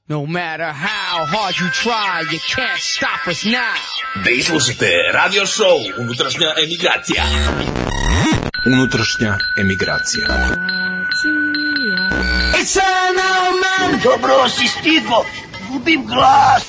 No matter how hard you try, you can't stop us now. Vi slušate radio show Unutrašnja emigracija. Unutrašnja emigracija. It's an old man. Dobro si stigo, gubim glas.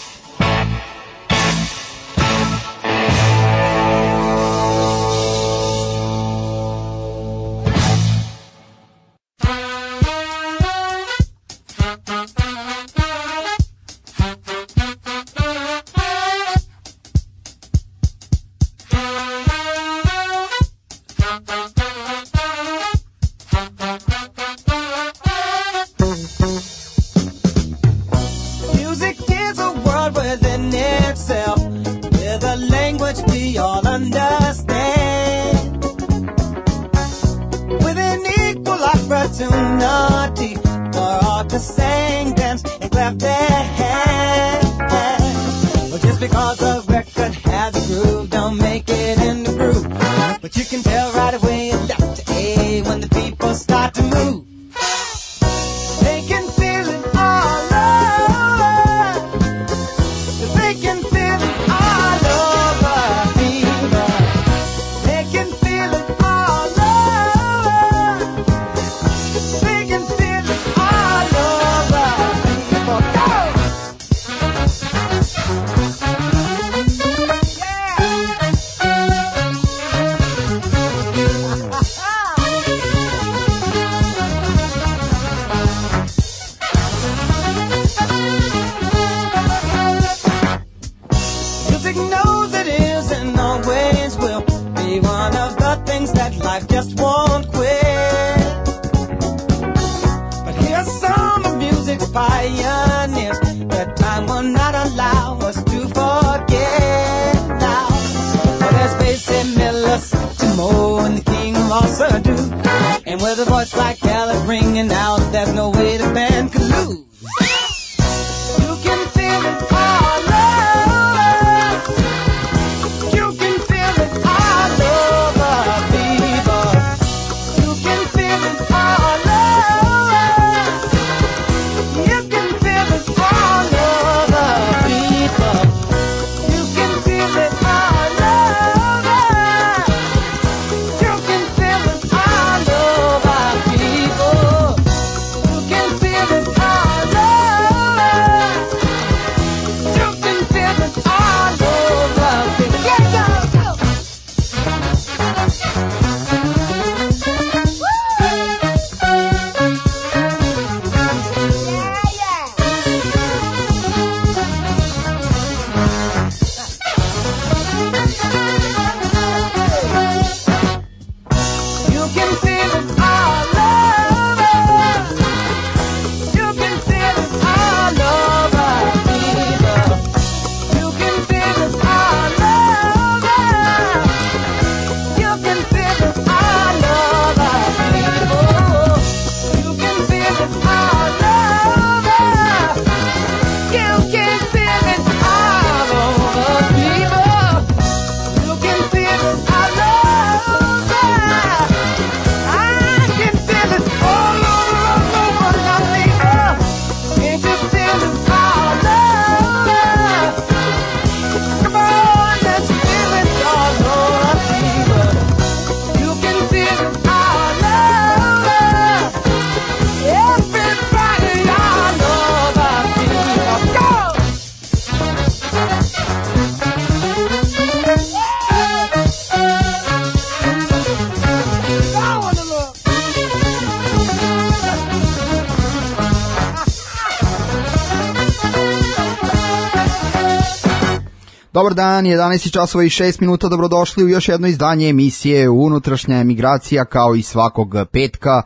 Dobar dan, 11 časova i 6 minuta, dobrodošli u još jedno izdanje emisije Unutrašnja emigracija, kao i svakog petka.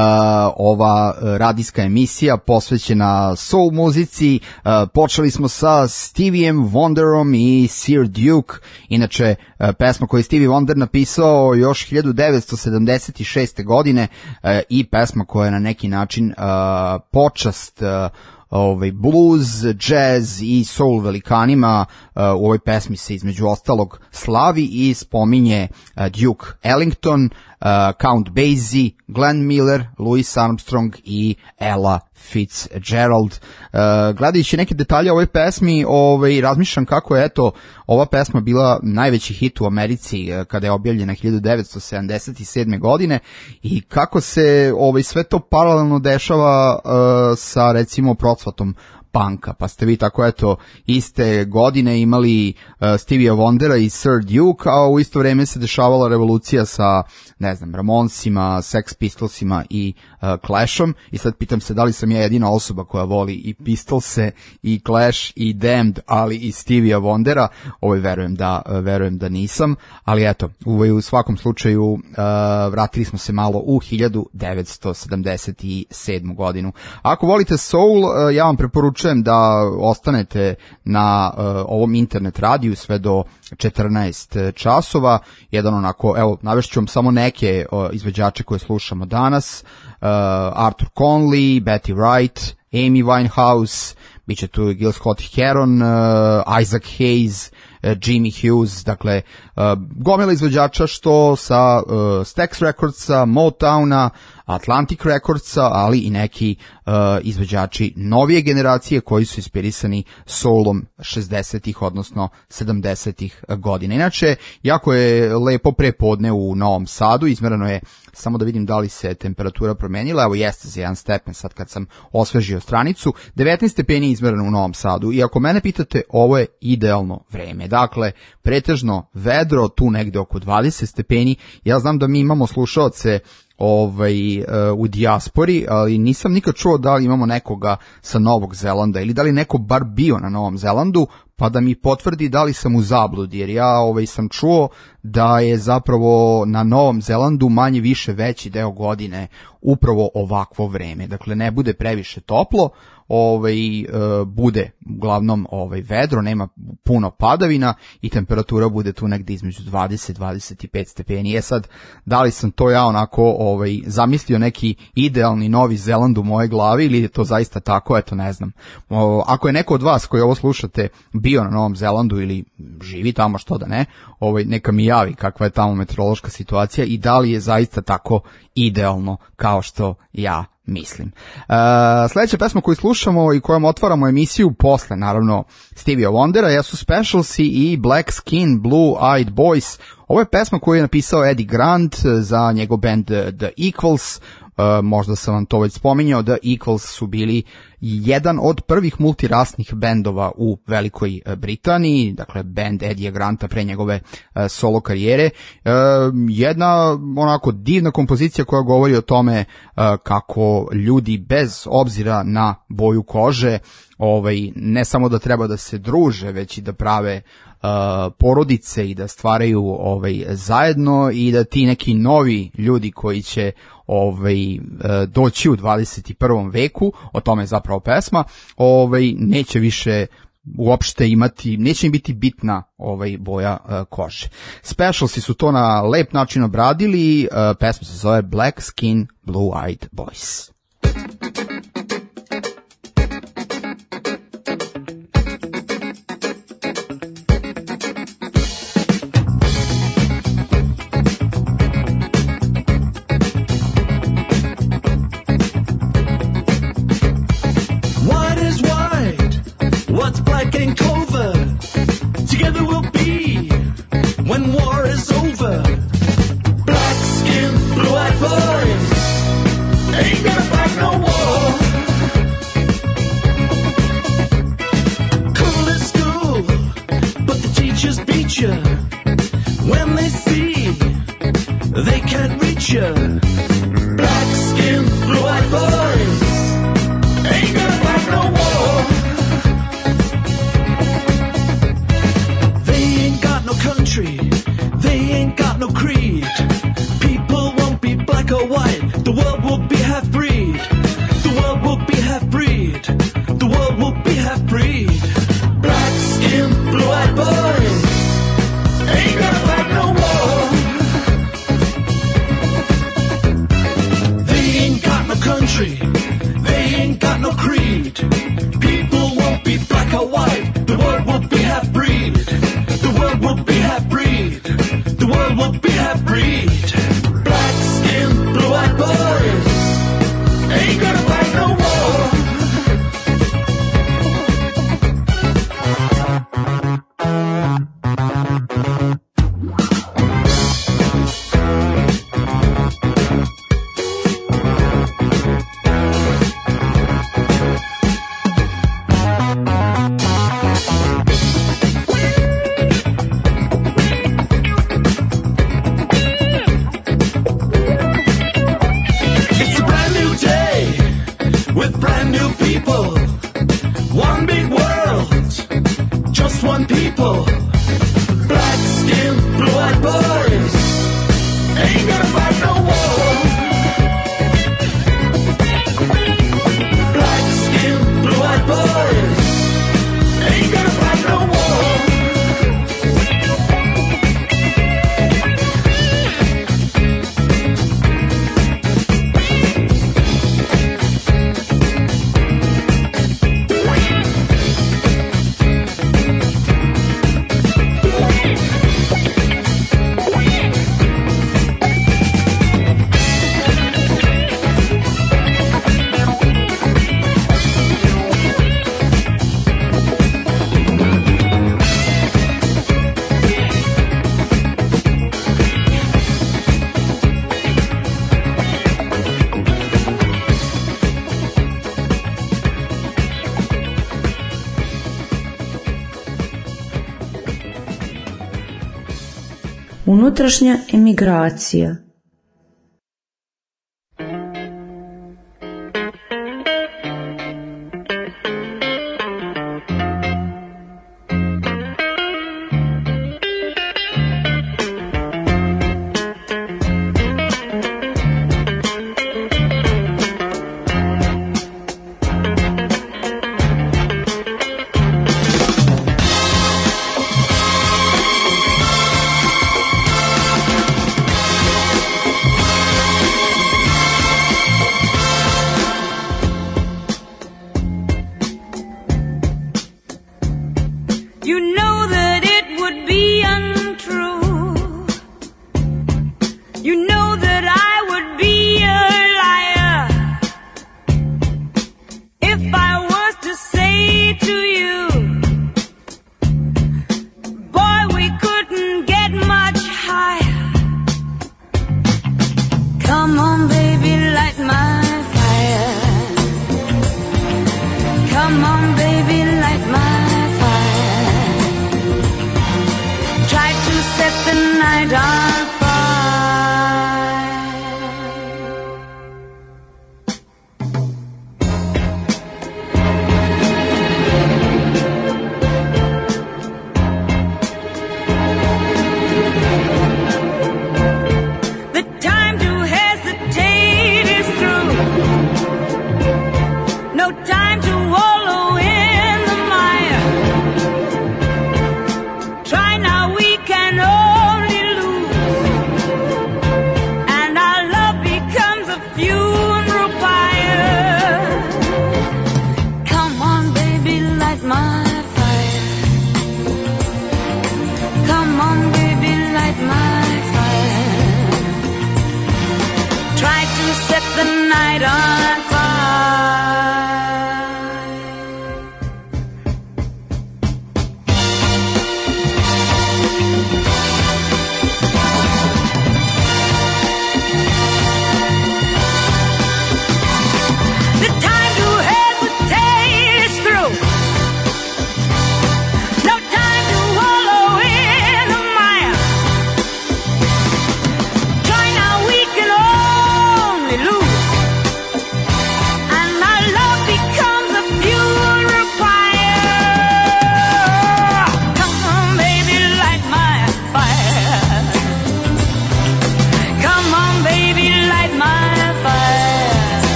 Ova radijska emisija posvećena soul muzici. Počeli smo sa Steviem Wonderom i Sir Duke, inače pesma koju je Stevie Wonder napisao još 1976. godine i pesma koja je na neki način počast blues, jazz i soul velikanima. U ovoj pesmi se između ostalog slavi i spominje Duke Ellington, Count Basie, Glenn Miller, Louis Armstrong i Ella Fitzgerald. Gledajući neke detalje o ovoj pesmi, razmišljam kako je ova pesma bila najveći hit u Americi kada je objavljena 1977. godine i kako se sve to paralelno dešava sa recimo procvatom punka, pa ste vi tako iste godine imali Stevie Wondera i Sir Duke, a u isto vrijeme se dešavala revolucija sa, ne znam, Ramonsima, Sex Pistolsima i Clashom, i sad pitam se da li sam ja jedina osoba koja voli i Pistolse i Clash i Damned, ali i Stevie Wondera. Verujem da nisam, ali u svakom slučaju vratili smo se malo u 1977. godinu. Ako volite soul, ja vam preporučujem da ostanete na ovom internet radiju sve do 14 časova. Jedan onako, navešću vam samo neke izvođače koje slušamo danas. Arthur Conley, Betty Wright, Amy Winehouse, bit će tu Gil Scott-Heron, Isaac Hayes, Jimmy Hughes, dakle gomila izvođača što sa Stax Recordsa, Motowna, Atlantic Recordsa, ali i neki izvođači novije generacije koji su inspirisani soulom 60-ih, odnosno 70-ih godina. Inače, jako je lepo prepodne u Novom Sadu, izmereno je, samo da vidim da li se temperatura promenila, evo jeste za 1 stepen sad kad sam osvežio stranicu, 19 stepeni izmereno u Novom Sadu, i ako mene pitate, ovo je idealno vreme. Dakle, pretežno vedro, tu negde oko 20 stepeni. Ja znam da mi imamo slušaoce u dijaspori, ali nisam nikad čuo da li imamo nekoga sa Novog Zelanda ili da li neko bar bio na Novom Zelandu, pa da mi potvrdi da li sam u zabludi, jer ja sam čuo da je zapravo na Novom Zelandu manje više veći deo godine upravo ovakvo vreme. Dakle, ne bude previše toplo, bude uglavnom vedro, nema puno padavina i temperatura bude tu negdje između 20-25 stepeni. Sad, da li sam to ja onako zamislio neki idealni Novi Zeland u moje glavi ili je to zaista tako, ne znam. Ako je neko od vas koji ovo slušate bio na Novom Zelandu ili živi tamo, što da ne, neka mi javi kakva je tamo meteorološka situacija i da li je zaista tako idealno kao što ja mislim. Sljedeća pesma koju slušamo i kojom otvaramo emisiju posle, naravno, Stevie Wondera, jesu Specialsi i Black Skin, Blue Eyed Boys. Ovo je pesma koju je napisao Eddie Grant za njegov band The Equals. Možda sam vam to već spominjao, The Equals su bili jedan od prvih multirasnih bendova u Velikoj Britaniji, dakle band Eddie Granta pre njegove solo karijere. Jedna onako divna kompozicija koja govori o tome kako ljudi bez obzira na boju kože ne samo da treba da se druže, već i da prave porodice i da stvaraju zajedno, i da ti neki novi ljudi koji će doći u 21. veku, o tome je zapravo pesma, neće više uopšte neće im biti bitna boja kože. Specialsi su to na lep način obradili, pesma se zove Black Skin, Blue Eyed Boys. What's black and covert? Together we'll be when war is over. Black skin, blue-eyed boys ain't gonna fight no war. Cool at school, but the teachers beat you. When they see they can't reach you. Black skin, blue-eyed boys ain't gonna fight no war. Country, they ain't got no creed. People won't be black or white. The world will be half-breed. The world will be half-breed. The world will be half-breed. Black skin, blue-eyed boys ain't gonna fight no more. They ain't got no country. They ain't got no creed. People won't be black or white. The world will be half-breed. The world will be half-breed. The world will be half-breed. Black skin, blue-eyed boys ain't gonna fight no more. fun people. Black skin, blue-eyed boys. Ain't gonna fight no war. Black skin, blue-eyed boys. Ain't gonna fight no war. Unutrašnja emigracija. Come on, baby, light my fire.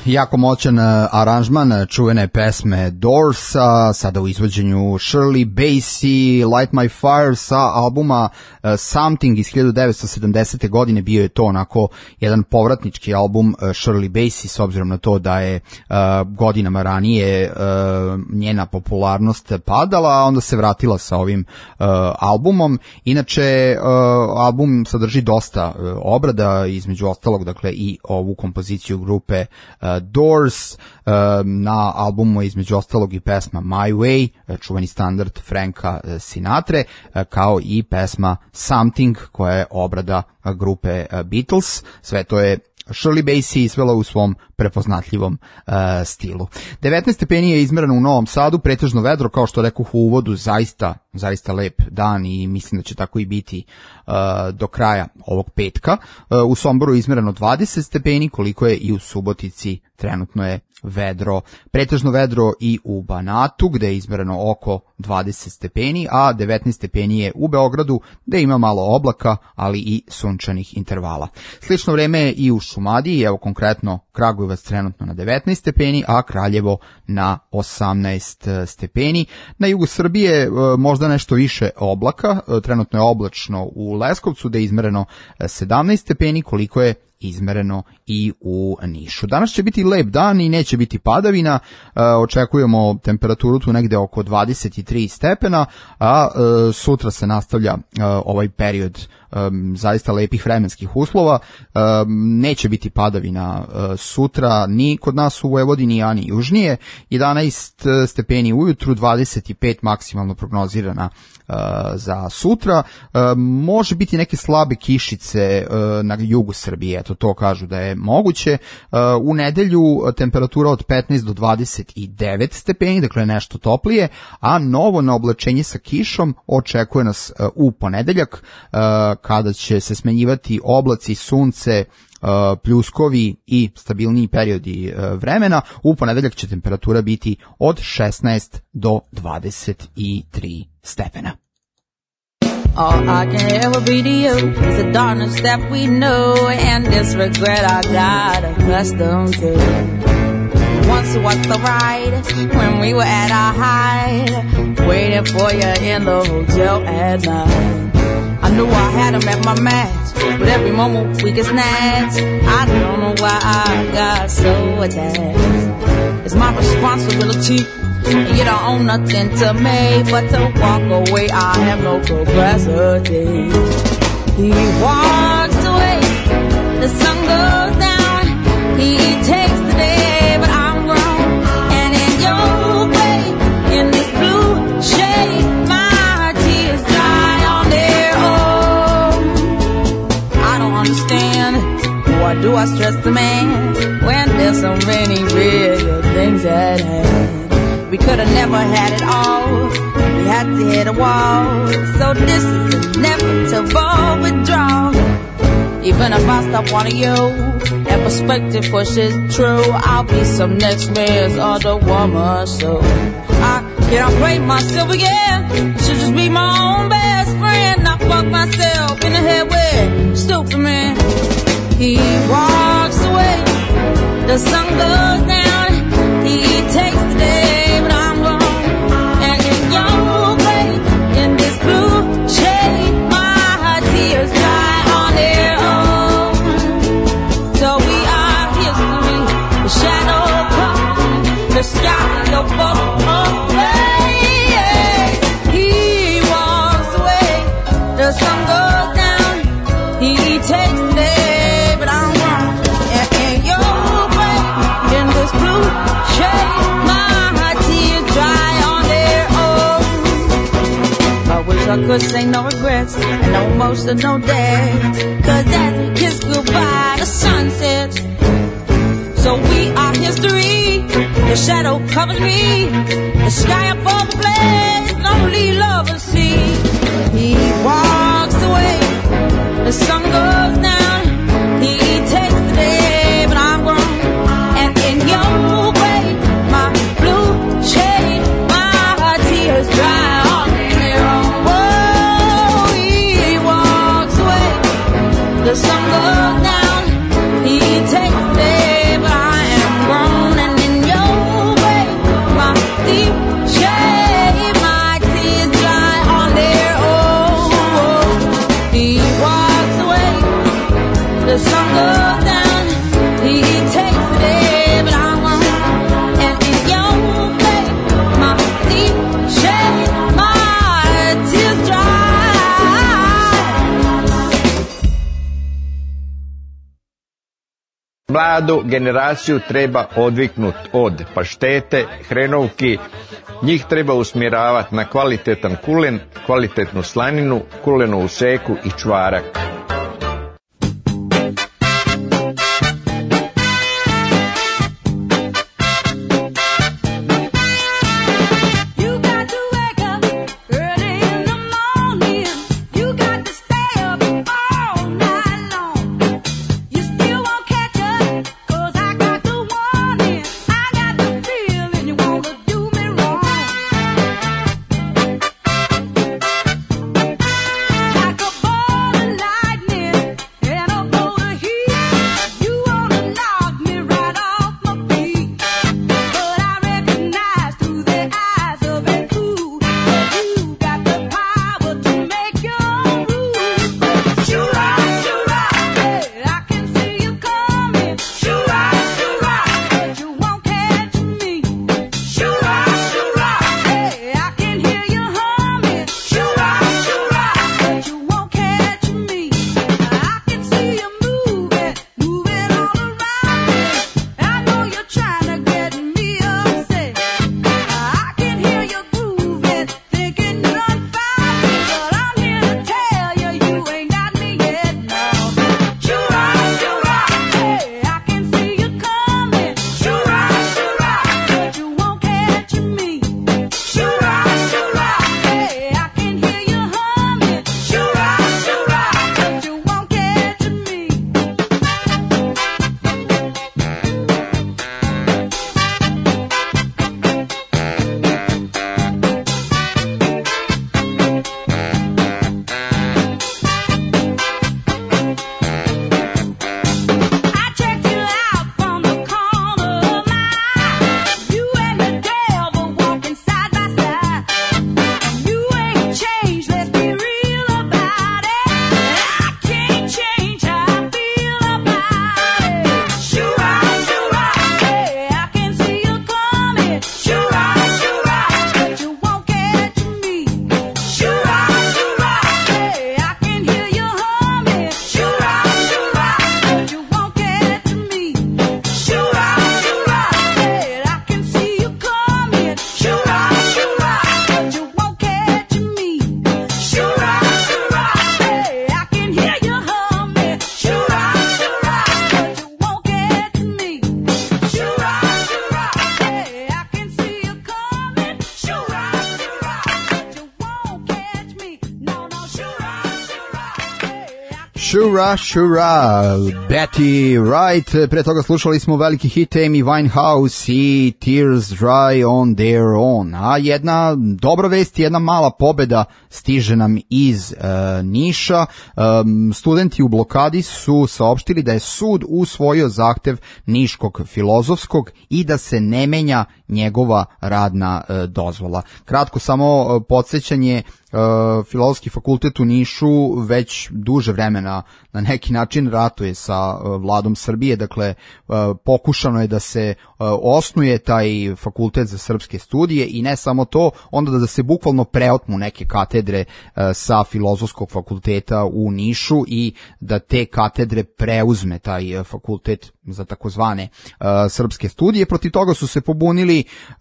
jako moćan aranžman čuvene pesme Doorsa, sada u izvođenju Shirley Bassey, Light My Fire sa albuma Something iz 1970. godine. Bio je to onako jedan povratnički album Shirley Bassey, s obzirom na to da je godinama ranije njena popularnost padala, a onda se vratila sa ovim albumom. Inače, album sadrži dosta obrada, između ostalog, dakle, i ovu kompoziciju grupe Doors. Na albumu između ostalog i pesma My Way, čuveni standard Franka Sinatre, kao i pesma Something koja je obrada grupe Beatles. Sve to je Shirley Bassey izvela u svom prepoznatljivom stilu. 19 stepeni je izmereno u Novom Sadu, pretežno vedro, kao što rekoh u uvodu, zaista lep dan i mislim da će tako i biti do kraja ovog petka. U Somboru je izmereno 20 stepeni, koliko je i u Subotici. Trenutno je vedro, pretežno vedro i u Banatu, gde je izmereno oko 20 stepeni, a 19 stepeni je u Beogradu, gde ima malo oblaka, ali i sunčanih intervala. Slično vreme je i u Šumadiji, evo konkretno Kragujevac trenutno na 19 stepeni, a Kraljevo na 18 stepeni. Na jugu Srbije možda nešto više oblaka, trenutno je oblačno u Leskovcu, gde je izmereno 17 stepeni, koliko je izmereno i u Nišu. Danas će biti lep dan i neće biti padavina, očekujemo temperaturu tu negde oko 23 stepena, a sutra se nastavlja ovaj period zaista lepih vremenskih uslova. Neće biti padavina sutra ni kod nas u Vojvodini, a ni južnije. 11 stepeni ujutru, 25 maksimalno prognozirana za sutra. Može biti neke slabe kišice na jugu Srbije, eto to kažu da je moguće. U nedelju temperatura od 15 do 29 stepeni, dakle nešto toplije, a novo naoblačenje sa kišom očekuje nas u ponedeljak, kada će se smenjivati oblaci, sunce, pljuskovi i stabilniji periodi vremena. U ponedeljak će temperatura biti od 16 do 23 stepena. All I can ever be to you is the darkness that we know and this regret I got accustomed to. Once was the ride when we were at our height, waiting for you in the hotel at night. I knew I had him at my match, but every moment we get snatched. I don't know why I got so attached. It's my responsibility, and you don't own nothing to me but to walk away. I have no capacity. He walks away, the sun goes down. He takes the day, but I'm grown. And in your way, in this blue shade, my tears dry on their own. I don't understand, why do I stress the man when there's so many real things at hand? We could have never had it all, we had to hit a wall. So this is inevitable withdrawal. Even if I stop wanting you, that perspective pushes true. I'll be some next man's other woman, so I can't break myself again. I should just be my own best friend. I fuck myself in the head with stupid man. He walks away, the sun goes down. He takes the day, but I'm wrong. And in your way, in this blue shade, my tears dry on their own. So we are history, the shadow comes, the sky no both away. He walks away, the sun goes down. He takes the day, but I'm wrong. And in your way, in this blue shade, my tears dry on their own. I wish I could say no regrets and no emotional day, 'cause as we kiss goodbye, the sun sets. So we are history, the shadow covers me, the sky above the blaze, lonely lovers see. He walks away, the sun goes down. He takes the day, but I'm wrong. And in your way, my blue shade, my tears dry on their own. Whoa, he walks away, the sun goes down. He takes the day, but I am wrong. goes down, he takes the day, but I won't. And if you make my deep shade, my tears dry. Mladu generaciju treba odviknuti od paštete, hrenovki, njih treba usmjeravati na kvalitetan kulen, kvalitetnu slaninu, kulenovu seku i čvarak. Shura, Shura, Betty Wright, pre toga slušali smo veliki hit Amy Winehouse i Tears Dry on Their Own, a jedna dobra vest, jedna mala pobeda stiže nam iz Niša. Studenti u blokadi su saopštili da je sud usvojio zahtev Niškog filozofskog i da se ne menja njegova radna dozvola. Kratko samo podsjećanje, Filozofski fakultet u Nišu već duže vremena na neki način ratuje sa vladom Srbije, dakle pokušano je da se osnuje taj fakultet za srpske studije i ne samo to, onda da se bukvalno preotmu neke katedre sa Filozofskog fakulteta u Nišu i da te katedre preuzme taj fakultet za takozvane srpske studije. Protiv toga su se pobunili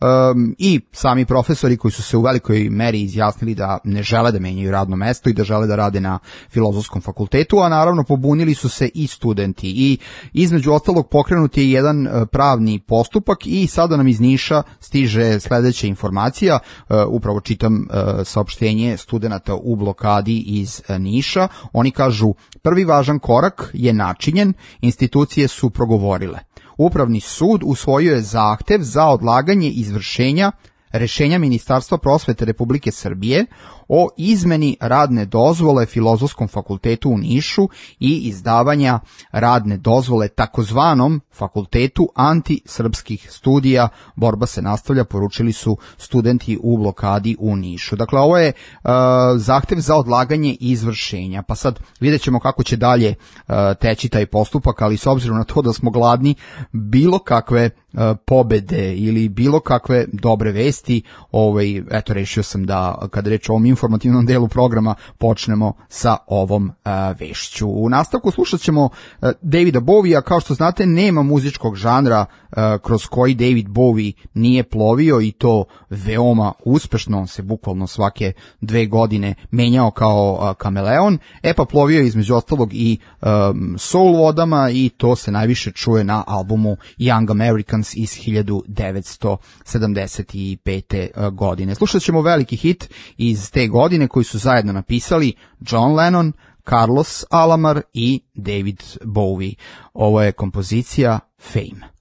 i sami profesori koji su se u velikoj meri izjasnili da ne žele da menjaju radno mesto i da žele da rade na Filozofskom fakultetu, a naravno pobunili su se i studenti i između ostalog pokrenut je jedan pravni postupak i sada nam iz Niša stiže sledeća informacija, upravo čitam saopštenje studenata u blokadi iz Niša. Oni kažu: prvi važan korak je načinjen, institucije su progovorile. Upravni sud usvojio je zahtev za odlaganje izvršenja rešenja Ministarstva prosvete Republike Srbije o izmeni radne dozvole Filozofskom fakultetu u Nišu i izdavanja radne dozvole takozvanom Fakultetu antisrpskih studija. Borba se nastavlja, poručili su studenti u blokadi u Nišu. Dakle, ovo je zahtev za odlaganje izvršenja. Pa sad vidjet ćemo kako će dalje teći taj postupak, ali s obzirom na to da smo gladni bilo kakve pobede ili bilo kakve dobre vesti, eto, rešio sam da kada reč o ovom informativnom delu programa počnemo sa ovom vešću. U nastavku slušat ćemo Davida Bowija. Kao što znate, nema muzičkog žanra kroz koji David Bowie nije plovio, i to veoma uspešno. On se bukvalno svake 2 godine menjao kao kameleon. Pa plovio je između ostalog i soul vodama, i to se najviše čuje na albumu Young Americans iz 1975. godine. Slušat ćemo veliki hit iz te godine koji su zajedno napisali John Lennon, Carlos Alomar i David Bowie. Ovo je kompozicija Fame.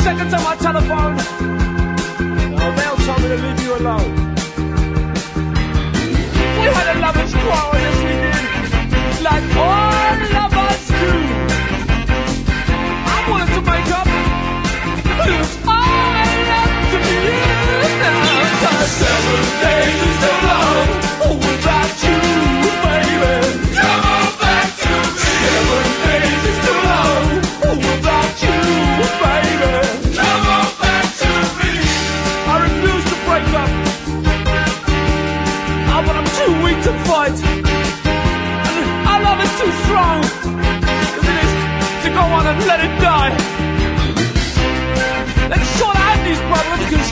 seconds on my telephone. Oh, they'll tell me to leave you alone. We had a lover's quarrel, yes we did, like all lovers do. I wanted to make up, but it was all up to you. 7 days is too long without you, baby. Come on back to me. 7 days is too long without you, baby. Come on back to me. I refuse to break up. But I'm too weak to fight. And our love is too strong as it is to go on and let it die. Let's sort out these problems, because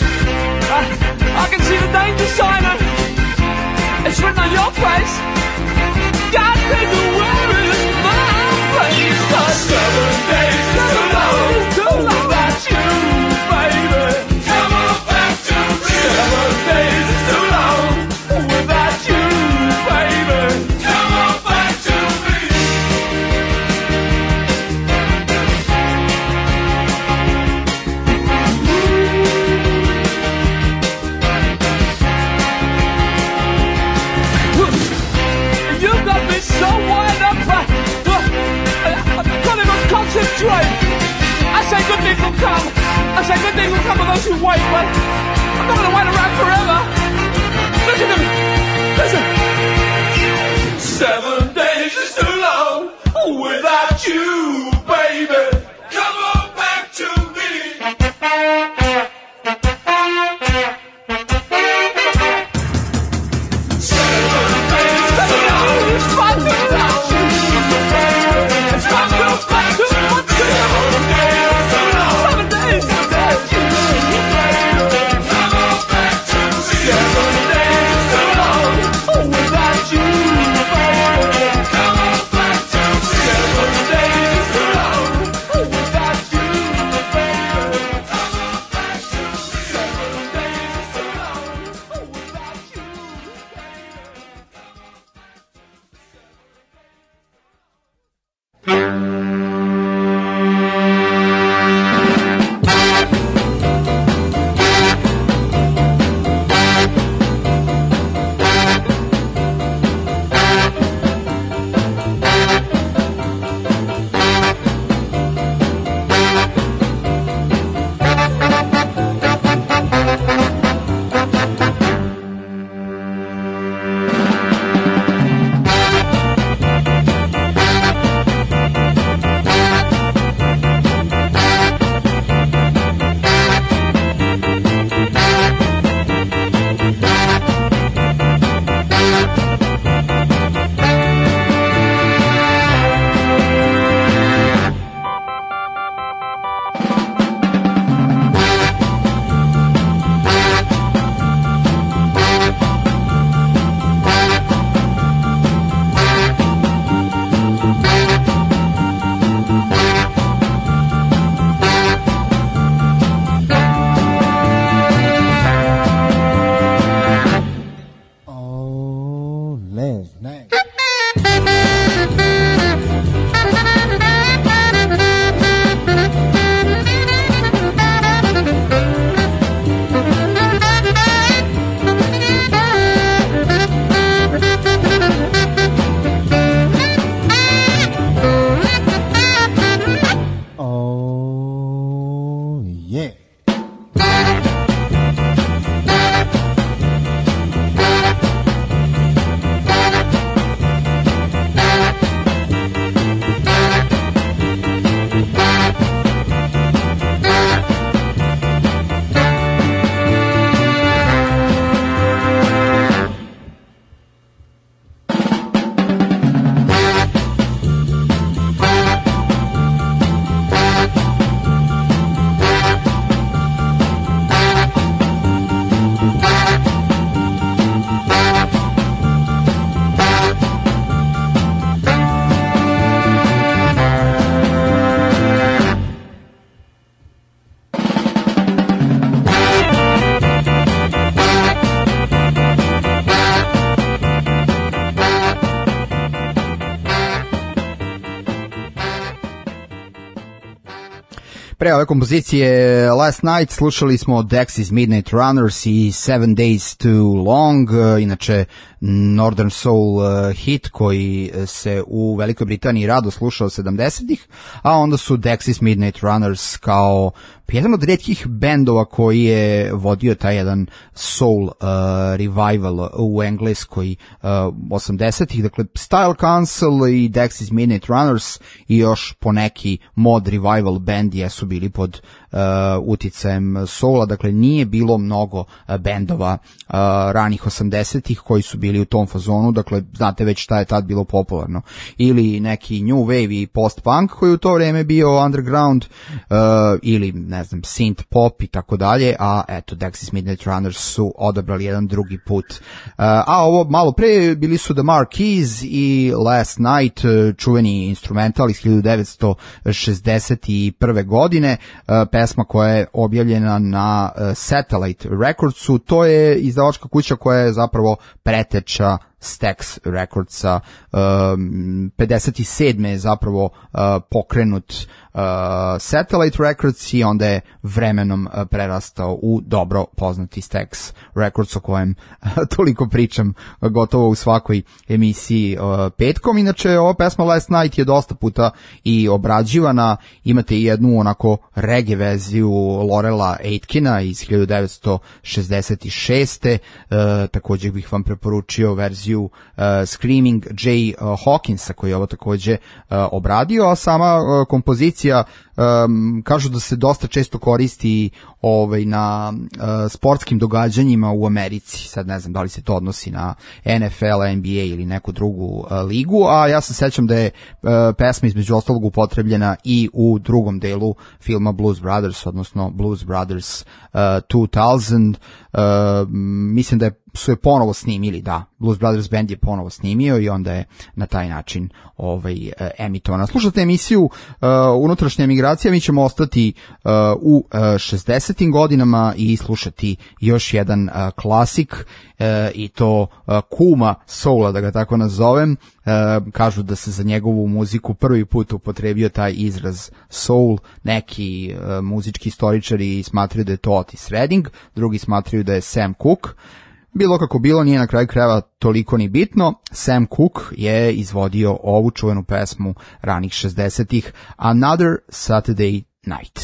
I can see the danger sign and it's written on your face. God knows where is my place. 7 days is too long without you, baby. Come on back to me. 7 days is too long without you, baby. Come on back to me. You got me so wired up. I can't even concentrate. I say good things will come. I say good things will come to those who wait, but I'm not going to wait around forever. Listen to me. Listen. 7 days is too long without you, baby. Come on back to me. 7 days is too long without you, baby. It's time to go back to what you know. 7 days is too long. 7 days without you, baby. Come on back to me. 7 days is too long without you, baby. Come on back to me. 7 days is too Pre ove kompozicije Last Night slušali smo Dexys Midnight Runners i 7 Days Too Long, inače Northern Soul hit koji se u Velikoj Britaniji rado slušao 70-ih, a onda su Dexys Midnight Runners kao jedan od retkih bendova koji je vodio taj jedan soul revival u Engleskoj 80-ih, dakle Style Council i Dexys Midnight Runners i još poneki mod revival band jesu bili pod uticajem soula, dakle nije bilo mnogo bendova ranih 80-ih koji su bili u tom fazonu, dakle znate već šta je tad bilo popularno, ili neki new wave i post-punk koji u to vreme bio underground, ili ne znam, synth pop i tako dalje, a eto Dexys Midnight Runners su odabrali jedan drugi put. A ovo malo pre bili su The Marquis i Last Night, čuveni instrumental iz 1961. godine, pesma koja je objavljena na Satellite Recordsu, to je izdavačka kuća koja je zapravo preteča Stax Recordsa. 57. je zapravo pokrenut Satellite Records i onda je vremenom prerastao u dobro poznati Stax Records o kojem toliko pričam gotovo u svakoj emisiji petkom. Inače, ova pesma Last Night je dosta puta i obrađivana, imate i jednu onako reggae verziju Laurela Aitkina iz 1966. Također bih vam preporučio verziju Screaming Jay Hawkinsa koji je ovo također obradio, a sama kompozicija kažu da se dosta često koristi na sportskim događanjima u Americi. Sad ne znam da li se to odnosi na NFL, NBA ili neku drugu ligu, a ja se sećam da je pesma između ostalog upotrebljena i u drugom delu filma Blues Brothers, odnosno Blues Brothers 2000. Mislim da su je ponovo snimili, da, Blues Brothers band je ponovo snimio i onda je na taj način emitovana. Slušate emisiju Unutrašnja emigracija, mi ćemo ostati u 60. godinama i slušati još jedan klasik, i to kuma soula, da ga tako nazovem. Kažu da se za njegovu muziku prvi put upotrebio taj izraz soul. Neki muzički istoričari smatraju da je to Otis Redding, drugi smatraju da je Sam Cooke. Bilo kako bilo, nije na kraju krajeva toliko ni bitno. Sam Cooke je izvodio ovu čuvenu pesmu ranih 60-ih, Another Saturday Night.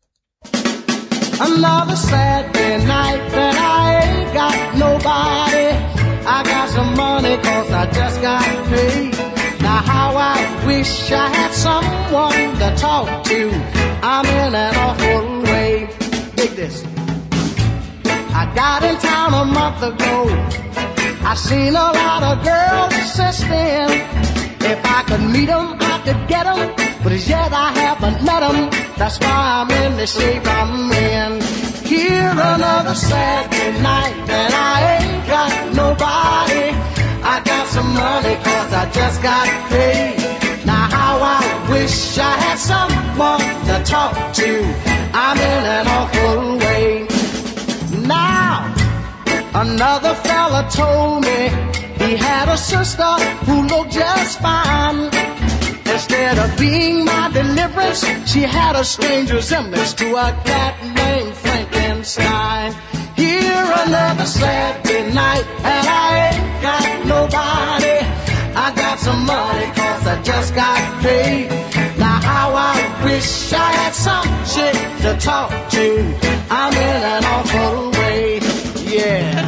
Another Saturday night and I ain't got nobody. I got some money cause I just got paid. Now how I wish I had someone to talk to. I'm in an awful way. Dig this. I got in town a month ago. I seen a lot of girls since then. If I could meet them, I could get them. But as yet I haven't met them. That's why I'm in the shape I'm in. Here another Saturday night and I ain't got nobody. I got some money cause I just got paid. Now how I wish I had someone to talk to. I'm in an awful way. Now, another fella told me he had a sister who looked just fine. Instead of being my deliverance, she had a strange resemblance to a cat named Frankenstein. Here another Saturday night and I ain't got nobody. I got some money cause I just got paid. Now how I wish I had some chick to talk to. I'm in an awful way, yeah.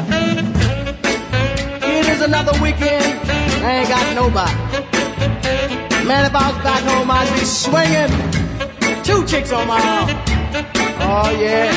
It is another weekend, I ain't got nobody. Man, if I was back home, I'd be swinging 2 chicks on my arm. Oh, yeah.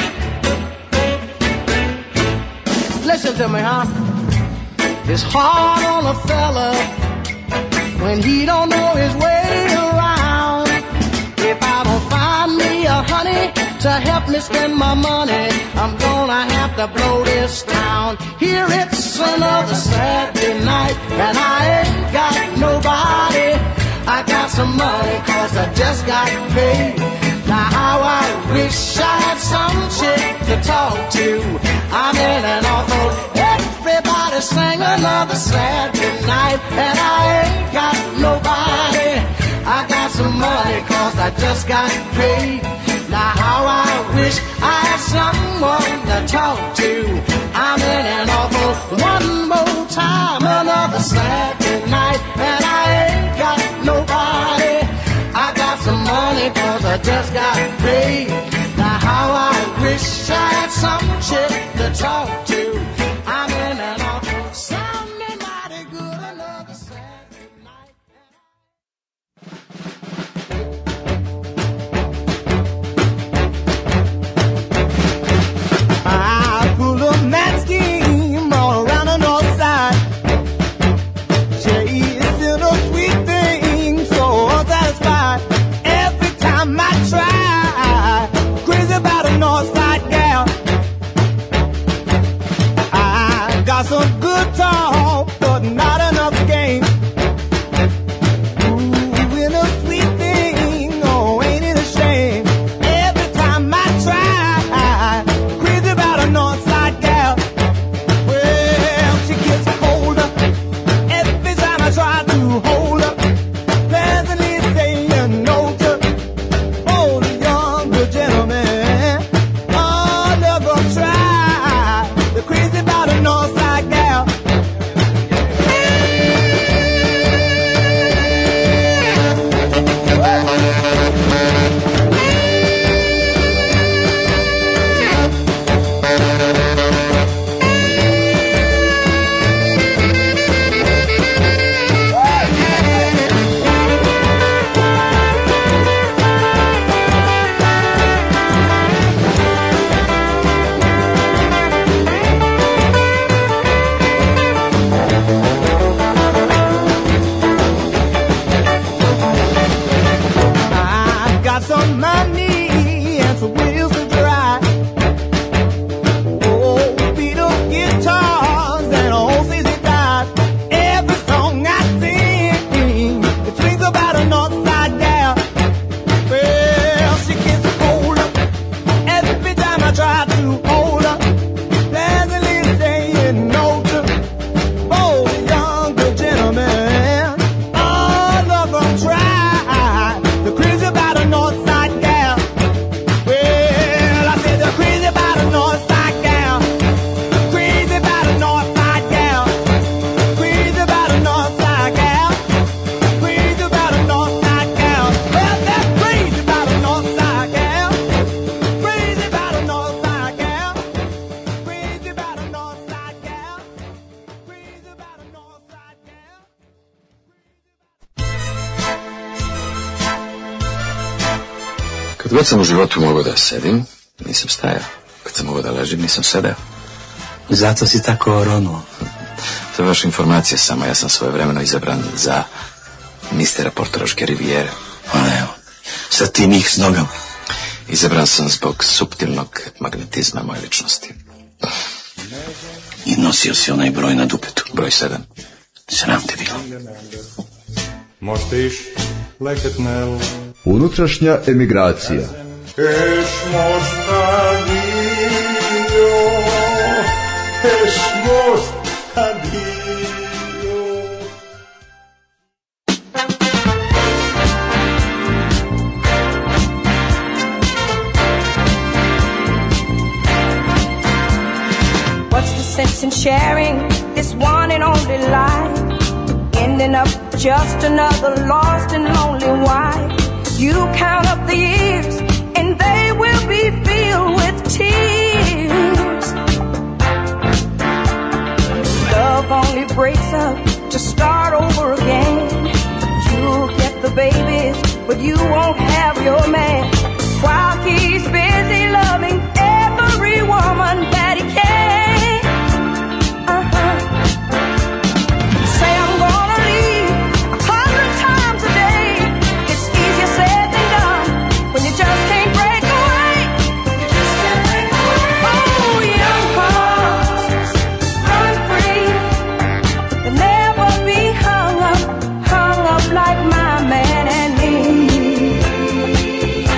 Listen to me, huh? It's hard on a fella when he don't know his way around. If I don't find me a honey to help me spend my money, I'm gonna have to blow this town. Here it's another Saturday night and I ain't got nobody. I got some money cause I just got paid. Now how I wish I had some chick to talk to. I'm in an awful. Everybody sing another Saturday night and I ain't got nobody. I got some money cause I just got paid. Now how just got paid. Now how I wish I had some chick to talk to. I'm in an auto, sounding mighty good another Saturday night. I pulled a mad scheme all around the north side. Chasing a sweet thing, so unsatisfied. Every time I try, crazy about a north side gal. I got some good talk, but not enough game. Ooh, in a sweet thing, oh, ain't it a shame? Every time I try, crazy about a north side gal. Well, she gets colder every time I try to hold her. Pleasantly saying no to all the younger gentlemen. Oh, never try. The crazy about a north side gal. I got some money and some wheels to drive. Oh, beat up guitars and old CC dive. Every song I sing, it sings about a north side gal. Well, she gets colder every time I try to hold her. Pleasantly saying no to all the younger gentlemen. All of them try. The crazy about a north side gal. Well, I said the crazy about a north side gal. Crazy about a north side gal. Crazy about a north side gal. Crazy about a north side gal. Well, that's crazy about a north side gal. Crazy about a north side gal. Crazy about a north side gal. Crazy about a north side gal. Kad god sam u životu mogao da sedim, nisam stajao. Kad sam mogao da ležim, nisam sedeo. Zato si tako oronuo. To je vaša informacija samo, ja sam svojevremeno izabran za mistera portoroške rivijere. Pa evo, sad ti njih s nogama. Izabran sam zbog suptilnog magnetizma moje ličnosti. I nosio si onaj broj na dupetu. Broj 7. Sram te bilo. Måste ich läcket nell. Unutrašnja emigracija. Es måste dio. Es måste dio. What's the sense in sharing this one and only life? Ending up just another lost and lonely wife. You count up the years and they will be filled with tears. Love only breaks up to start over again. You'll get the babies, but you won't have your man. While he's busy loving every woman that he can. Say I'm gonna leave 100 times a day. It's easier said than done when you just can't break away. Oh, young hearts, run free. You'll never be hung up like my man and me.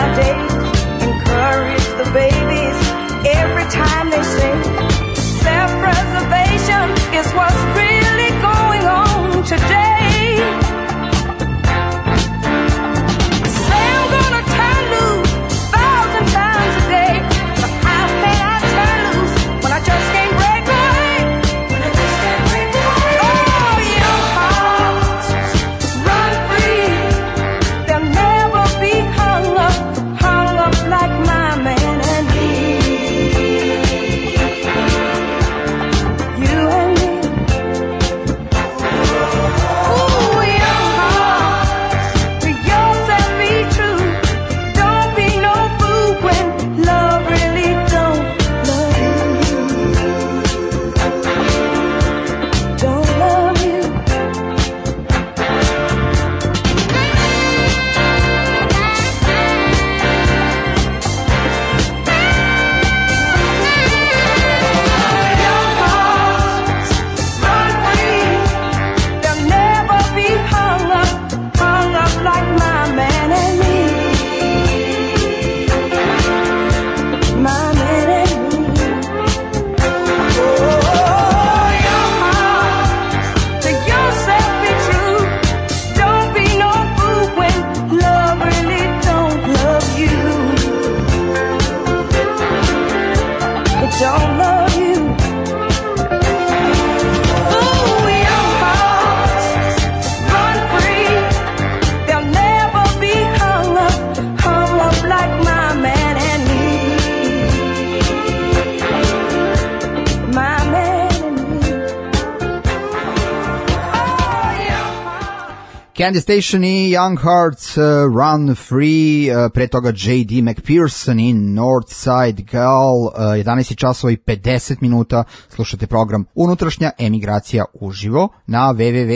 validate, encourage the babies every time they sing. Self-preservation is what's really going on today. Say I'm gonna turn loose 1,000 times a day, but how can I turn loose when I just can't break away? Oh, young hearts, run free. They'll never be hung up like my man and me. You and me. Ooh, young hearts, to yourself be true. Don't be no fool when love really don't love you. Don't love you. Young hearts, run free. They'll never be hung up like my man and me. My man and me. Oh, young hearts, to yourself be true. Don't be no fool when love really don't love you. It don't love you. Ooh, young hearts, run free. They'll never be hung up like my man and me. My man and me. Oh, young hearts. Candy Station i Young Hearts, Run Free, pre toga J.D. McPherson i Northside Girl, 11 časova i 50 minuta, slušate program Unutrašnja emigracija uživo na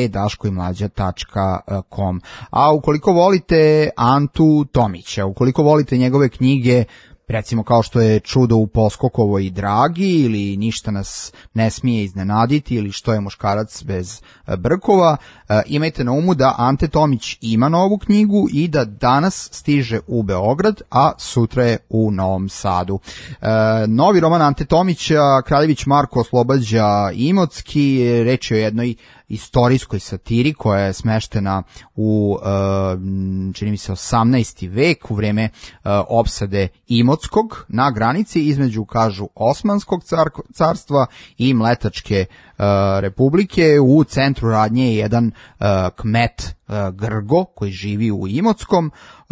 www.daškoimlađa.com. A ukoliko volite Antu Tomića, ukoliko volite njegove knjige, recimo kao što je Čudo u Poskokovoj Dragi ili Ništa nas ne smije iznenaditi ili Što je muškarac bez brkova, imajte na umu da Ante Tomić ima novu knjigu i da danas stiže u Beograd, a sutra je u Novom Sadu. Novi roman Ante Tomića, Kraljević Marko oslobađa Imotski, reč je o jednoj istorijskoj satiri koja je smeštena u, čini mi se, 18. vek u vreme opsade Imotskog na granici između, kažu, Osmanskog carstva i Mletačke Republike. U centru radnje je jedan kmet Grgo koji živi u Imotskom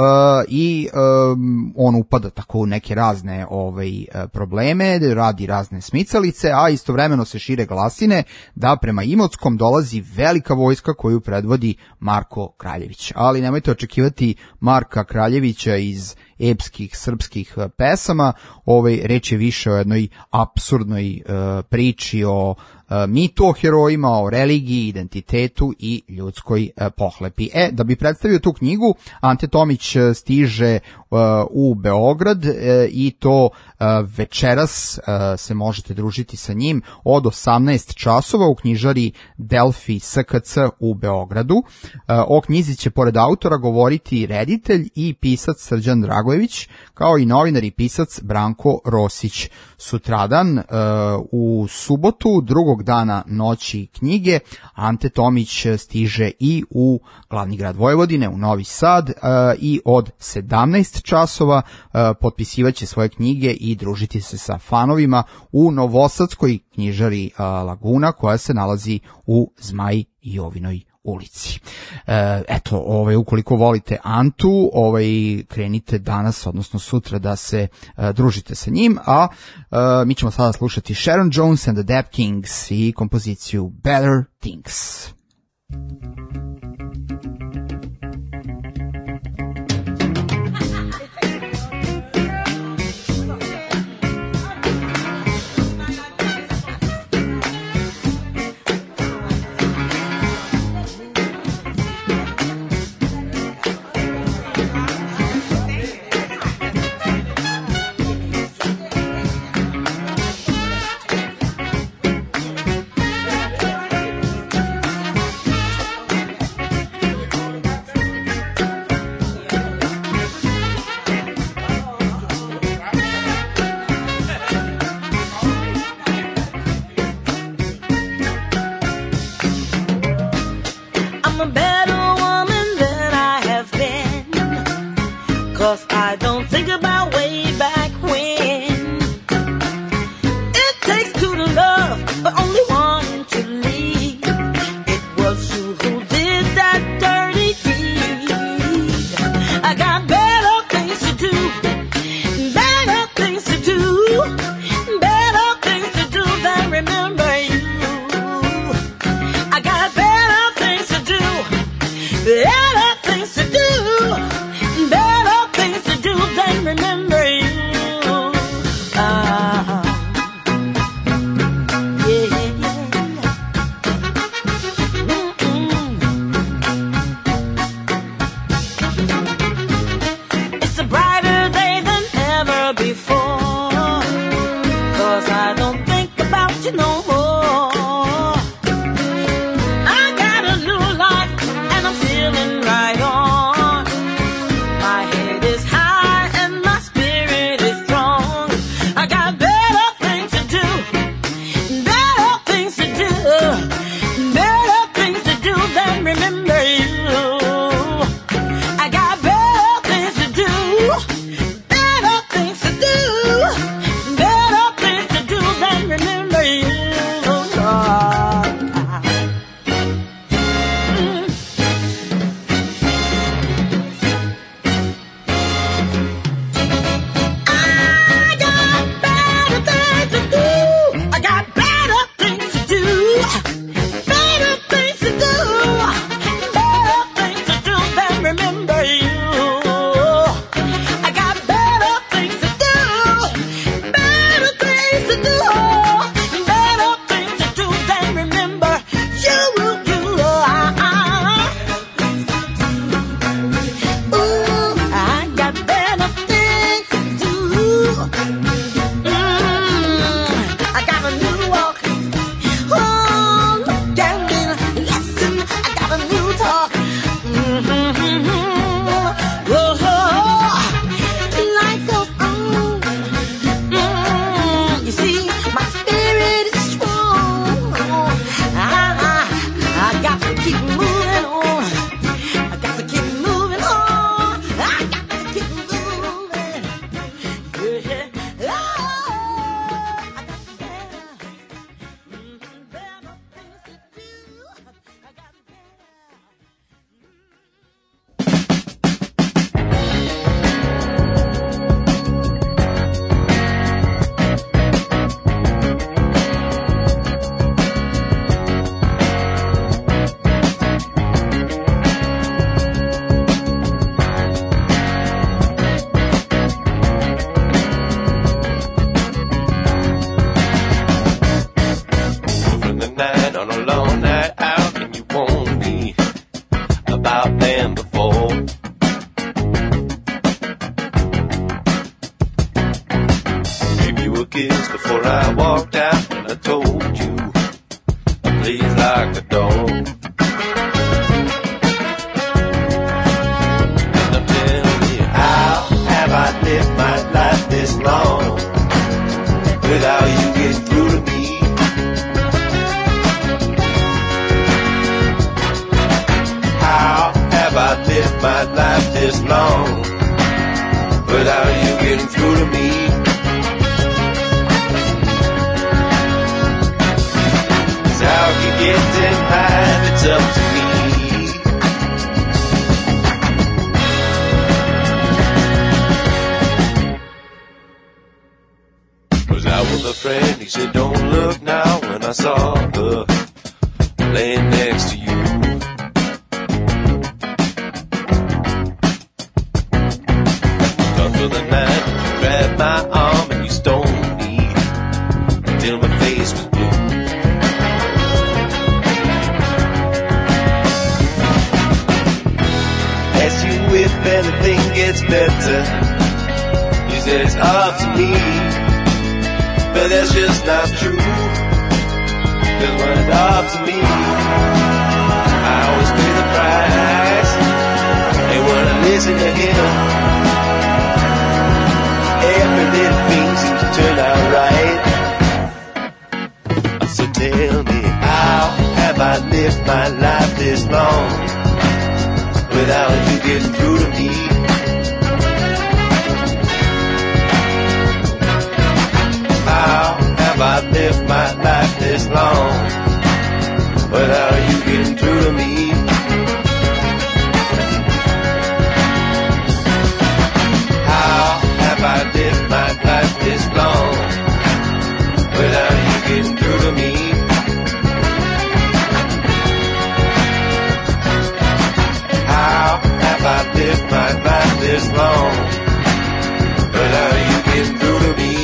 i on upada tako u neke razne probleme, radi razne smicalice, a istovremeno se šire glasine da prema Imotskom dolazi velika vojska koju predvodi Marko Kraljević. Ali nemojte očekivati Marka Kraljevića iz epskih srpskih pesama, reč je više o jednoj apsurdnoj priči o mitu o herojima, o religiji, identitetu i ljudskoj pohlepi. Da bi predstavio tu knjigu, Ante Tomić stiže u Beograd i to večeras se možete družiti sa njim od 18 časova u knjižari Delfi SKC u Beogradu. O knjizi će pored autora govoriti reditelj i pisac Srđan Dragojević, kao i novinar i pisac Branko Rosić. Sutradan u subotu, drugog dana noći knjige, Ante Tomić stiže i u glavni grad Vojvodine, u Novi Sad, i od 17 časova potpisivaće svoje knjige i družiti se sa fanovima u novosadskoj knjižari Laguna, koja se nalazi u Zmaj Jovinoj ulici. Eto, ukoliko volite Antu, krenite danas, odnosno sutra, da se družite sa njim, a mi ćemo sada slušati Sharon Jones and the Dap Kings i kompoziciju Better Things. you no more. I got a new life and I'm feeling right on. My head is high and my spirit is strong. I got better things to do, better things to do, better things to do than remember you. I got better things to do, better things to do, better things to do than remember you. I got better things to do, better things to do, better things to do than remember you. I got better things to do, better things to do, better things to do than remember you. Ooh, I got better things to do. I got a new walk. Oh, look at me, listen, I got a new talk. Life goes on. You see, my spirit is strong. I got to keep moving on. I got to keep moving on. I got to keep moving. Yeah. From the night on a long night out, and you warned me about them before. Gave you a kiss before I walked out, and I told you I please like a dog. And I'm telling you, how have I lived my life this long without you getting through to me? How have I lived my life this long without you getting through to me? So how you get in line, it's up to me. 'Cause I was a friend, he said don't look now, when I saw her laying next to you. Of the night, you grabbed my arm and you stoned me until my face was blue. Asked you if anything gets better. You said it's up to me, but that's just not true. 'Cause when it's up to me, I always pay the price. And when I listen to him, every little thing seems to turn out right. So tell me, how have I lived my life this long without you getting through to me? How have I lived my life this long without you getting through to me? How have I lived my life this long without you getting through to me? How have I lived my life this long without you getting through to me?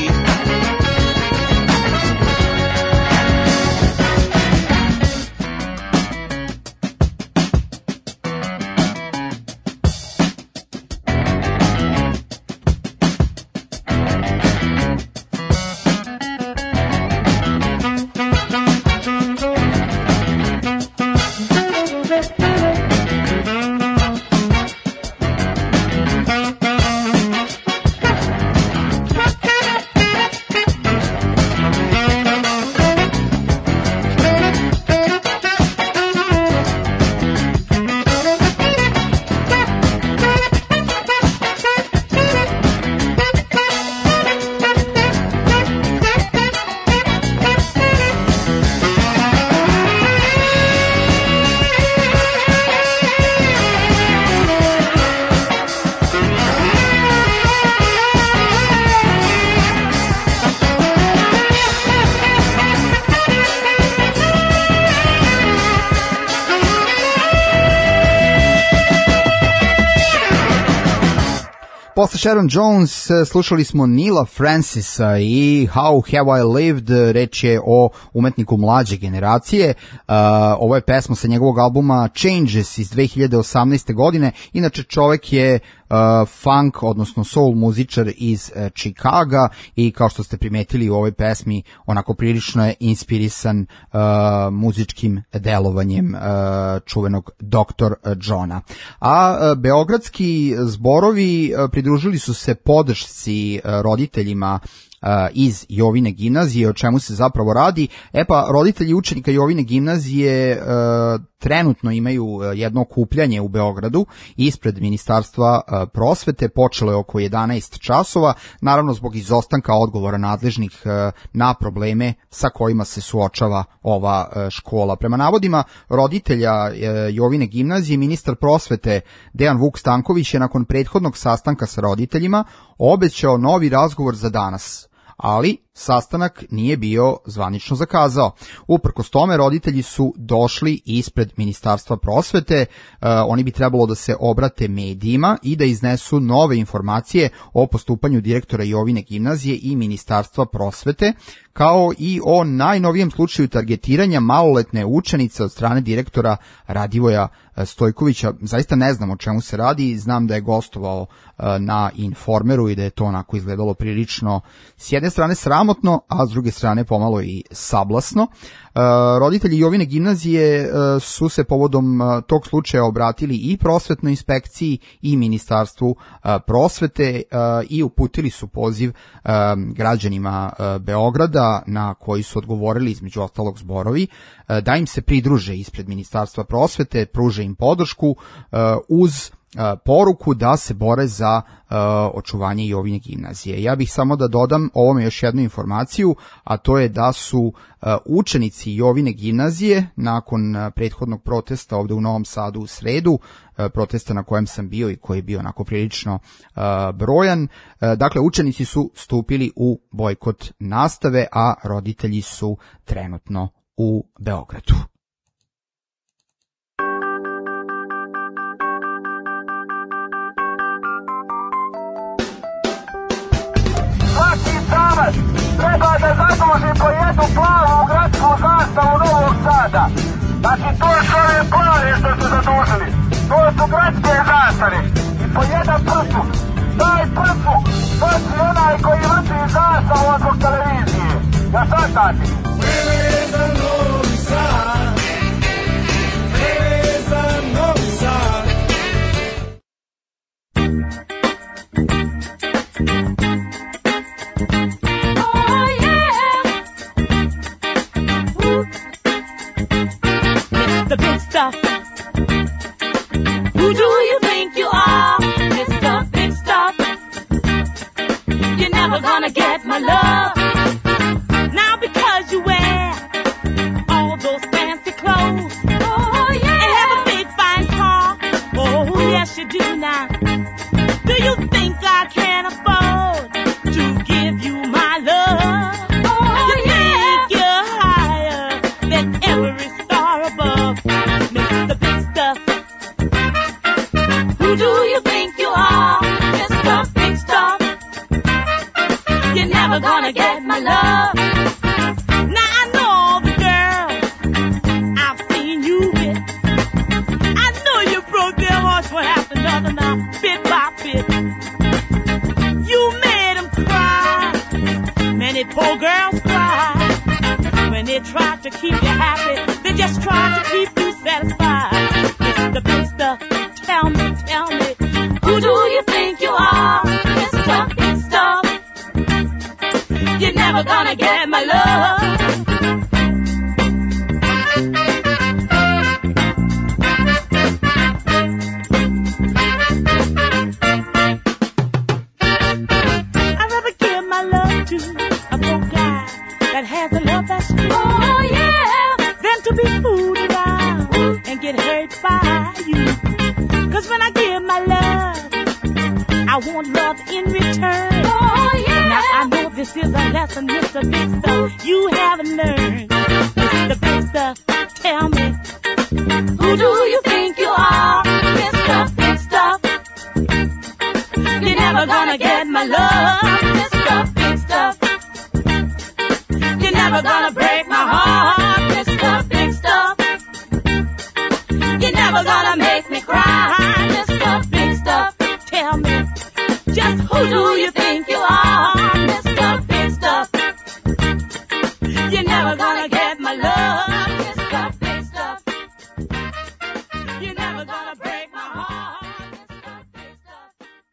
Posle Sharon Jones slušali smo Neila Francisa i How Have I Lived, reč je o umetniku mlađe generacije. Ovo je pesma sa njegovog albuma Changes iz 2018. godine. Inače čovek je funk, odnosno soul muzičar iz Chicaga i kao što ste primetili u ovoj pesmi onako prilično je inspirisan muzičkim delovanjem čuvenog Dr. Johna. A beogradski zborovi pridružili su se podršci roditeljima iz Jovine gimnazije. O čemu se zapravo radi? Roditelji učenika Jovine gimnazije trenutno imaju jedno okupljanje u Beogradu ispred Ministarstva prosvete. Počelo je oko 11 časova, naravno zbog izostanka odgovora nadležnih na probleme sa kojima se suočava ova škola. Prema navodima roditelja Jovine gimnazije, ministar prosvete Dejan Vuk Stanković je nakon prethodnog sastanka sa roditeljima obećao novi razgovor za danas, ali sastanak nije bio zvanično zakazao. Uprkos tome, roditelji su došli ispred Ministarstva prosvete. Oni bi trebalo da se obrate medijima i da iznesu nove informacije o postupanju direktora Jovine gimnazije i Ministarstva prosvete, kao i o najnovijem slučaju targetiranja maloletne učenice od strane direktora Radivoja Stojkovića. Zaista ne znam o čemu se radi, znam da je gostovao na Informeru i da je to onako izgledalo prilično s jedne strane sramotno, a s druge strane pomalo i sablasno. Roditelji Jovine gimnazije su se povodom tog slučaja obratili i prosvetnoj inspekciji i Ministarstvu prosvete i uputili su poziv građanima Beograda, na koji su odgovorili između ostalog zborovi, da im se pridruže ispred Ministarstva prosvete, pruže im podršku uz poruku da se bore za očuvanje Jovine gimnazije. Ja bih samo da dodam ovome još jednu informaciju, a to je da su učenici Jovine gimnazije nakon prethodnog protesta ovde u Novom Sadu u sredu, protesta na kojem sam bio i koji je bio onako prilično brojan, dakle učenici su stupili u bojkot nastave, a roditelji su trenutno u Beogradu. Samac treba da zaduži po jednu plavu gradsku zastavu Novog Sada. Znači to su ove plave što su zadužili. To su gradske zastave. I po jedan prfuk. Taj prfuk nosi onaj koji vrti zastavu od televizije. Ja sad tati. Vreme za Novi Sad. Vreme za Novi Sad. The big stuff. Who do you think you are, Mr. Big Stuff? You're never gonna get my love. Now because you wear all those fancy clothes, oh yeah, and have a big fine car, oh yes you do now. Do you think I can afford to give you my love? Oh you think you're higher than every star above, Mr. Big Stuff? Who do you think you are, Mr. Big Stuff? You're never gonna get my love. Now I know all the girls I've seen you with. I know you broke their hearts one after another now, bit by bit. You made them cry. Many poor girls cry when they try to keep you happy. They just try to keep you satisfied. Mr. Big Stuff, tell me, who do you think you are, Mr. Big Stuff? You're never gonna get my love. I'd rather give my love to a broke guy that has a love that's true. Oh yeah, than to be fooled around and get hurt by you. 'Cause when I give my love, I want love in return. Oh yeah. Now I know this is a lesson, Mr. Big Stuff, you haven't learned. Mr. Big Stuff, tell me, who do you think you are, Mr. Big Stuff? You're never never gonna get my love, Mr. Big Stuff. You're never gonna break my heart, Mr. Big Stuff. You're never gonna make me cry, Mr. Big Stuff. Tell me, just who do you think you are, Mr. Big Stuff? You're never gonna get my love, Mr. Big Stuff. You're never gonna break my heart, Mr. Big Stuff.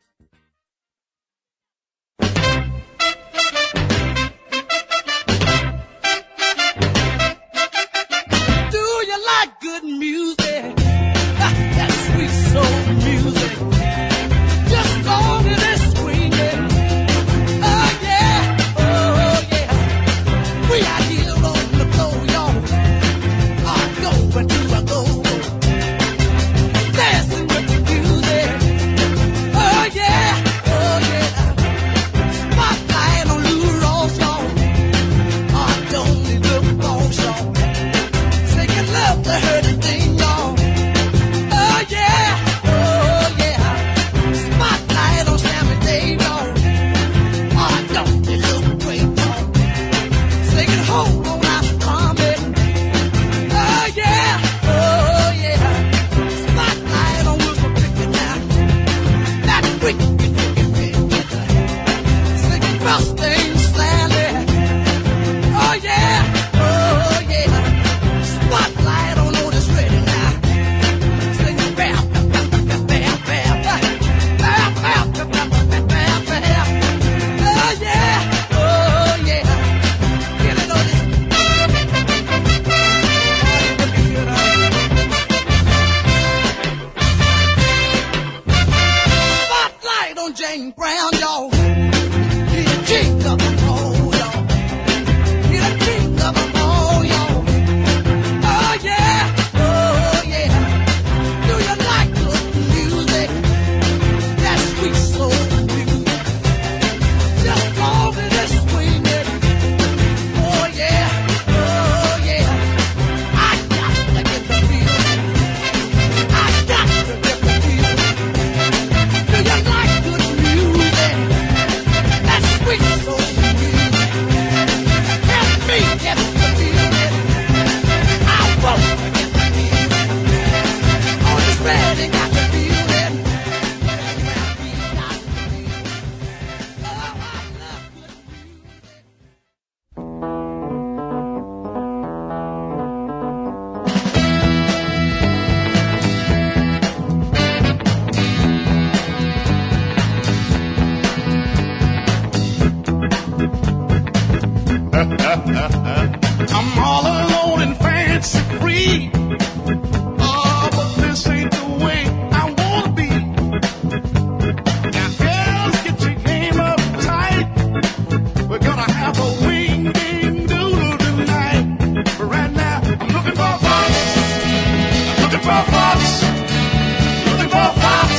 Do you like good music? That sweet soul music. Just go to this screaming. Oh yeah, oh yeah. We are here on the floor, y'all. I go and do I go. Dancing with the music. Oh yeah, oh yeah. Spotlight on Lou Ross, y'all. I don't need look on, y'all. Singing love to her today, y'all. Oh yeah, oh yeah. Spotlight on Sammy Davis, y'all. Oh, don't you look great, y'all. Singing hold on, I'm coming. Oh yeah, oh yeah. Spotlight on Wilson Pickett now. That wicked, singing Mustang Sally. Oh yeah, oh yeah. Spotlight on Otis Redding now. Singing bam, bam, bam, bam, bam, bam, bam, bam, bam, bam, bam. Oh yeah, oh yeah. Get it on this. Spotlight on Jane Brown, y'all. He a king of them all, y'all. He a king of them all, y'all. Oh yeah, oh yeah. Do you like good music? That sweet soul music. Just go to this swinging. Oh yeah, oh yeah. I got to get the feeling. I got to get the feeling. Do you like good music? That sweet soul music. Help me get the feeling. I won't get the feeling. On this ready, got the feeling. We got the feeling. Oh, I love good music. I'm all alone and fancy free. Oh, but this ain't the way I wanna be. Now, girls, get your game up tight. We're gonna have a wing ding doodle tonight. But right now, I'm looking for a fox. I'm looking for a fox. Looking for a fox.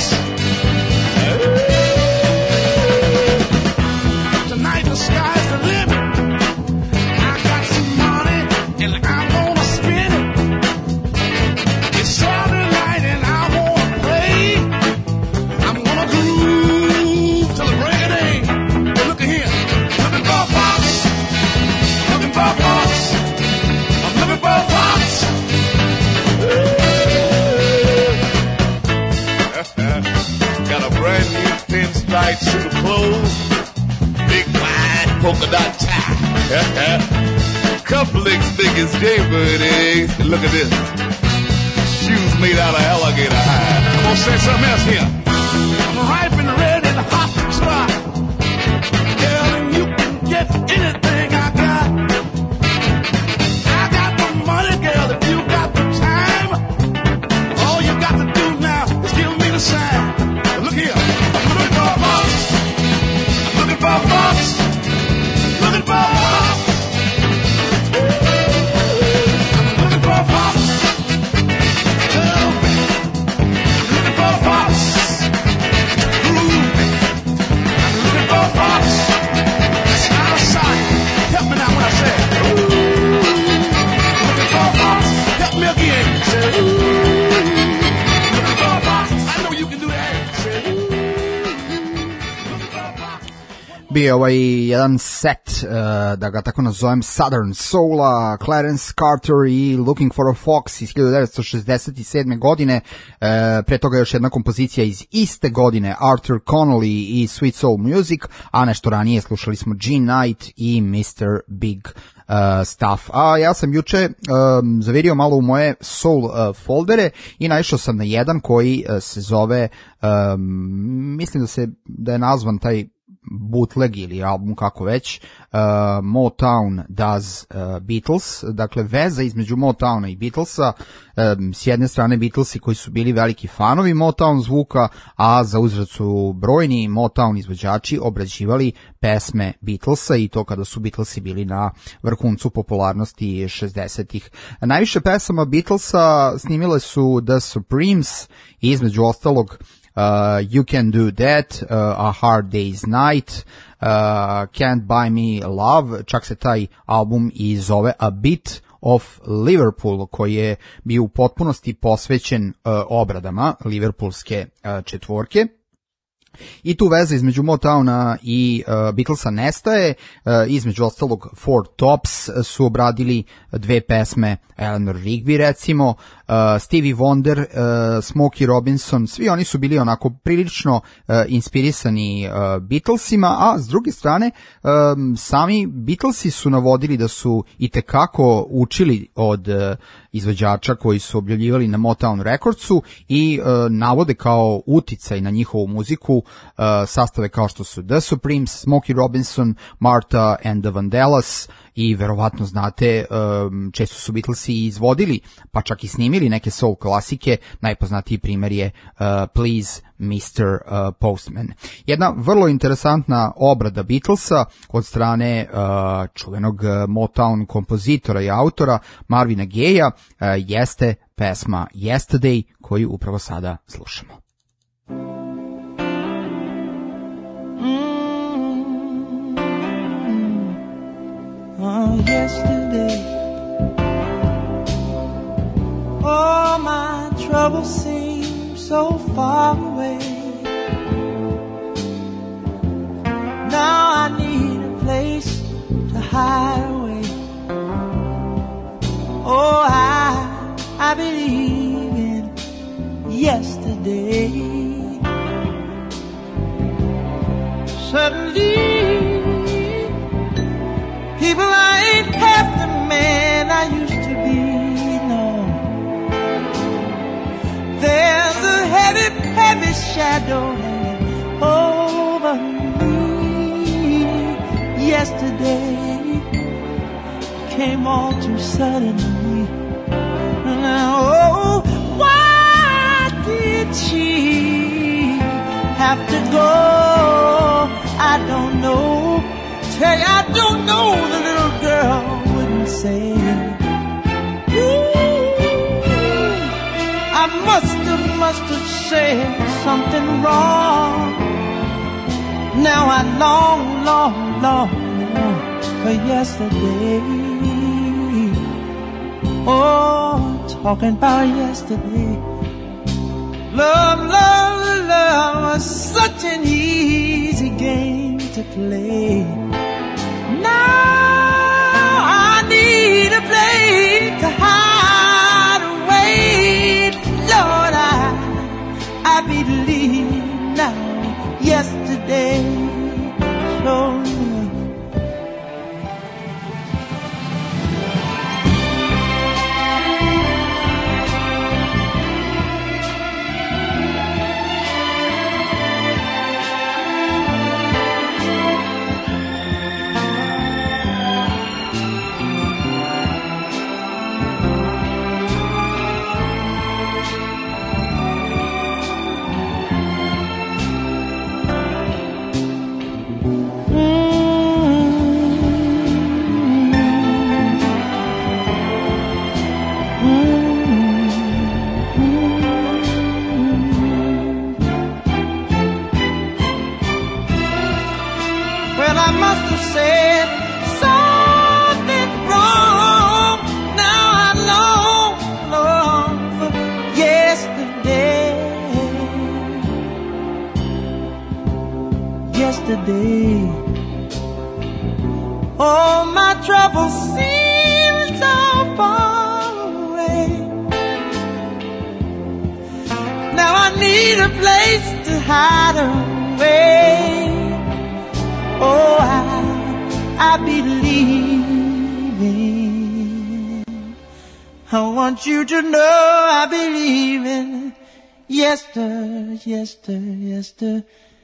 Tonight the sky's the limit. I got some money and I'm gonna spend it. It's Saturday night and I wanna play. I'm gonna groove till the break of day. But look at here, looking for a fox. Looking for a fox. I'm looking for a fox. Got a brand new pinstripe suit of clothes. Big wide polka dot tie. Cufflinks big as Jaybird eggs. And look at this. Shoes made out of alligator hide. I'm gonna say something else here. I'm ripe and ready and hot to try. Girl, and you can get anything I got. I got the money, girl, if you got the time. All you got to do now is give me the sign. But look here. I'm looking for a fox. I'm looking for a fox. Looking for a fox. I'm looking for a fox. I'm looking for a fox. Groove. I'm looking for a fox. That's out of sight. Bio je ovaj jedan set, da ga tako nazovem, Southern Soul-a, Clarence Carter i Looking for a Fox iz 1967. godine. Pre toga još jedna kompozicija iz iste godine, Arthur Connolly i Sweet Soul Music, a nešto ranije slušali smo Gene Knight i Mr. Big Stuff. A ja sam juče zavirio malo u moje soul foldere i naišao sam na jedan koji se zove, mislim da je nazvan taj bootleg ili album kako već, Motown Does Beatles, dakle veza između Motowna i Beatlesa, s jedne strane Beatlesi koji su bili veliki fanovi Motown zvuka, a za uzvrat su brojni Motown izvođači obrađivali pesme Beatlesa i to kada su Beatlesi bili na vrhuncu popularnosti 60-ih. Najviše pesama Beatlesa snimile su The Supremes i između ostalog You Can Do That, A Hard Day's Night, Can't Buy Me Love, čak se taj album i zove A Bit of Liverpool, koji je bio u potpunosti posvećen obradama liverpoolske četvorke. I tu veza između Motowna i Beatlesa nestaje. Između ostalog Four Tops su obradili dve pesme Eleanor Rigby recimo, Stevie Wonder, Smokey Robinson, svi oni su bili onako prilično inspirisani Beatlesima, a s druge strane sami Beatlesi su navodili da su itekako učili od izvođača koji su objavljivali na Motown Recordsu i navode kao uticaj na njihovu muziku sastave kao što su The Supremes, Smokey Robinson, Martha and the Vandellas i verovatno znate, često su Beatlesi izvodili, pa čak i snimili neke soul klasike, najpoznatiji primjer je Please Mr. Postman. Jedna vrlo interesantna obrada Beatlesa od strane čuvenog Motown kompozitora i autora Marvina Gaye jeste pesma Yesterday koju upravo sada slušamo. Yesterday, all my troubles seem so far away. Now I need a place to hide away. Oh, I believe in yesterday. Suddenly people, I ain't half the man I used to be, no. There's a heavy, heavy shadow hanging over me. Yesterday came all too suddenly. Now, oh, why did she have to go? I don't know. Tell you, I don't know, the little girl wouldn't say. Ooh, I must have said something wrong. Now I long for yesterday. Oh, talking about yesterday. Love was such an easy game to play. Now I need a place to hide away. Lord, I believe now yesterday. So day. Oh, my troubles seem so far away. Now I need a place to hide away. Oh, I believe in. I want you to know I believe in yesterday.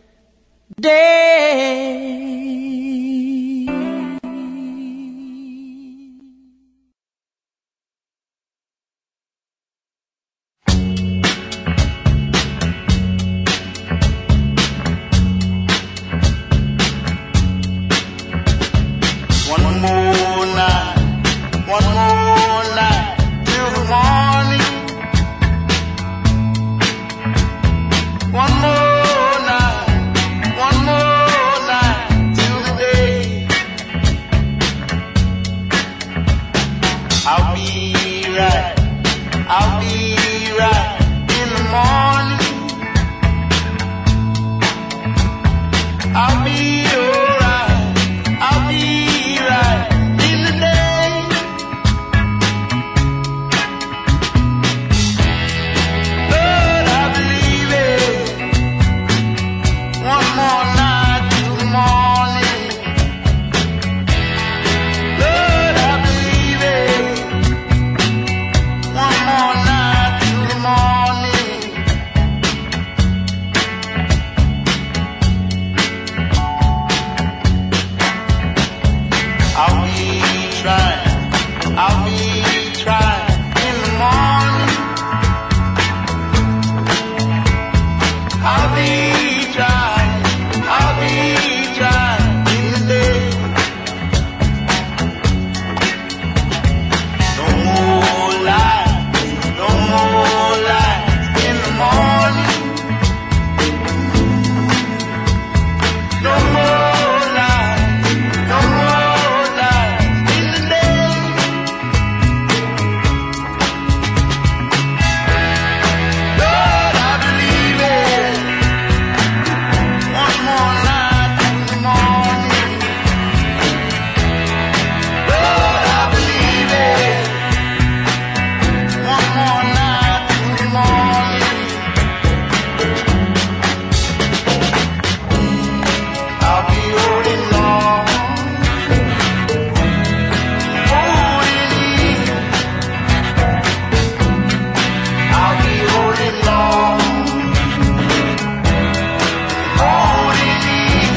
One more night till the morning. One more night till the day. I'll be right in the morning. I'll be alright in the day. But I believe it. One more night till the morning. But I believe it. One more night till the morning. I'll be trying in the morning. I'll be trying in the day. No more lies in the morning. No more lies in the day. Lord, I believe it. One more night till the morning. Lord, I believe it. One more night till the morning. I'll be holding on, holding in. I'll be holding on, holding in.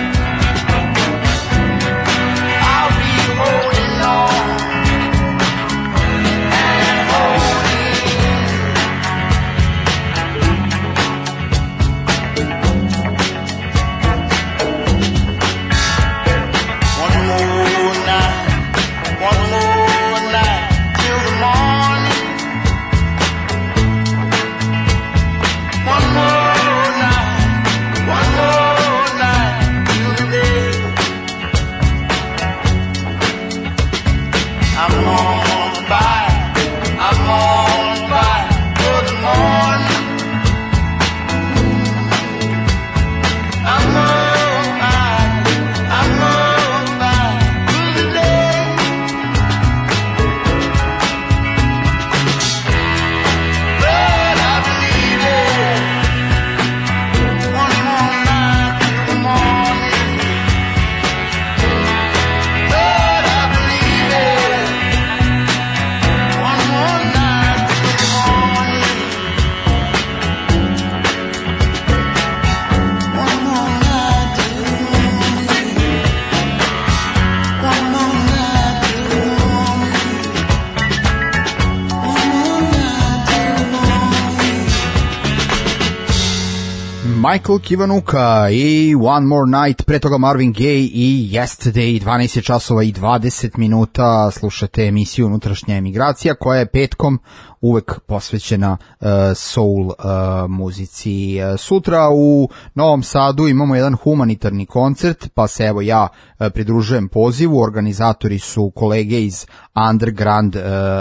I'll be holding on and holding in. One more night till the morning. One more night till the day. I'm on by for the morning. I'm on by for the day. But I believe it. One more night till the morning. But I believe it. One more night till the morning. One more night till the morning. One more night till the morning. One more night till the morning. Michael Kiwanuka i One More Night, pre toga Marvin Gaye i Yesterday. 12 je časova i 20 minuta, slušate emisiju Unutrašnja emigracija koja je petkom uvek posvećena soul muzici. Sutra u Novom Sadu imamo jedan humanitarni koncert, pa se evo ja pridružujem pozivu. Organizatori su kolege iz Underground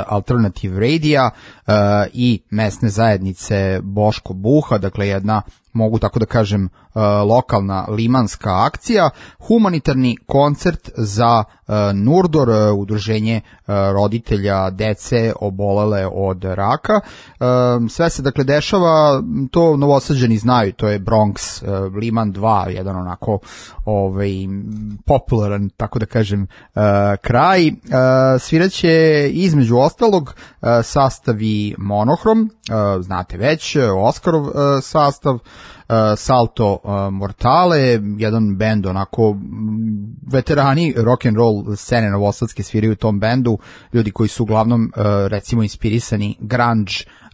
Alternative Radija i mesne zajednice Boško Buha, dakle jedna mogu tako da kažem lokalna limanska akcija, humanitarni koncert za Nurdor, udruženje roditelja dece obolele od raka. Sve se dakle dešava, to Novosađani znaju, to je Bronx, Liman 2, jedan onako popularan, tako da kažem, kraj. Sviraće između ostalog sastavi Monohrom, znate već, Oskarov sastav, Salto Mortale, jedan bend onako veterani rock'n'roll scene novosadske sviraju u tom bendu, ljudi koji su uglavnom recimo inspirisani grunge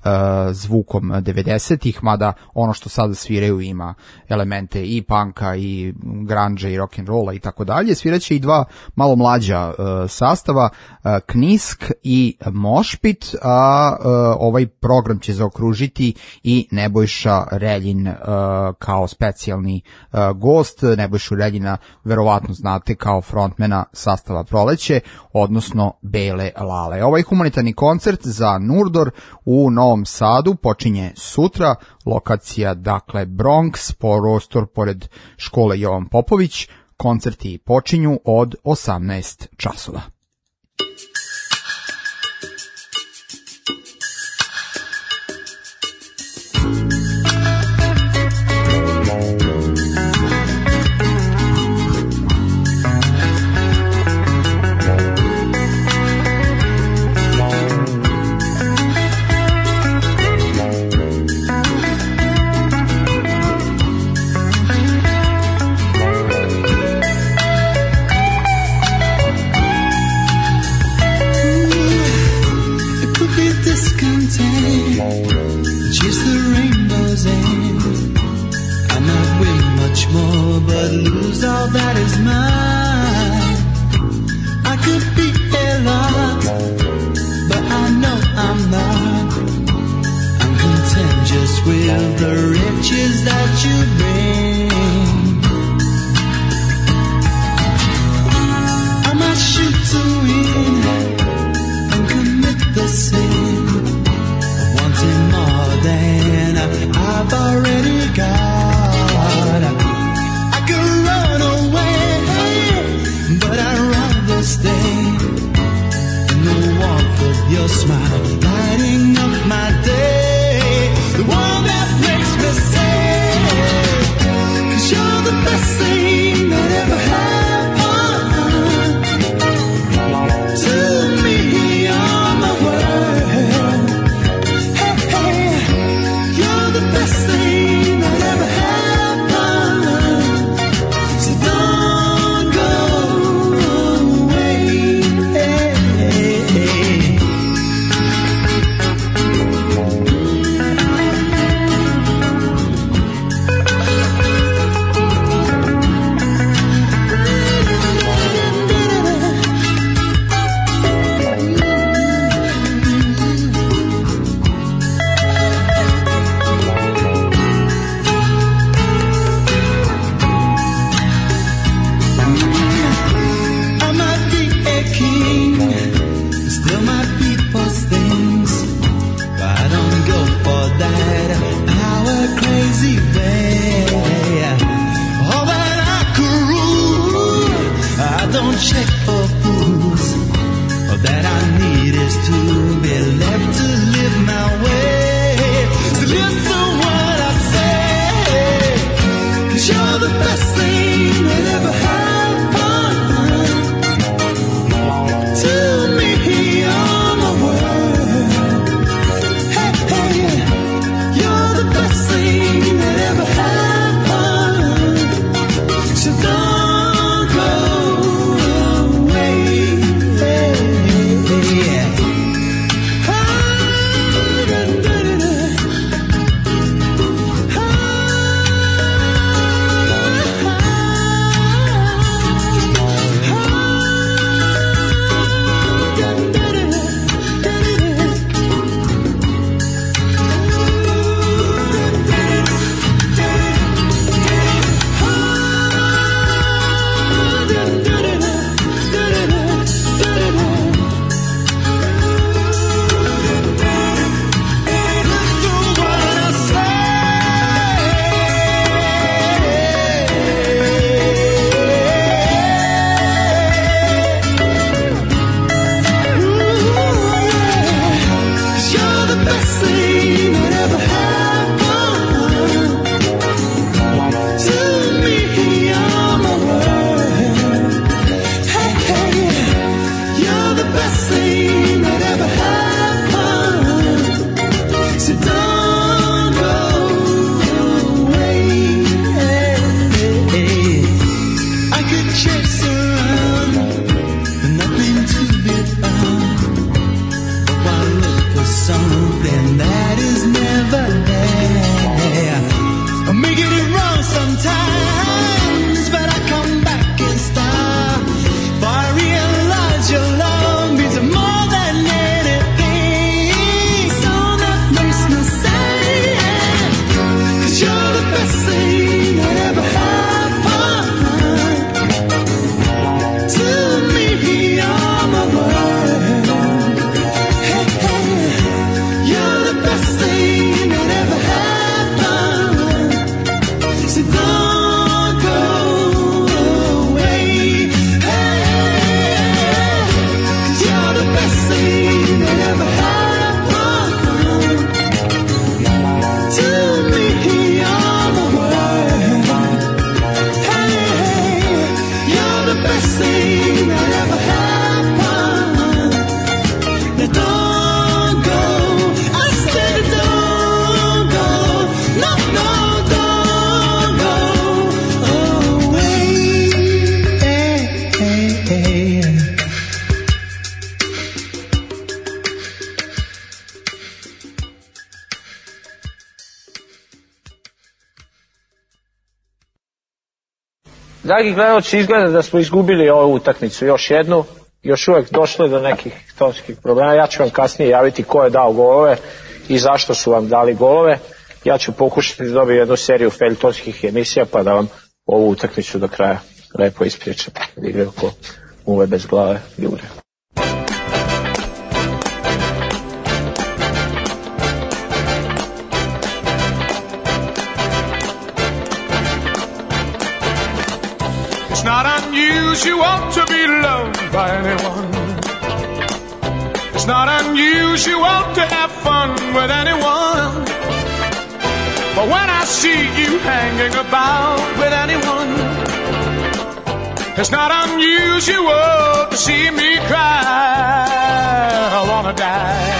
zvukom 90-ih, mada ono što sada sviraju ima elemente i punka i grunge i rock'n'rolla i tako dalje. Sviraće i dva malo mlađa sastava, Knisk i Mošpit, a ovaj program će zaokružiti i Nebojša Reljin kao specijalni gost. Nebojšu Reljina verovatno znate kao frontmena sastava Proleće, odnosno Bele Lale. Ovaj humanitarni koncert za Nurdor u Novom Sadu počinje sutra, lokacija dakle Bronx, prostor pored škole Jovan Popović. Koncerti počinju od 18 časova. To me, you're my world. something that is never there. I'm making it wrong sometimes, but I come back and stop. For I realize your love means more than anything. So that makes me say, 'cause you're the best thing that ever happened to me. You're my world. Hey, hey, you're the best thing that ever happened. So don't go away. Hey, 'cause you're the best thing that ever happened to me. You're my world. Hey, you're the best thing that ever happened. Now don't go. I said don't go. No, no, don't go away. Hey, hey, hey. Dragi gledalci, izgleda da smo izgubili ovu utakmicu još jednu. Još uvek došlo je do nekih tonskih problema. Ja ću vam kasnije javiti ko je dao golove i zašto su vam dali golove. Ja ću pokušati da dobijem jednu seriju feljtonskih emisija pa da vam ovu utakmicu do kraja lepo ispričam. Igraju ko muve bez glave ljude. It's not unusual to be loved by anyone. It's not unusual to have fun with anyone. But when I see you hanging about with anyone, it's not unusual to see me cry. I wanna die.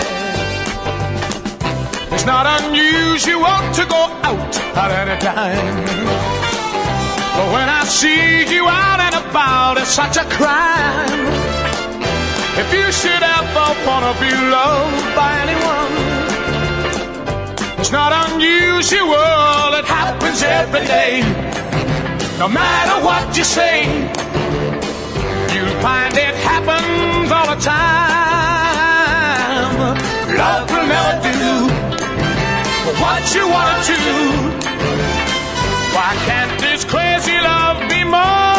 It's not unusual to go out at any time. But when I see you out and about, it's such a crime. If you should ever wanna be loved by anyone, it's not unusual, it happens every day. No matter what you say, you'll find it happens all the time. Love will never do what you wanna do. Why can't this crazy love be more?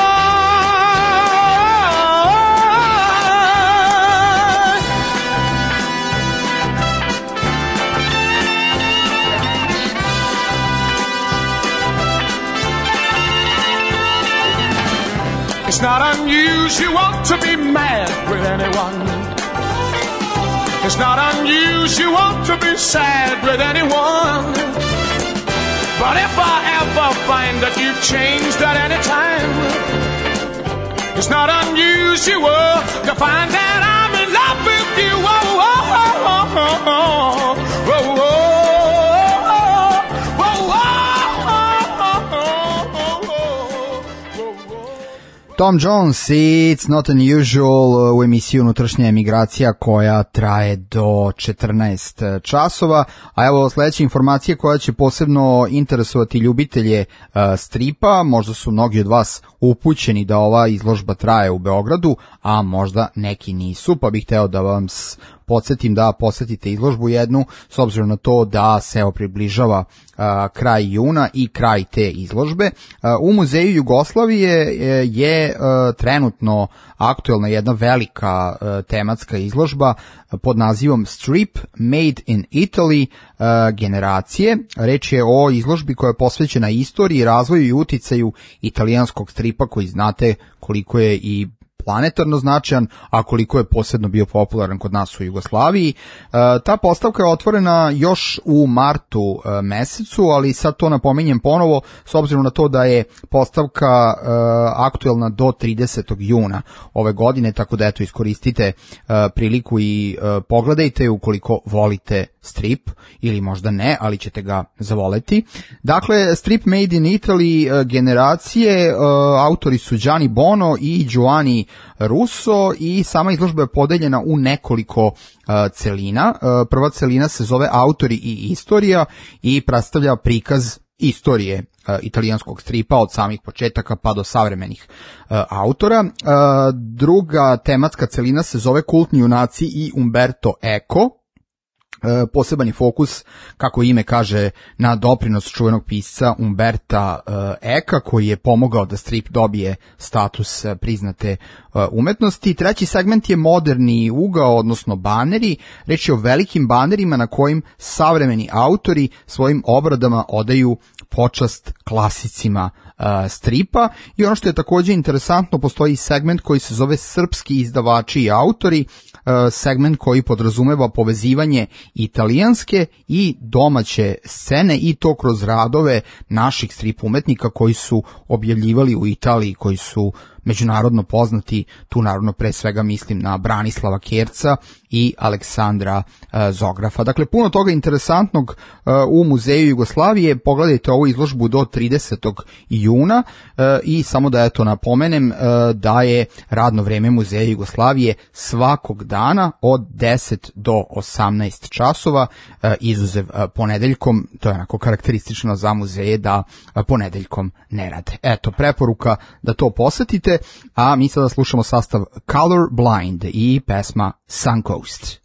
It's not unusual to be mad with anyone. It's not unusual to be sad with anyone. But if I ever find that you've changed at any time, it's not unusual to find that I'm in love with you. Oh, oh, oh, oh, oh, oh, oh, oh. Tom Jones, It's Not Unusual u emisiji Unutrašnja emigracija koja traje do 14 časova, a evo sledeća informacija koja će posebno interesovati ljubitelje stripa, možda su mnogi od vas upućeni da ova izložba traje u Beogradu, a možda neki nisu, pa bih hteo da vam podsjetim da posetite izložbu jednu, s obzirom na to da se evo približava kraj juna i kraj te izložbe. U Muzeju Jugoslavije je trenutno aktuelna jedna velika tematska izložba pod nazivom Strip Made in Italy generacije. Reč je o izložbi koja je posvećena istoriji, razvoju i uticaju italijanskog stripa koji znate koliko je i planetarno značajan, a koliko je posebno bio popularan kod nas u Jugoslaviji. Ta postavka je otvorena još u martu mesecu, ali sad to napominjem ponovo s obzirom na to da je postavka aktuelna do 30. juna ove godine, tako da eto iskoristite priliku i pogledajte ukoliko volite strip ili možda ne, ali ćete ga zavoleti. Dakle, Strip Made in Italy generacije, autori su Gianni Bono i Giovanni Russo, i sama izložba je podeljena u nekoliko celina. Prva celina se zove Autori i istorija i predstavlja prikaz istorije italijanskog stripa od samih početaka pa do savremenih autora. Druga tematska celina se zove Kultni junaci i Umberto Eco. Poseban je fokus, kako ime kaže, na doprinos čuvenog pisca Umberta Eka, koji je pomogao da strip dobije status priznate umetnosti. Treći segment je moderni ugao, odnosno baneri. Reč je o velikim banerima na kojim savremeni autori svojim obradama odaju počast klasicima stripa. I ono što je takođe interesantno, postoji segment koji se zove Srpski izdavači i autori, segment koji podrazumeva povezivanje italijanske i domaće scene, i to kroz radove naših strip umetnika koji su objavljivali u Italiji, koji su međunarodno poznati. Tu naravno pre svega mislim na Branislava Kerca i Aleksandra Zografa. Dakle, puno toga interesantnog u Muzeju Jugoslavije. Pogledajte ovu izložbu do 30. juna i samo da eto napomenem da je radno vreme Muzeja Jugoslavije svakog dana od 10 do 18 časova, izuzev ponedeljkom. To je onako karakteristično za muzeje da ponedeljkom ne rade. Eto, preporuka da to posetite, a mi sada slušamo sastav Color Blind i pesma Suncoast.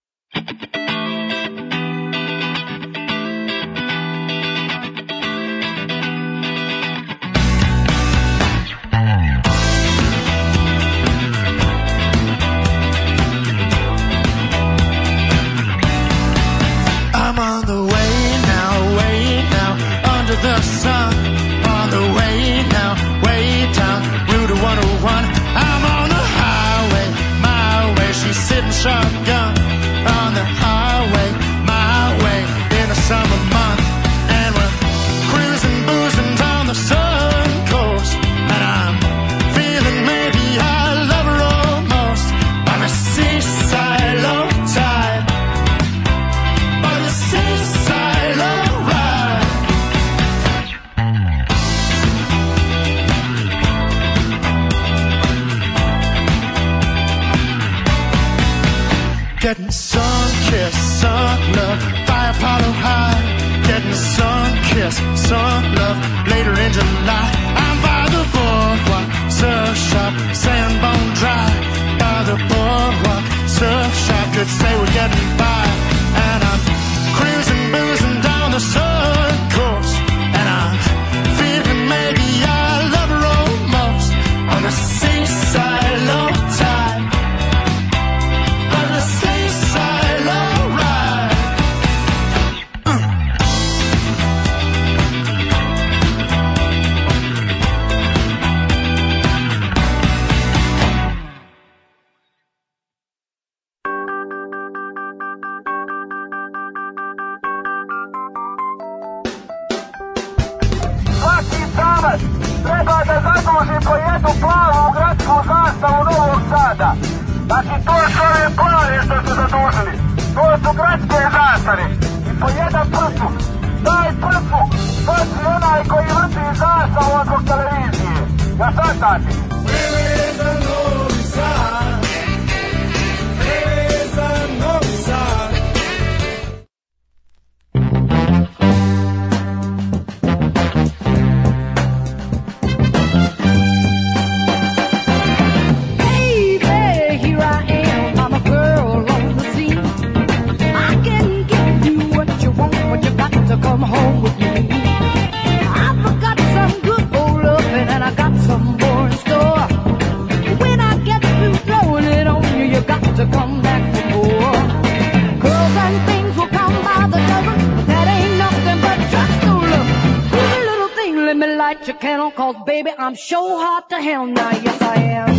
I'm on the way now, under the sun. On the way now, way down, Route 101. I'm on the highway, my way. She's sitting shotgun on the highway, my way. In the summer month, and we're cruising, boozing down the sun coast. And I'm feeling maybe I love her almost. By the seaside, low tide. By the seaside, low ride. Getting sun-kissed, sun-love, by Apollo High. Getting sun-kissed, sun-love, later in July. I'm by the boardwalk, surf shop, sandbone dry. By the boardwalk, surf shop, could say we're getting by. And I'm cruising, boozing down the sun coast. And I'm feeling maybe I love her almost. On the seaside, low tide. On the seaside, low ride. Svaki samac treba da zaduži po jednu plavu gradsku zastavu Novog Sada. Znači, to su ove plave što su zadužili. To su gradske zastave. I po jedan prfuk. Taj prfuk nosi onaj koji vrti zastavu oko televizije. Ja sad tati. Vreme za Novi Sad. Vreme za Novi Sad. Baby, here I am. I'm a girl on the scene. I can give you what you want, but you got to come home with me. I've got some good old loving and I got some more in store. When I get through blowing it on you, you got to come back for more. Girls and things will come by the dozen, but that ain't nothing but just no love. Every little thing, let me light your candle, 'cause baby, I'm sure hot to hell now, yes I am.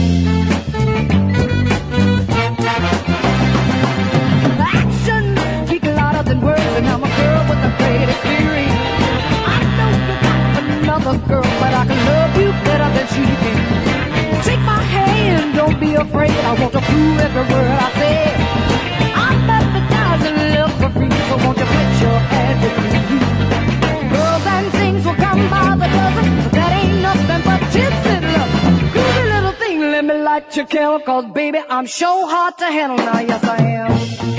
Action speak louder than words, and I'm a girl with a great experience. I know you got another girl, but I can love you better than she can. Take my hand, don't be afraid. I want to prove every word I say. I'm advertising love for free, so won't you put your ad with me? Girls and things will come by the dozen, but that ain't nothing but tips and love. Good little thing, let me light your kennel, 'cause baby, I'm sure hard to handle now, yes I am.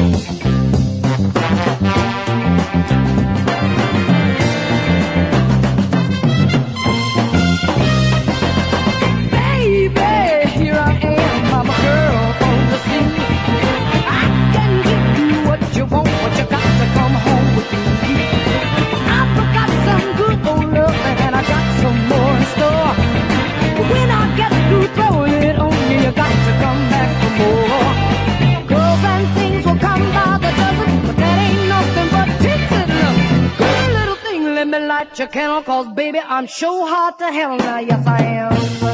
Baby, here I am, I'm a girl on the scene. I can give you what you want, but you got to come home with me. I forgot some good old love, and I got some more in store. But when I get through throwing it on you, you got to come back for more. Girls and things will come by the dozen, but that ain't nothing but tricks and love. Good little thing, let me light your candle, 'cause baby, I'm sure hard to handle now, yes I am.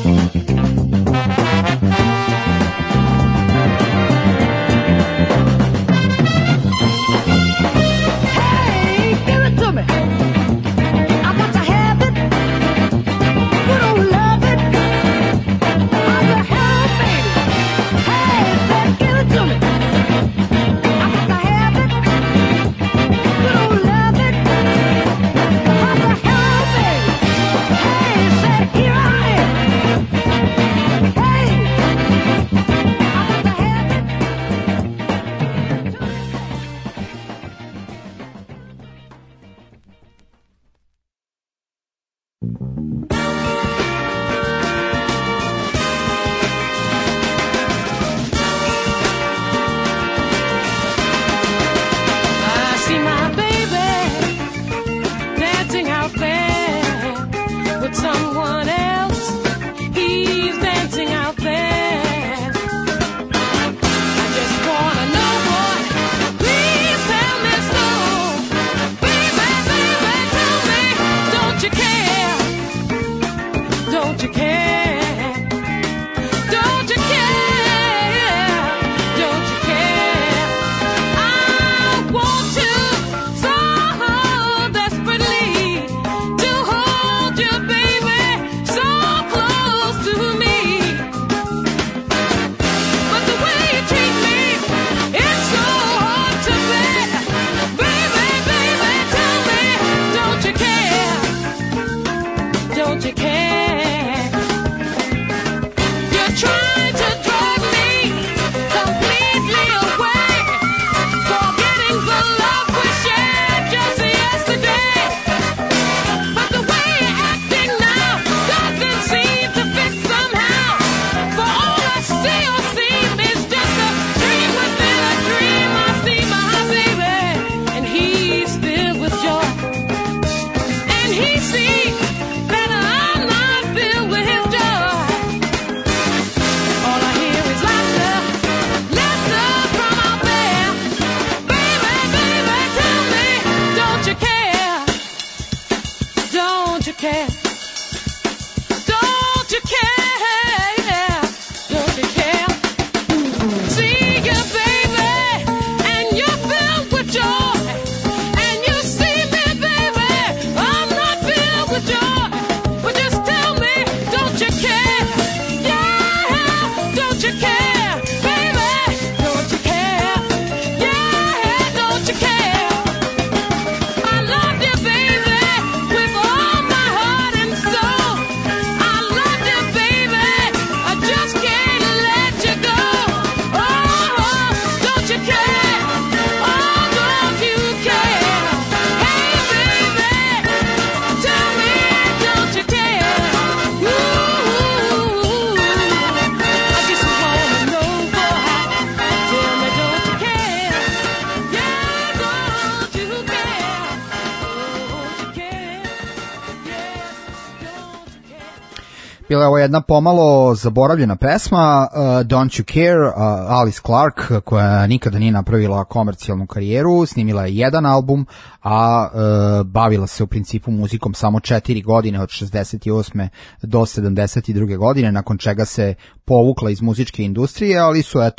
Bila je ovo jedna pomalo zaboravljena pesma, Don't You Care, Alice Clark, koja nikada nije napravila komercijalnu karijeru, snimila je jedan album, a bavila se u principu muzikom samo 4 godine, od 68. do 72. godine, nakon čega se povukla iz muzičke industrije, ali su eto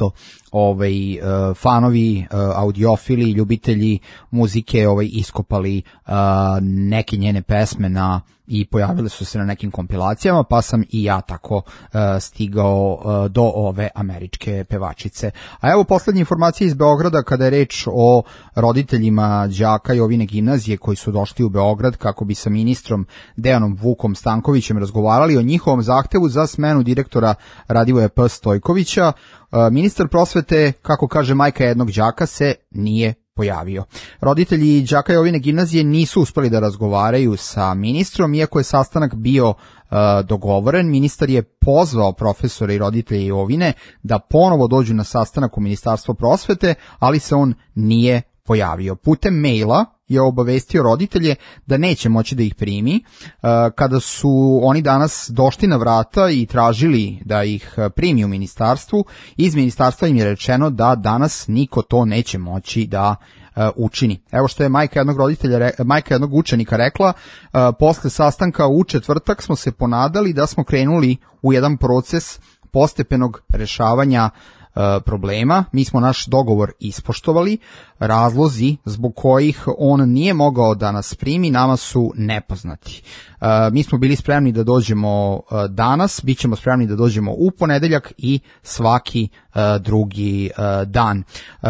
fanovi, audiofili, ljubitelji muzike iskopali neke njene pesme i pojavile su se na nekim kompilacijama, pa sam i ja tako stigao do ove američke pevačice. A evo poslednje informacije iz Beograda kada je reč o roditeljima đaka Jovine gimnazije koji su došli u Beograd kako bi sa ministrom Dejanom Vukom Stankovićem razgovarali o njihovom zahtevu za smenu direktora Radivoja P. Stojkovića. Ministar prosvete, kako kaže majka jednog đaka, se nije pojavio. Roditelji đaka Jovine gimnazije nisu uspeli da razgovaraju sa ministrom, iako je sastanak bio dogovoren. Ministar je pozvao profesore i roditelje Jovine da ponovo dođu na sastanak u Ministarstvo prosvete, ali se on nije pojavio. Putem maila je obavestio roditelje da neće moći da ih primi. Kada su oni danas došli na vrata i tražili da ih primi u ministarstvu, iz ministarstva im je rečeno da danas niko to neće moći da učini. Evo što je majka jednog učenika rekla: posle sastanka u četvrtak smo se ponadali da smo krenuli u jedan proces postepenog rešavanja problema. Mi smo naš dogovor ispoštovali. Razlozi zbog kojih on nije mogao da nas primi nama su nepoznati. Mi smo bili spremni da dođemo danas, bit ćemo spremni da dođemo u ponedeljak i svaki drugi dan.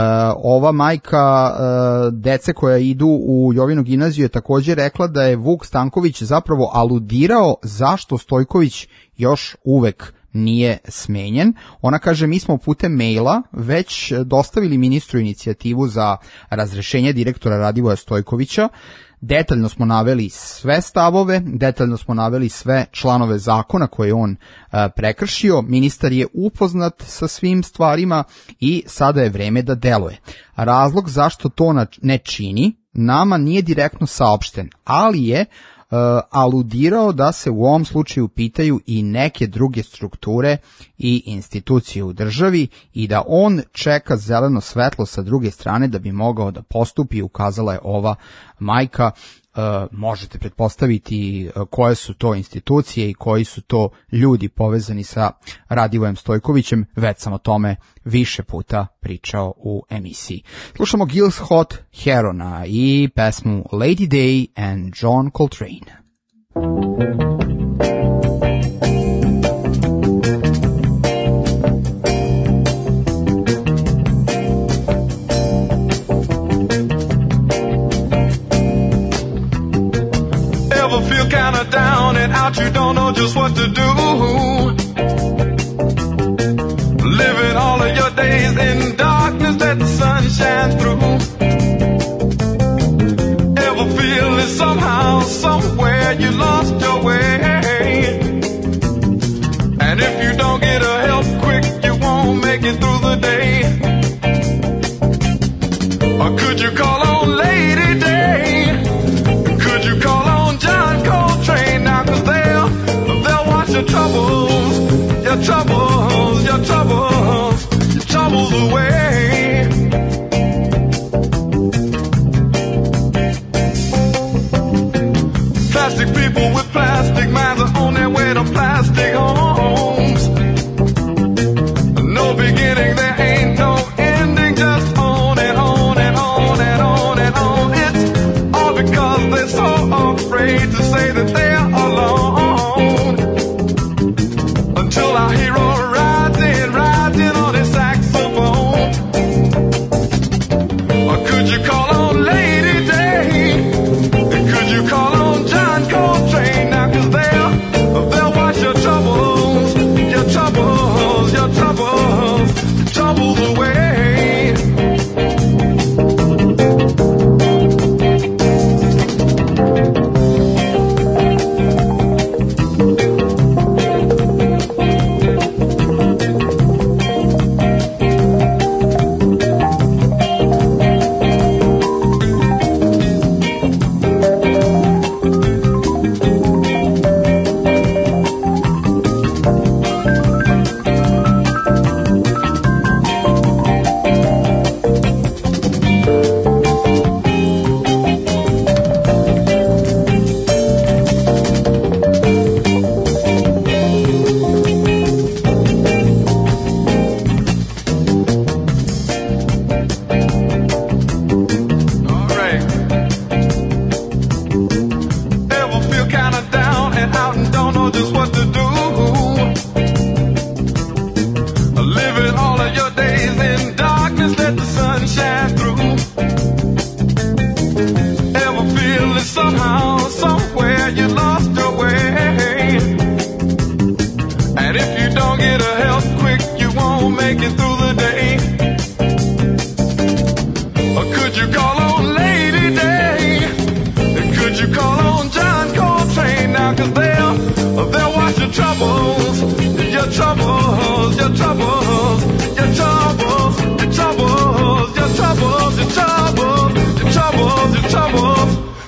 Ova majka dece koja idu u Jovinu gimnaziju je također rekla da je Vuk Stanković zapravo aludirao zašto Stojković još uvek nije smenjen. Ona kaže: mi smo putem maila već dostavili ministru inicijativu za razrešenje direktora Radivoja Stojkovića. Detaljno smo naveli sve stavove, detaljno smo naveli sve članove zakona koje je on prekršio. Ministar je upoznat sa svim stvarima i sada je vreme da deluje. Razlog zašto to ne čini nama nije direktno saopšten, ali je aludirao da se u ovom slučaju pitaju i neke druge strukture i institucije u državi i da on čeka zeleno svetlo sa druge strane da bi mogao da postupi, ukazala je ova majka. Možete pretpostaviti koje su to institucije i koji su to ljudi povezani sa Radivojem Stojkovićem, već sam o tome više puta pričao u emisiji. Slušamo Gil's Hot Herona i pesmu Lady Day and John Coltrane. Feel kinda down and out, you don't know just what to do. Living all of your days in darkness, let the sun shine through. Ever feel that somehow, somewhere you lost your way? And if you don't get a help quick, you won't make it through the day. Or could you call on Lady Day? Could you call on John Coltrane now? 'Cause they'll wash your troubles, your troubles, your troubles, your troubles away. Plastic people with plastic minds are on their way to plastic homes. No beginning, there ain't no ending, just on and on and on and on and on. It's all because they're so afraid to say that they're alone. Until our hero rides in on his saxophone. Or could you call on Lady Day? Could you call on John Coltrane now? 'Cause they'll wash your troubles, your troubles, your troubles, your troubles away.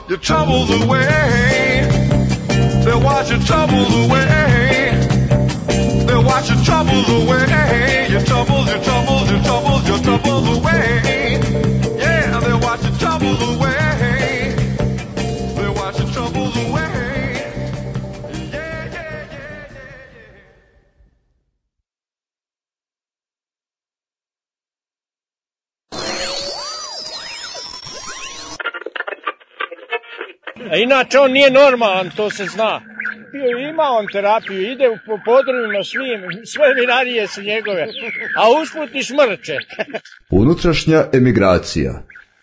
your troubles away. They'll wash your troubles away. They'll wash your troubles away. Your troubles, your troubles, your troubles, your troubles away. Yeah, they'll wash your troubles away. They'll wash your troubles away. A inače on nije normalan, to se zna. Ima on terapiju, ide po podrumima sve vinarije su njegove, a usput i šmrče. Unutrašnja emigracija.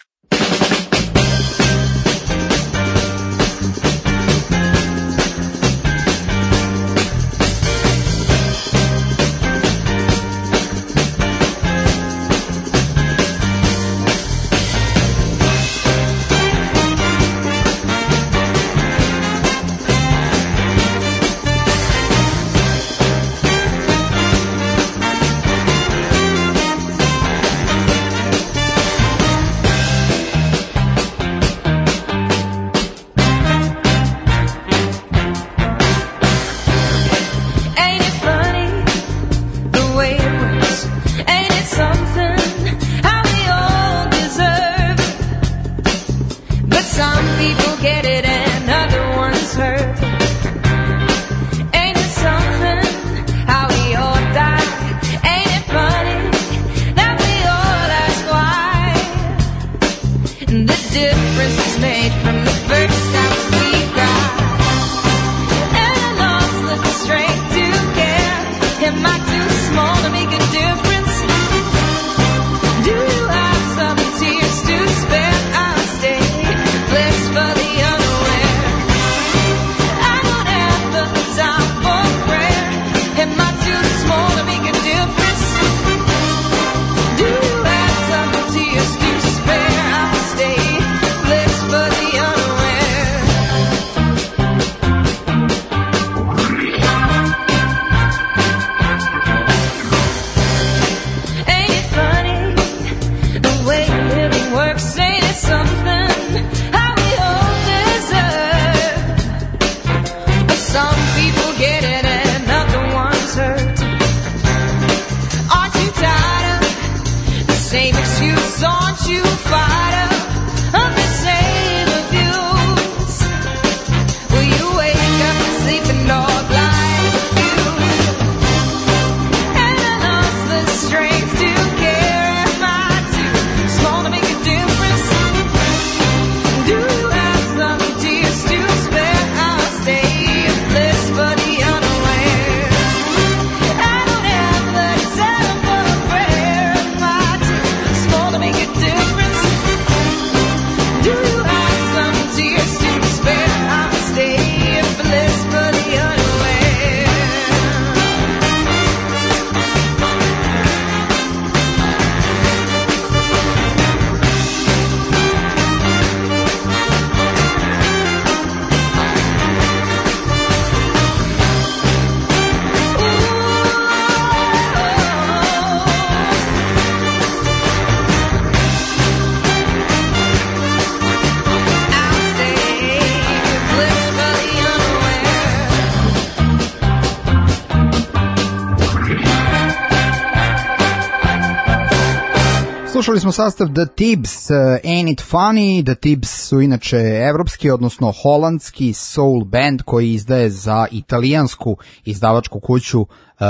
Slušali smo sastav The Tibbs, Ain't It Funny. The Tibbs su inače evropski, odnosno holandski soul band koji izdaje za italijansku izdavačku kuću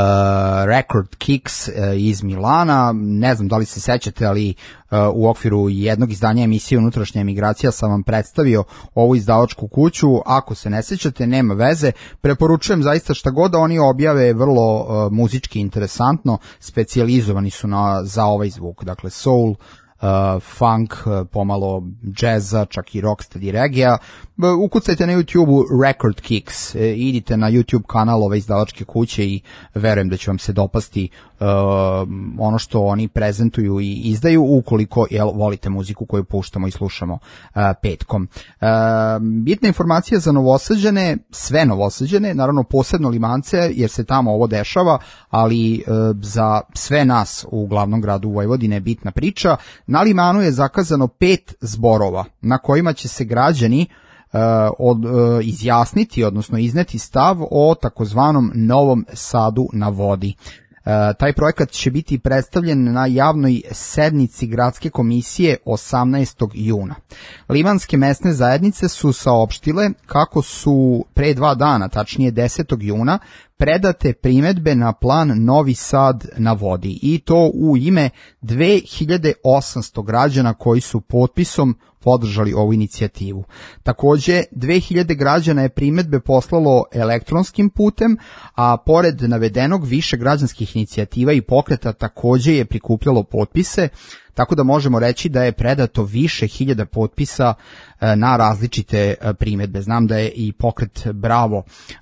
Record Kicks iz Milana. Ne znam da li se sećate, ali u okviru jednog izdanja emisije Unutrašnja emigracija sam vam predstavio ovu izdavačku kuću. Ako se ne sećate, nema veze, preporučujem zaista šta god da oni objave, vrlo muzički interesantno, specijalizovani su za ovaj zvuk, dakle soul, funk, pomalo džeza, čak i rocksteady regija. Ukucajte na YouTube-u Record Kicks, idite na YouTube kanal ove izdavačke kuće i verujem da će vam se dopasti ono što oni prezentuju i izdaju, ukoliko volite muziku koju puštamo i slušamo petkom. Bitna informacija za Novosađane, sve Novosađane, naravno posebno Limance, jer se tamo ovo dešava, ali za sve nas u glavnom gradu Vojvodine je bitna priča. Na Limanu je zakazano 5 zborova na kojima će se građani izjasniti, odnosno izneti stav o takozvanom Novom Sadu na vodi. Taj projekat će biti predstavljen na javnoj sednici gradske komisije 18. juna. Limanske mesne zajednice su saopštile kako su pre 2 dana, tačnije 10. juna, predate primedbe na plan Novi Sad na vodi i to u ime 2800 građana koji su potpisom podržali ovu inicijativu. Takođe, 2000 građana je primedbe poslalo elektronskim putem, a pored navedenog više građanskih inicijativa i pokreta takođe je prikupljalo potpise, tako da možemo reći da je predato više hiljada potpisa na različite primedbe. Znam da je i pokret Bravo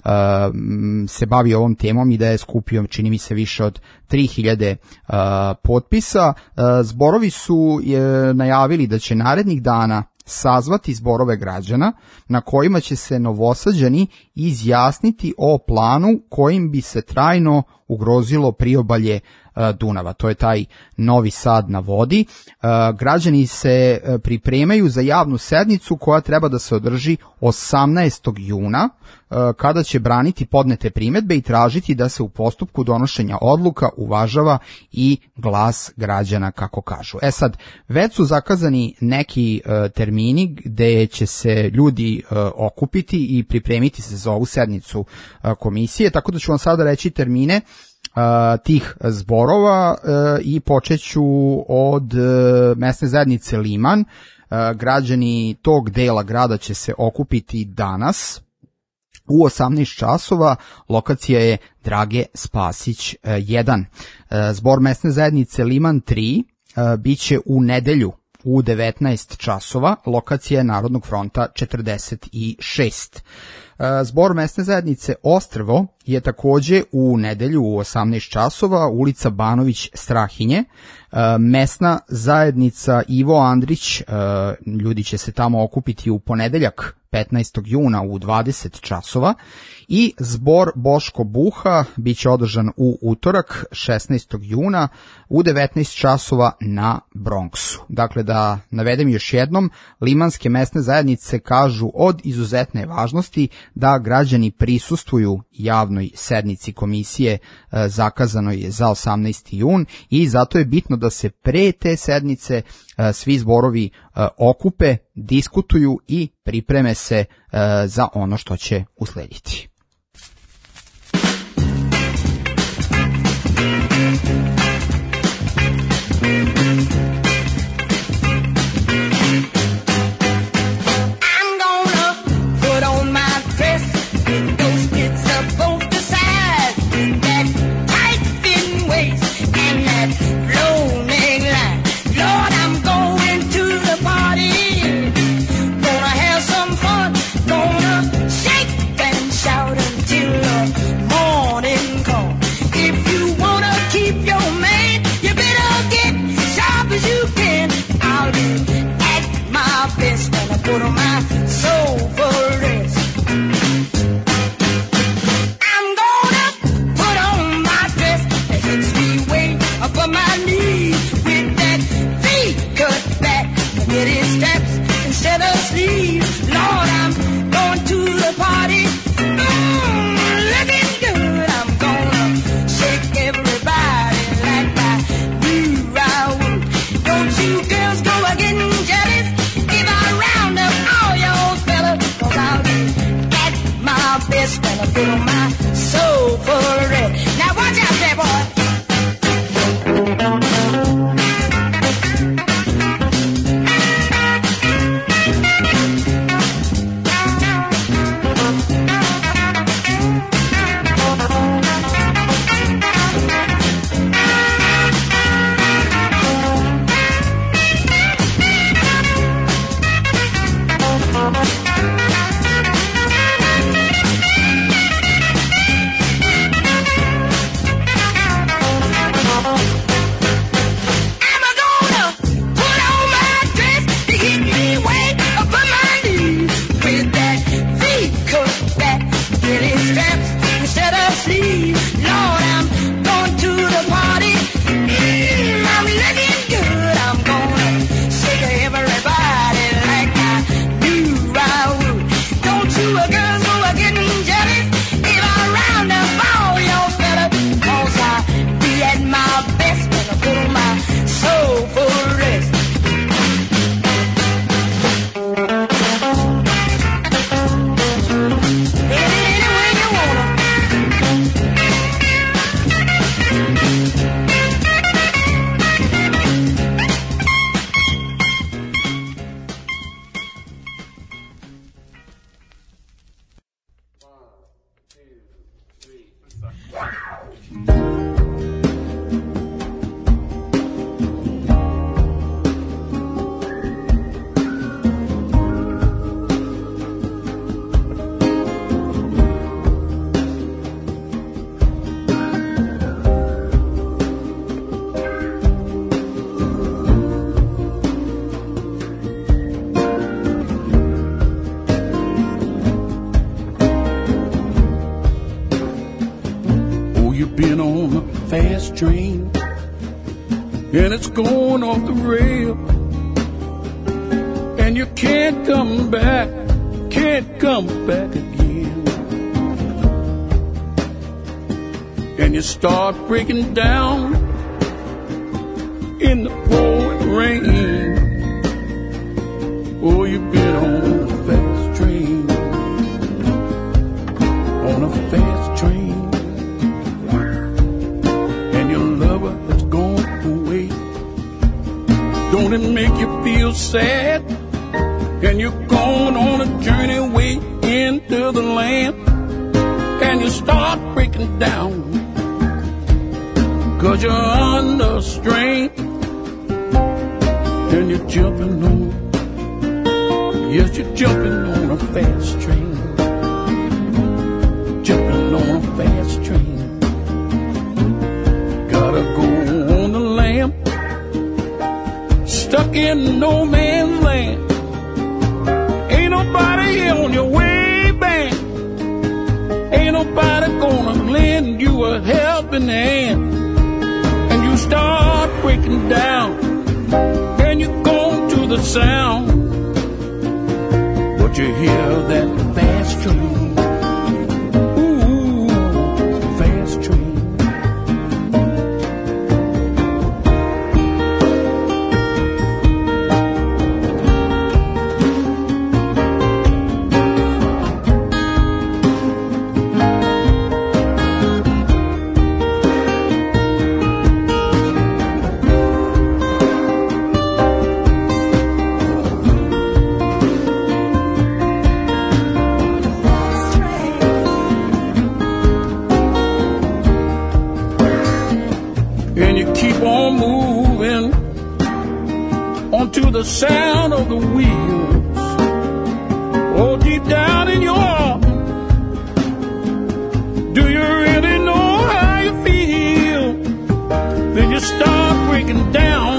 se bavio ovom temom i da je skupio, čini mi se, više od 3000 potpisa. Zborovi su najavili da će narednih dana sazvati zborove građana na kojima će se Novosađani izjasniti o planu kojim bi se trajno ugrozilo priobalje Dunava. To je taj Novi Sad na vodi. Građani se pripremaju za javnu sednicu koja treba da se održi 18. juna, kada će braniti podnete primedbe i tražiti da se u postupku donošenja odluka uvažava i glas građana, kako kažu. Sad, već su zakazani neki termini gde će se ljudi okupiti i pripremiti se za ovu sednicu komisije, tako da ću vam sada reći termine tih zborova i počeću od mesne zajednice Liman. Građani tog dela grada će se okupiti danas u 18 časova, lokacija je Drage Spasić 1. Zbor mesne zajednice Liman 3 biće u nedelju u 19 časova, lokacija je Narodnog fronta 46. Zbor mesne zajednice Ostrvo je takođe u nedelju u 18 časova, ulica Banović Strahinje. Mesna zajednica Ivo Andrić, ljudi će se tamo okupiti u ponedeljak 15. juna u 20 časova i zbor Boško Buha biće održan u utorak 16. juna u 19 časova na Bronxu. Dakle, da navedem još jednom, limanske mesne zajednice kažu od izuzetne važnosti da građani prisustvuju javnoj sednici komisije zakazanoj za 18. jun i zato je bitno da se pre te sednice svi zborovi okupe, diskutuju i pripreme se za ono što će uslediti. Put on my soul for rest. I'm gonna put on my dress that hits me way up on my knees with that V-cut back, forgetting straps instead of sleeves. Lord, I'm going to the party, looking good. I'm gonna shake everybody like I knew I would. Don't you girls go getting jealous if I round up all y'all fellas, 'cause I'll be at my best when I put on my soul for rest. Now watch out there, boy. fast train, and it's going off the rail, and you can't come back again. And you start breaking down in the pouring rain. Oh, you've been on a fast train, on a fast train, and your lover has gone away. Don't it make you feel sad? And you're going on a journey way into the land, and you start breaking down, 'cause you're under strain, and you're jumping on, yes, you're jumping on a fast train, jumping on a fast train. Gotta go on the lam, stuck in no man's land. Ain't nobody on your way back. Ain't nobody gonna lend you a helping hand. And you start breaking down, and you go to the sound, but you hear that fast train. Ooh, fast train. And you keep on moving onto the sound of the wheels. Oh, deep down in your heart, do you really know how you feel? Then you start breaking down,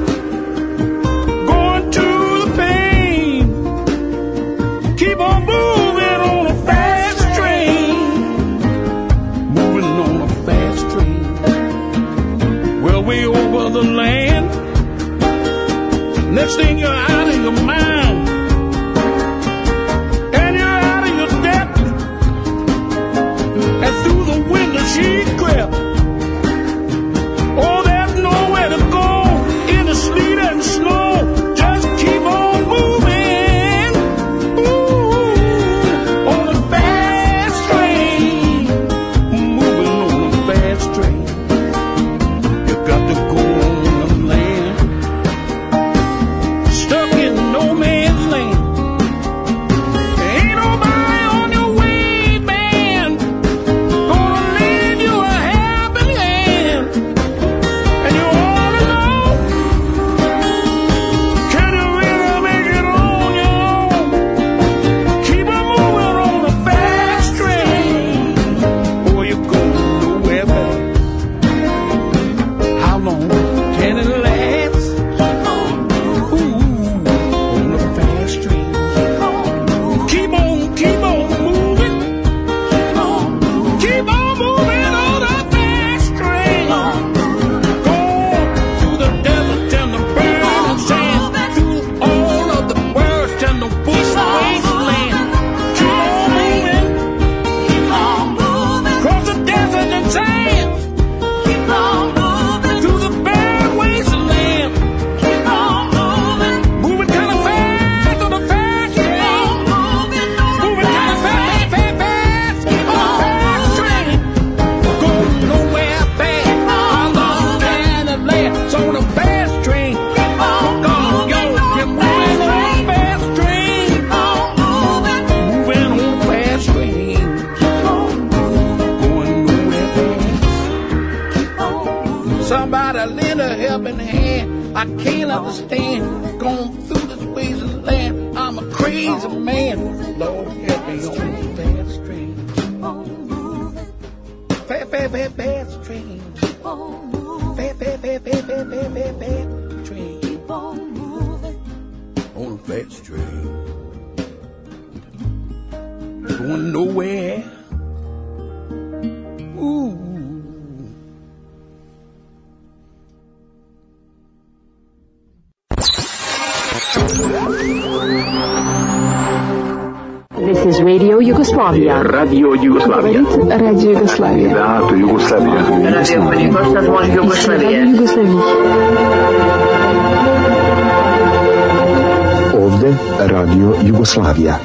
going to the pain. Keep on moving on a fast train, moving on a fast train. Well, way over the land. Next thing you're out of your mind, and you're out of your depth, and through the window she crept. Oh, there's nowhere to go in the sleet and snow. Just keep on moving. Ooh, on a fast train, moving on a fast train. You got to go on the land, stuck in no man's land. Ain't nobody on your way, man, gonna lend you a helping hand. And you're all alone. Can you really make it on your own? Keep on moving on a fast train, or you're going nowhere back. How long can it last? Ooh, on a fast train. Keep on moving. Keep on moving on a fast train. Go through the desert and the burning sand, through all of the birds and the bush wasteland. Keep on moving. Cross the desert and sand. Through the barren wasteland. Moving kind of fast on a fast train. Moving kind of fast on a fast train. Going nowhere fast. How long can it last on a fast train? You're moving on a fast train. Moving on a fast train. Going nowhere fast. Somebody lend a helping hand. I can't understand. Going through this wasteland land. I'm a crazy man. Lord help me on a fast train. Fast train. Fast train. On a fast train. Going nowhere. Ooh. is Radio Yugoslavia. Radio Jugoslavia. Radio Jugoslavia. Da, to je Jugoslavia. Radio Jugoslavia. Ovde Radio Jugoslavia.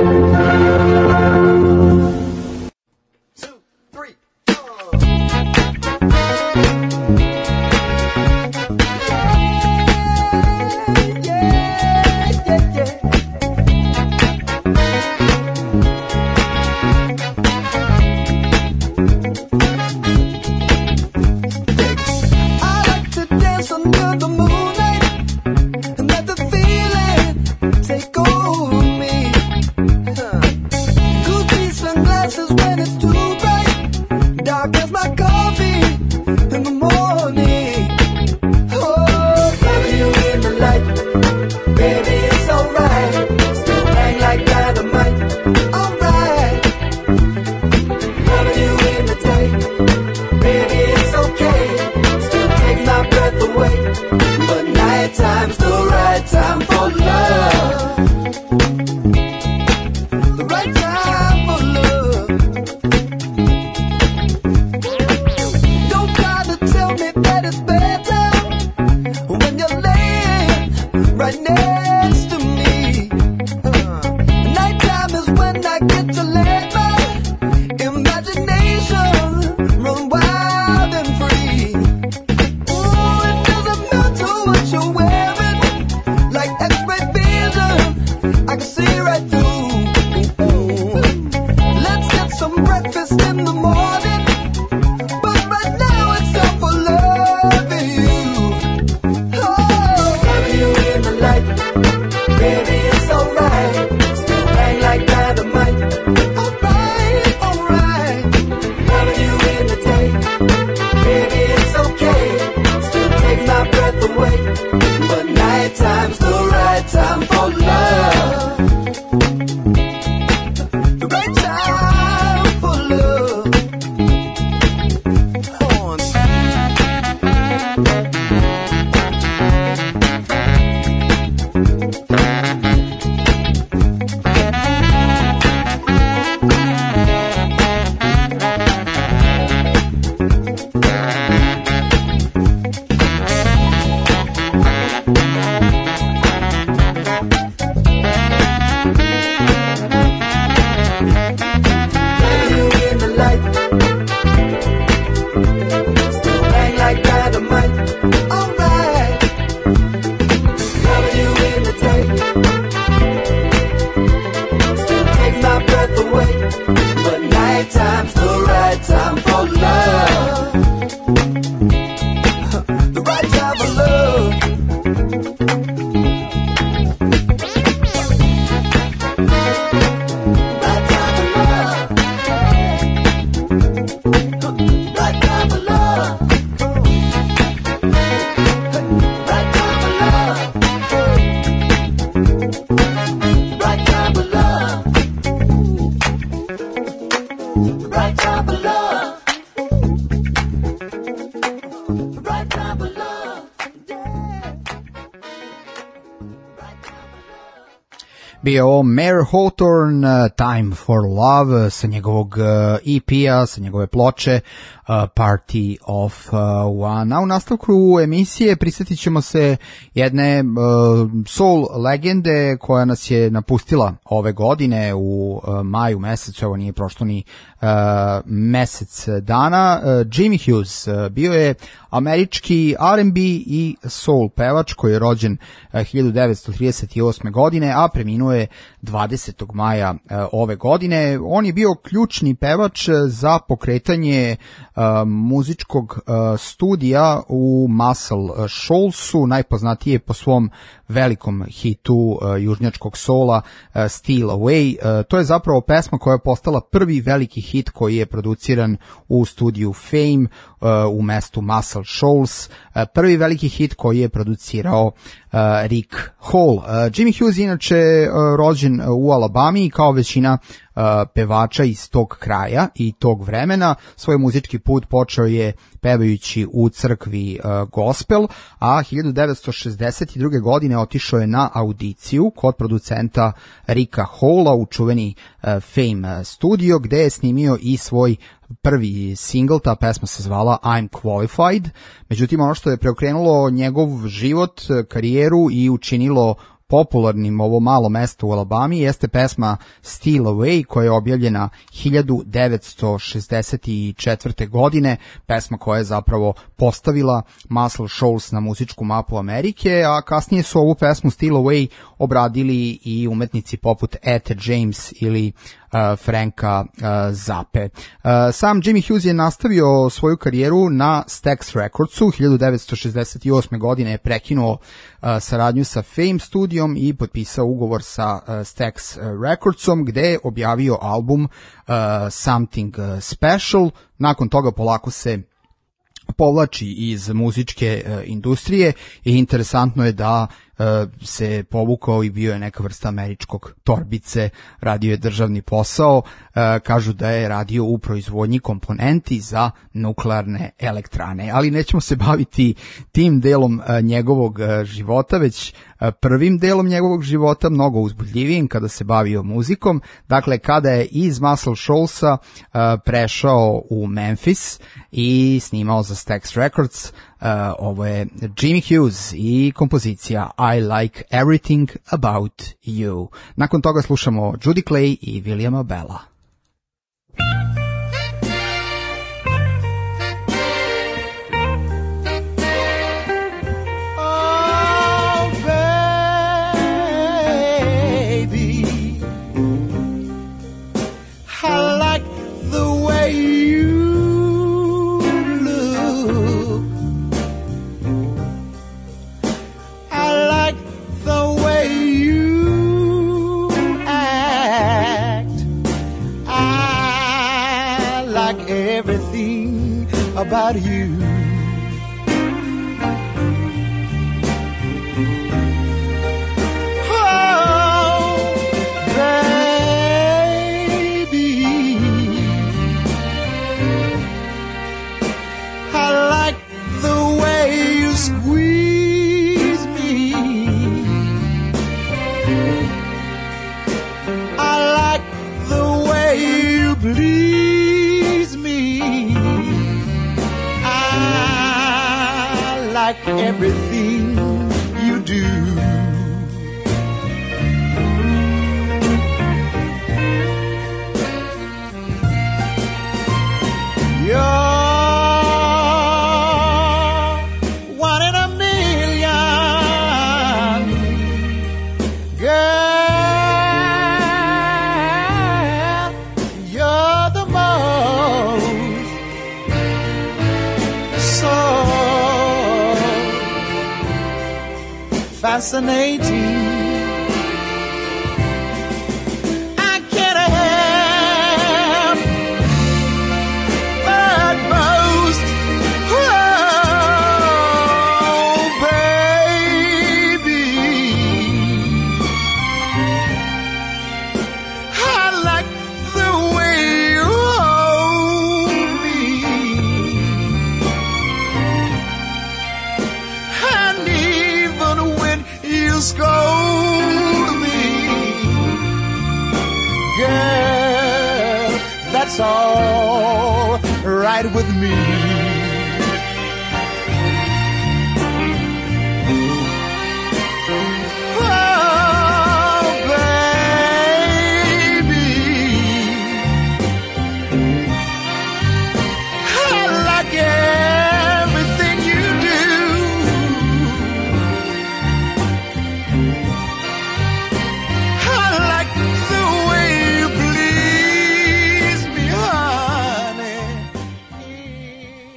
Bio Mayor Hawthorne, Time for Love, sa njegovog EP-a, sa njegove ploče Party of One. A u nastavku emisije prisjetit ćemo se jedne soul legende koja nas je napustila ove godine u maju mesecu, evo nije prošlo ni mesec dana. Jimmy Hughes bio je američki R&B i soul pevač koji je rođen 1938. godine, a preminuo je 20. maja ove godine. On je bio ključni pevač za pokretanje muzičkog studija u Muscle Shoalsu, najpoznatije po svom velikom hitu južnjačkog soula Steal Away. To je zapravo pesma koja je postala prvi veliki hit koji je produciran u studiju Fame u mestu Muscle Shoals. Prvi veliki hit koji je producirao Rick Hall. Jimmy Hughes inače rođen u Alabami i kao većina pevača iz tog kraja i tog vremena. Svoj muzički put počeo je pevajući u crkvi gospel, a 1962. godine otišao je na audiciju kod producenta Ricka Halla u čuveni Fame studio, gde je snimio i svoj prvi single. Ta pesma se zvala I'm Qualified. Međutim, ono što je preokrenulo njegov život, karijeru i učinilo popularnim ovo malo mesto u Alabami jeste pesma Steal Away, koja je objavljena 1964. godine, pesma koja je zapravo postavila Muscle Shoals na muzičku mapu Amerike, a kasnije su ovu pesmu Steal Away obradili i umetnici poput Etta James ili Franka Zappe. Sam Jimmy Hughes je nastavio svoju karijeru na Stax Recordsu. 1968. godine je prekinuo saradnju sa Fame studijom i potpisao ugovor sa Stax Recordsom, gde je objavio album Something Special. Nakon toga polako se povlači iz muzičke industrije i interesantno je da se povukao i bio je neka vrsta američkog Torbice, radio je državni posao, kažu da je radio u proizvodnji komponenti za nuklearne elektrane, ali nećemo se baviti tim delom njegovog života, već prvim delom njegovog života, mnogo uzbudljivijim, kada se bavio muzikom. Dakle, kada je iz Muscle Shoalsa prešao u Memphis i snimao za Stax Records. Ovo je Jimmy Hughes i kompozicija I Like Everything About You. Nakon toga slušamo Judy Clay i Williama Bella. About you. Oh, baby, I like the way you squeeze me. I like the way you please me. Like everything you do. You're one in a million, girl. You're the most so fascinating. I can't help but boast. Oh, baby, I like the way you hold me, and even when you scold me, girl, that's all right with me. Oh, baby, I like everything you do. I like the way you please me, honey.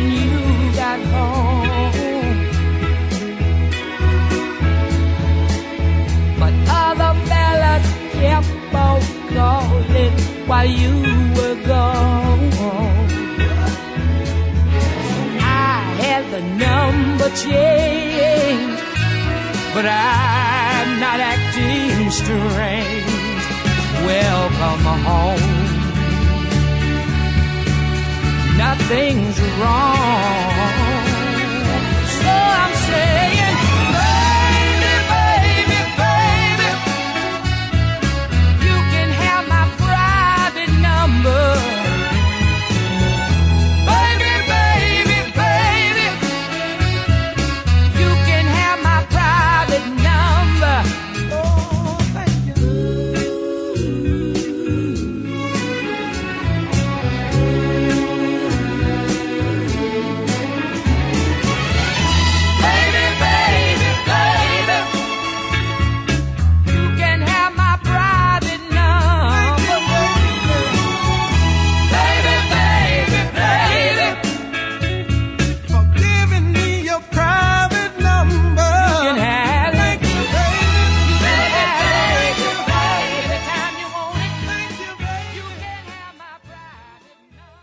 when you got home. But other fellas kept on calling while you were gone. So I had the number changed, but I'm not acting strange. Welcome home. Nothing's wrong. So I'm saying, baby, baby, baby, you can have my private number. Baby, baby, baby, you can have my private number. Oh, thank you. Baby, baby, baby, you can have my private number. Baby, baby, baby, For giving me your private number. you can have it. Baby, baby, baby, anytime you want it. You can have my private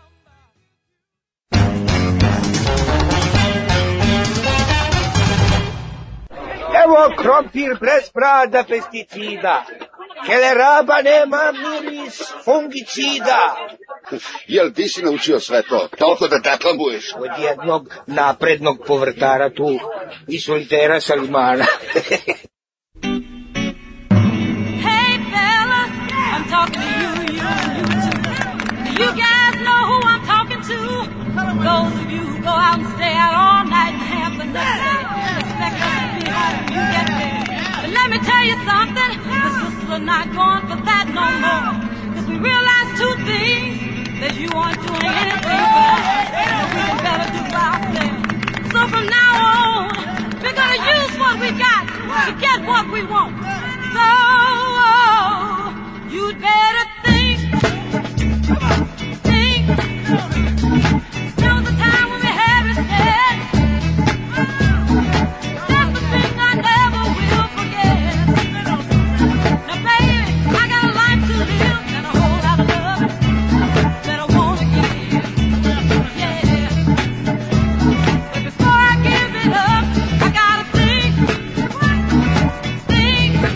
Evo krompir bez brada pesticida. Keleraba nema miris fungicida. Jel ti si naučio sve to? Toliko da deklamuješ? Od jednog naprednog povrtara tu i solitera Salimana. Hey fellas, I'm talking to you too. You guys know who I'm talking to. Those of you who go out and stay out all night and have the next day. Expect us to be home when you get there. But let me tell you something, the sisters are not going for that no more. Cause we realize two things, that you aren't doing anything for us, and we can better do for ourselves. So from now on, we're gonna use what we got to get what we want. So, you'd better think. There was a time when we had respect. That's the thing I never will forget. Now, baby, I got a life to live and a whole lot of love that I wanna give. Yeah. But before I give it up, I gotta think.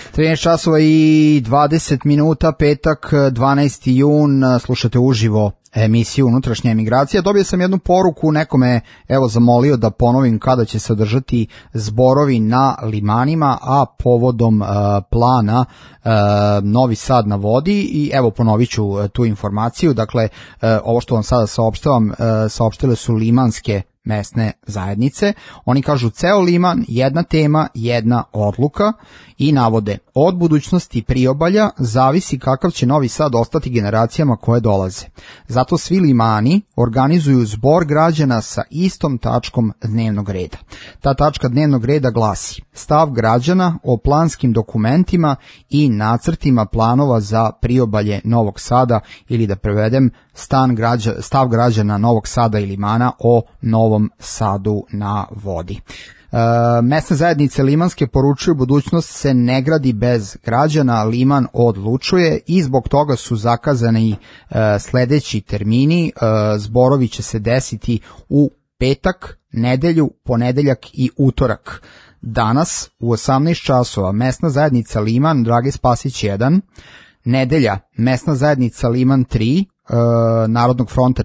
13 časova i 20 minuta, petak, 12. jun, slušate uživo emisiju Unutrašnja emigracija. Dobio sam jednu poruku, nekome evo zamolio da ponovim kada će se održati zborovi na limanima, a povodom plana Novi Sad na vodi, i evo ponovit ću tu informaciju. Dakle, ovo što vam sada saopštavam, saopštile su limanske mesne zajednice. Oni kažu ceo liman, jedna tema, jedna odluka, i navode: od budućnosti priobalja zavisi kakav će Novi Sad ostati generacijama koje dolaze. Zato svi limani organizuju zbor građana sa istom tačkom dnevnog reda. Ta tačka dnevnog reda glasi: stav građana o planskim dokumentima i nacrtima planova za priobalje Novog Sada, ili da prevedem, stav građana Novog Sada i limana o Novom Sadu na vodi. Mesne zajednice limanske poručuju: budućnost se ne gradi bez građana, liman odlučuje, i zbog toga su zakazani sledeći termini. Zborovi će se desiti u petak, nedelju, ponedeljak i utorak. Danas u 18 časova mesna zajednica Liman, Drage Spasić 1, nedelja mesna zajednica Liman 3, Narodnog fronta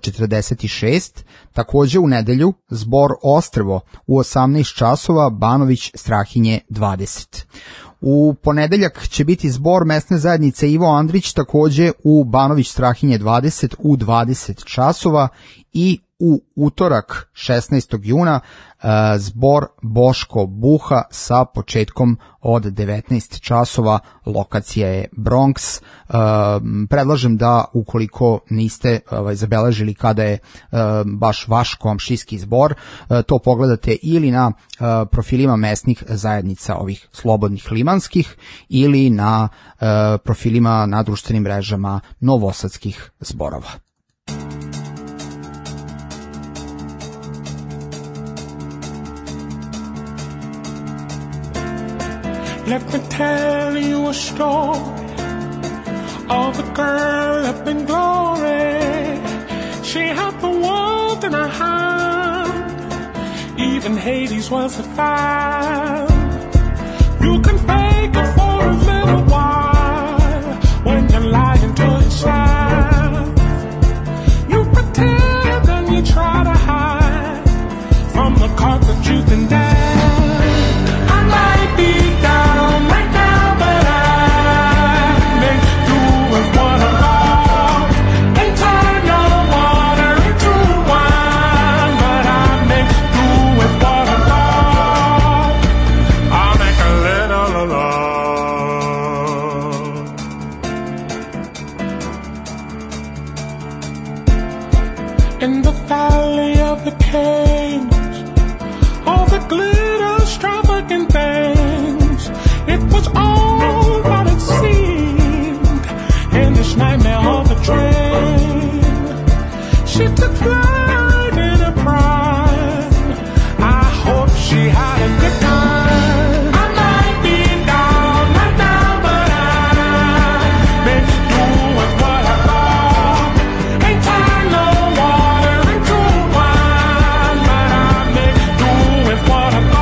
46, takođe u nedelju zbor Ostrvo u 18 časova, Banović Strahinje 20. U ponedeljak će biti zbor mesne zajednice Ivo Andrić, takođe u Banović Strahinje 20 u 20 časova, i u utorak 16. juna zbor Boško Buha sa početkom od 19 časova, lokacija je Bronx. Predlažem da, ukoliko niste zabeležili kada je baš vaš komšijski zbor, to pogledate ili na profilima mesnih zajednica ovih slobodnih limanskih, ili na profilima na društvenim mrežama novosadskih zborova. Let me tell you a story of a girl up in glory. She had the world in her hand, even Hades was a fan. You can fake it for a little while when you're lying to yourself. You pretend and you try to hide from the card that you've been dealt. I might be down right now, but I make do with what I got. Ain't turn no water into wine, but I make do with what I got. I'll make a little love. In the valley of the kings, all the glitter extravagant things, it was all that it seemed in this nightmare of a train. She took flight in a prime. I hope she had a good time. I might be down right now, but I make do with what I got. Ain't turn no water into wine, but I make do with what I got.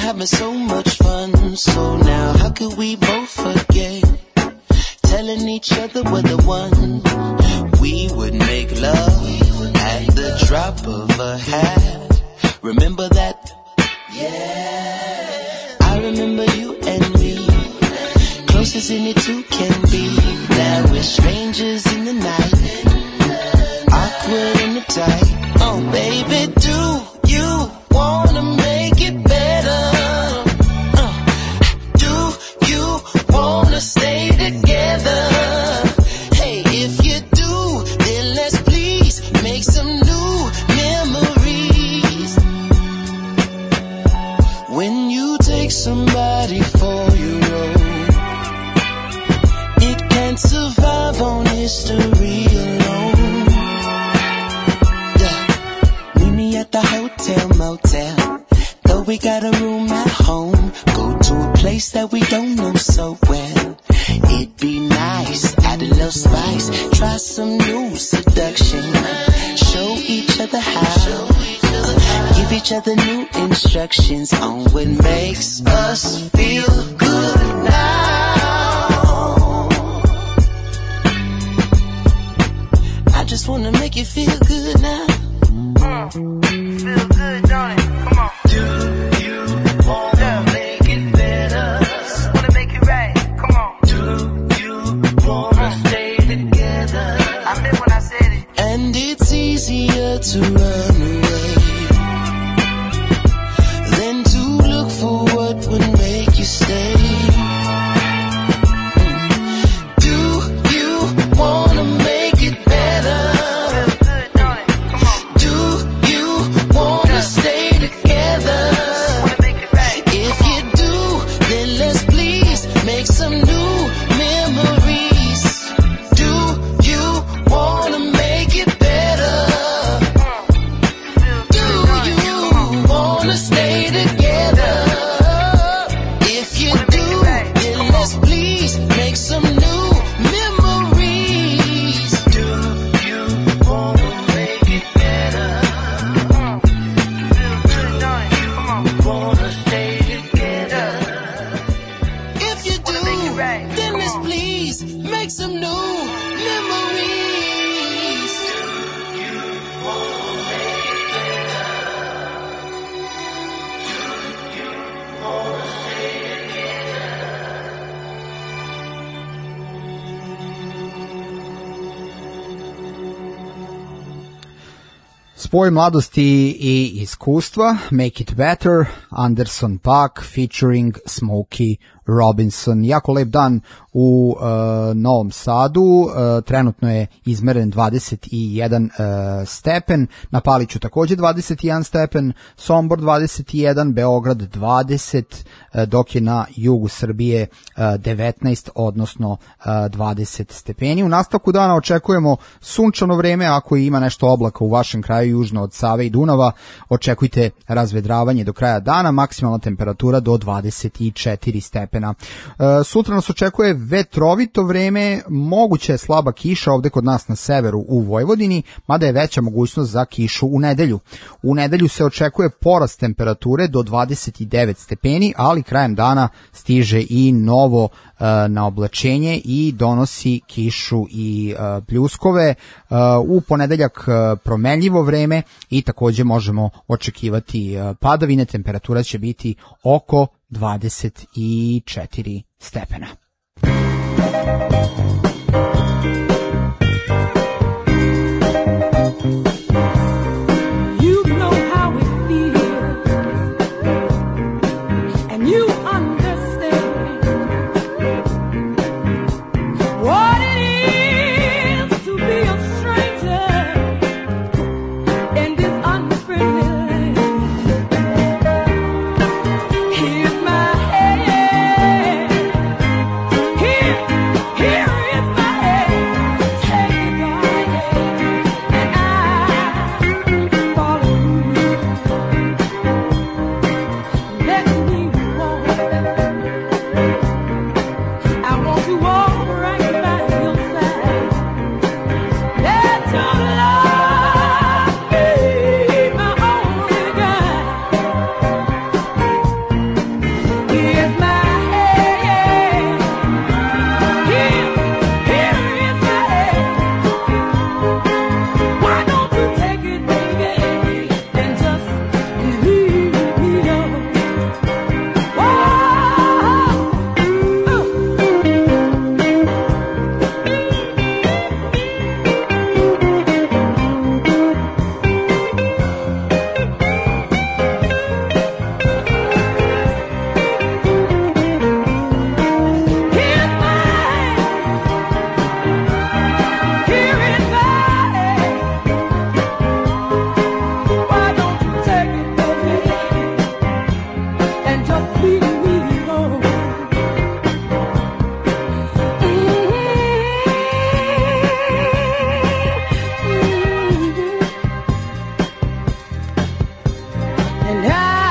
having so much fun. So now how could we both forget? Telling each other we're the one. We would make love at the drop of a hat. Remember that? Yeah. I remember you and me, closest any two can be. Now we're strangers in the night, awkward in the tight. Oh baby, do you wanna make it better? Do you wanna stay together? Hey, if you do, then let's please make some new memories. When you take somebody for your own, it can't survive on history alone. Yeah. Meet me at the hotel motel, though we got a room at home. Go to a place that we don't know so well. It'd be nice, add a little spice, try some new seduction, show each other how, give each other new instructions on what makes us feel good now. I just wanna make you feel good now. Feel good, don't it? Come on. Do you wanna make it better? Wanna make it right? Come on. Do you wanna stay together? I meant when I said it. And it's easier to run away than to look for what would make you stay. Do you wanna make it better? Do you wanna stay together? If you do, then let's please make some new memories. Do you wanna make it better? Do you wanna stay together? If you do, then let's please make some new memories. Do you wanna make it better? Wanna stay together? If you do, then let's please make some new memories. Do you wanna make it better? Do you wanna stay together? Spoj mladosti i iskustva, Make It Better, Anderson .Paak featuring Smokey Robinson. Jako lep dan u Novom Sadu, trenutno je izmeren 21 stepen, na Paliću takođe 21 stepen, Sombor 21, Beograd 20, dok je na jugu Srbije 19, odnosno 20 stepeni. U nastavku dana očekujemo sunčano vreme, ako ima nešto oblaka u vašem kraju južno od Save i Dunava, očekujte razvedravanje do kraja dana, maksimalna temperatura do 24 stepena. Sutra nas očekuje vetrovito vreme, moguće je slaba kiša ovde kod nas na severu u Vojvodini, mada je veća mogućnost za kišu u nedelju. U nedelju se očekuje porast temperature do 29 stepeni, ali krajem dana stiže i novo naoblačenje i donosi kišu i pljuskove. U ponedeljak promenljivo vreme i takođe možemo očekivati padavine, temperatura će biti oko 24 stepena. You know how it feels, and you understand what it is to be a stranger in this unfriendly land. Here's my head, here and just leave me alone. And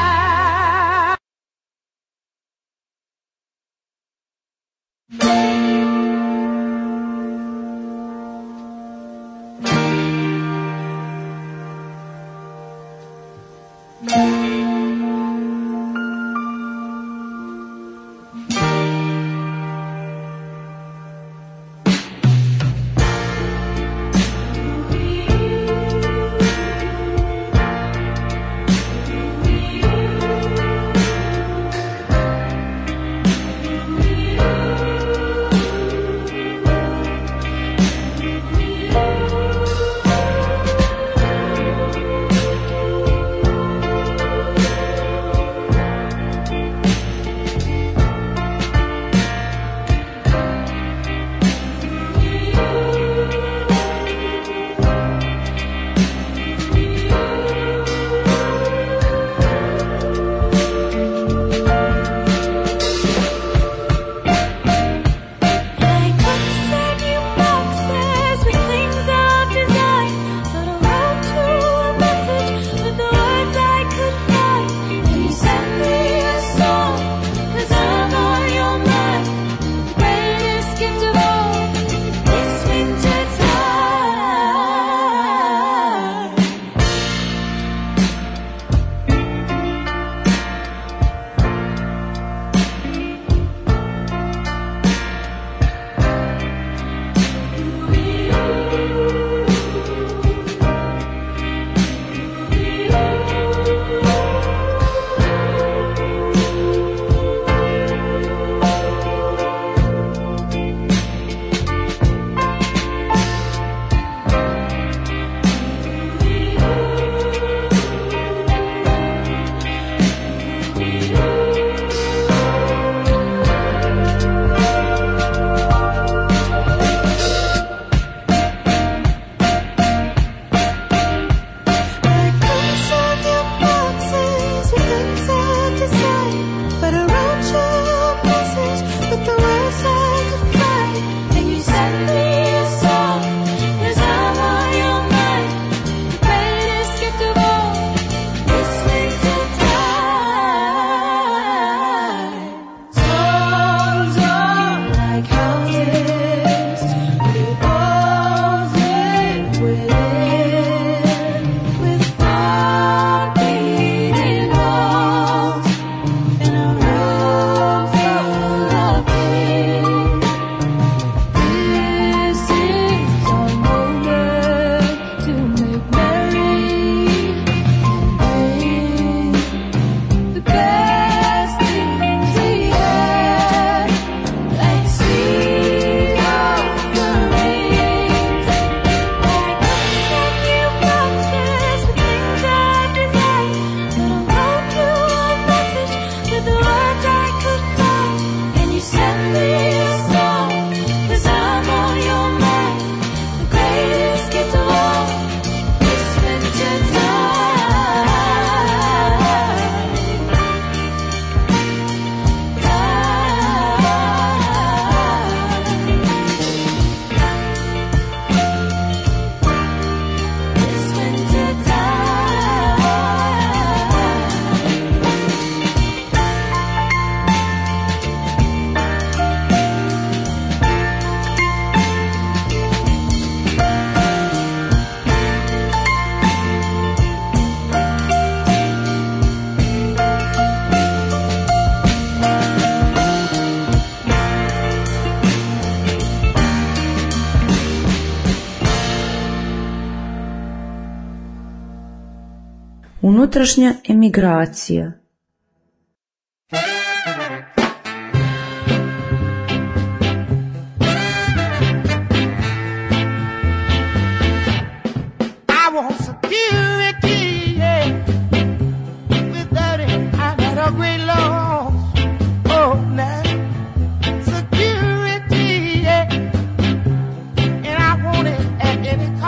Unutrašnja emigracija.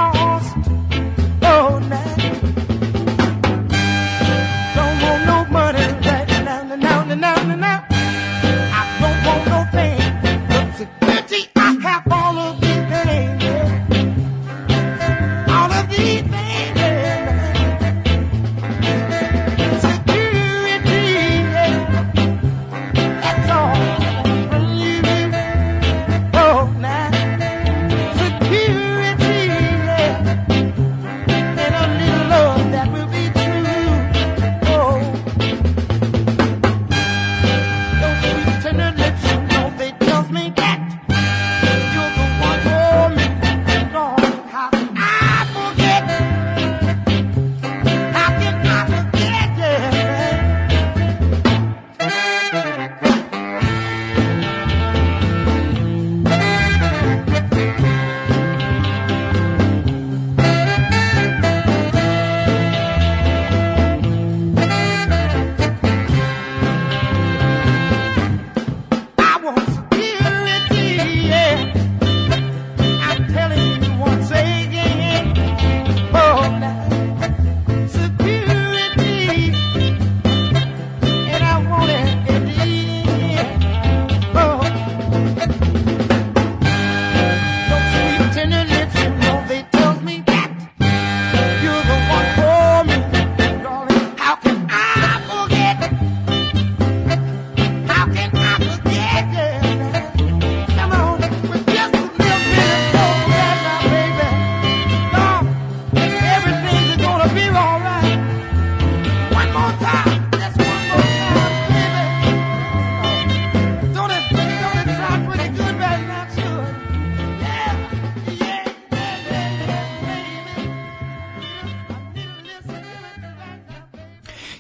Money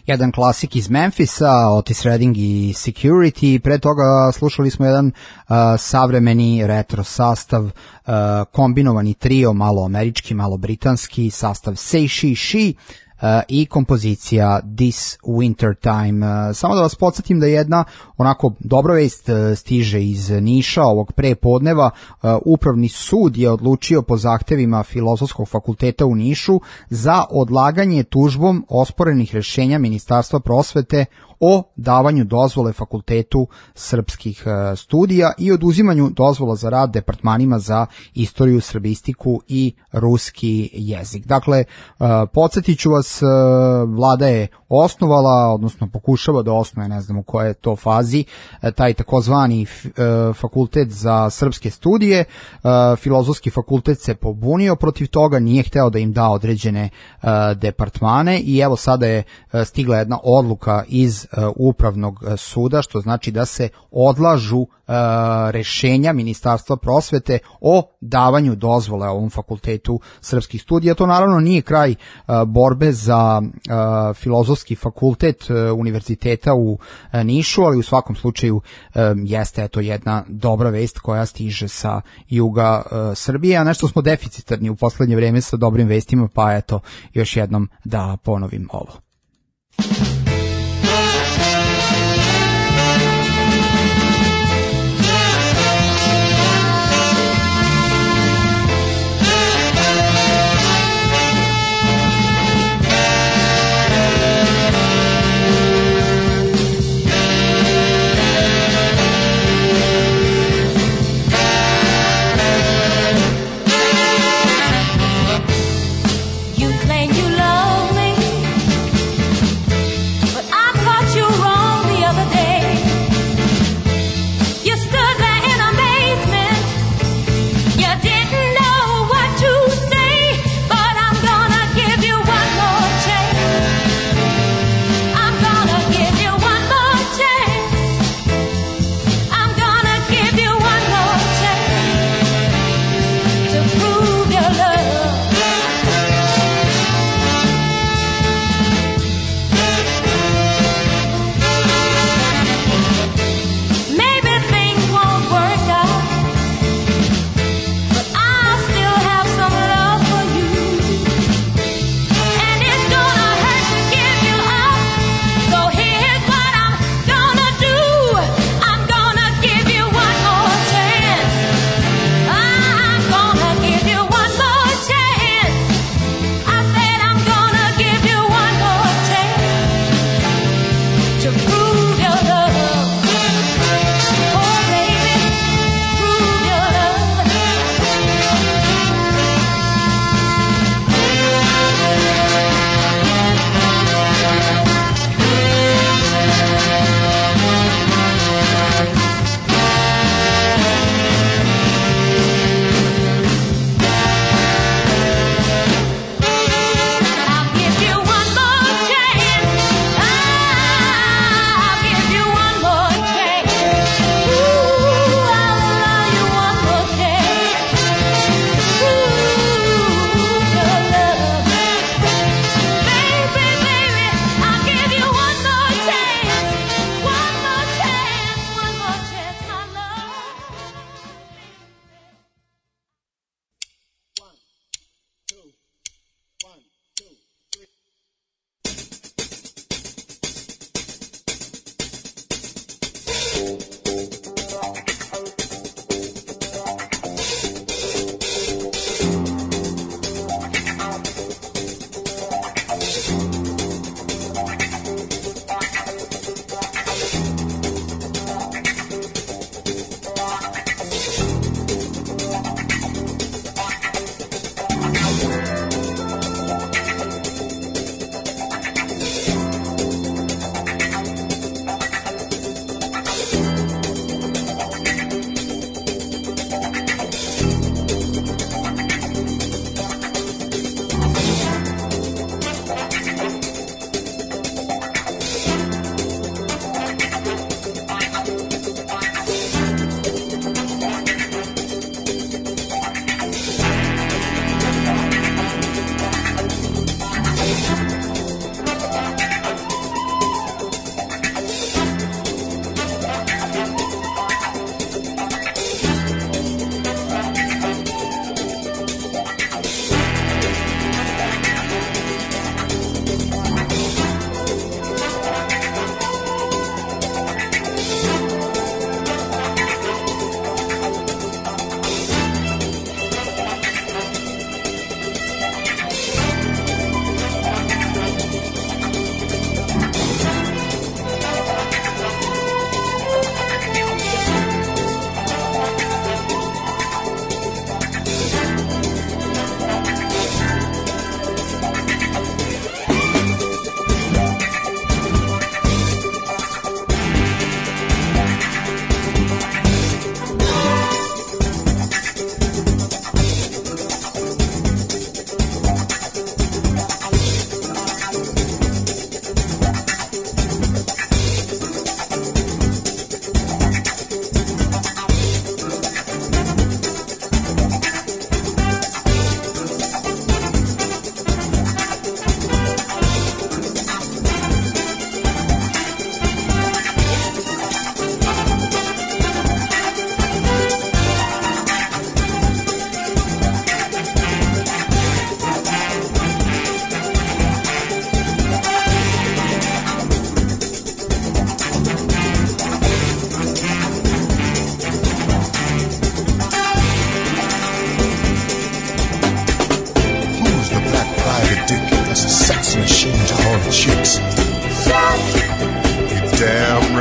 jedan klasik iz Memphisa, Otis Redding i Security. Pre toga slušali smo jedan savremeni retro sastav, kombinovani trio, malo američki, malo britanski, sastav Say She She i kompozicija This Winter Time. Samo da vas podsjetim da jedna onako dobra vest stiže iz Niša ovog prepodneva. Upravni sud je odlučio po zahtevima Filozofskog fakulteta u Nišu za odlaganje tužbom osporenih rešenja Ministarstva prosvete o davanju dozvole Fakultetu srpskih studija i oduzimanju dozvola za rad departmanima za istoriju, srbistiku i ruski jezik. Dakle, podsjetit ću vas, vlada je osnovala, odnosno pokušava da osnuje, ne znam u kojoj je to fazi, taj takozvani Fakultet za srpske studije. Filozofski fakultet se pobunio protiv toga, nije hteo da im da određene departmane i evo sada je stigla jedna odluka iz Upravnog suda, što znači da se odlažu rešenja Ministarstva prosvete o davanju dozvole ovom Fakultetu srpskih studija. To naravno nije kraj borbe za Filozofski fakultet Univerziteta u Nišu, ali u svakom slučaju jeste to jedna dobra vest koja stiže sa juga Srbije, a nešto smo deficitarni u poslednje vreme sa dobrim vestima, pa eto još jednom da ponovim ovo.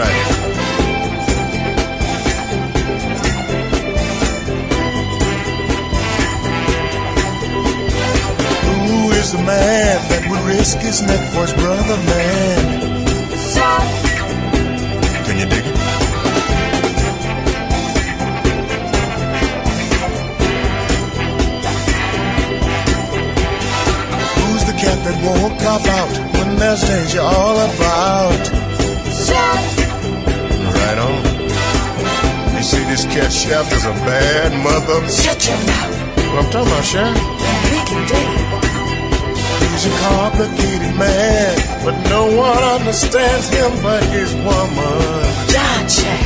right. Who is the man that would risk his neck for his brother, man? Can you dig it? Who's the cat that won't cop out when there's danger all about? Right on. You see, this cat Shaft is a bad mother. Shut your mouth. What I'm talking about, Shaft? We can dig it. He's a complicated man, but no one understands him but his woman. John Shaft.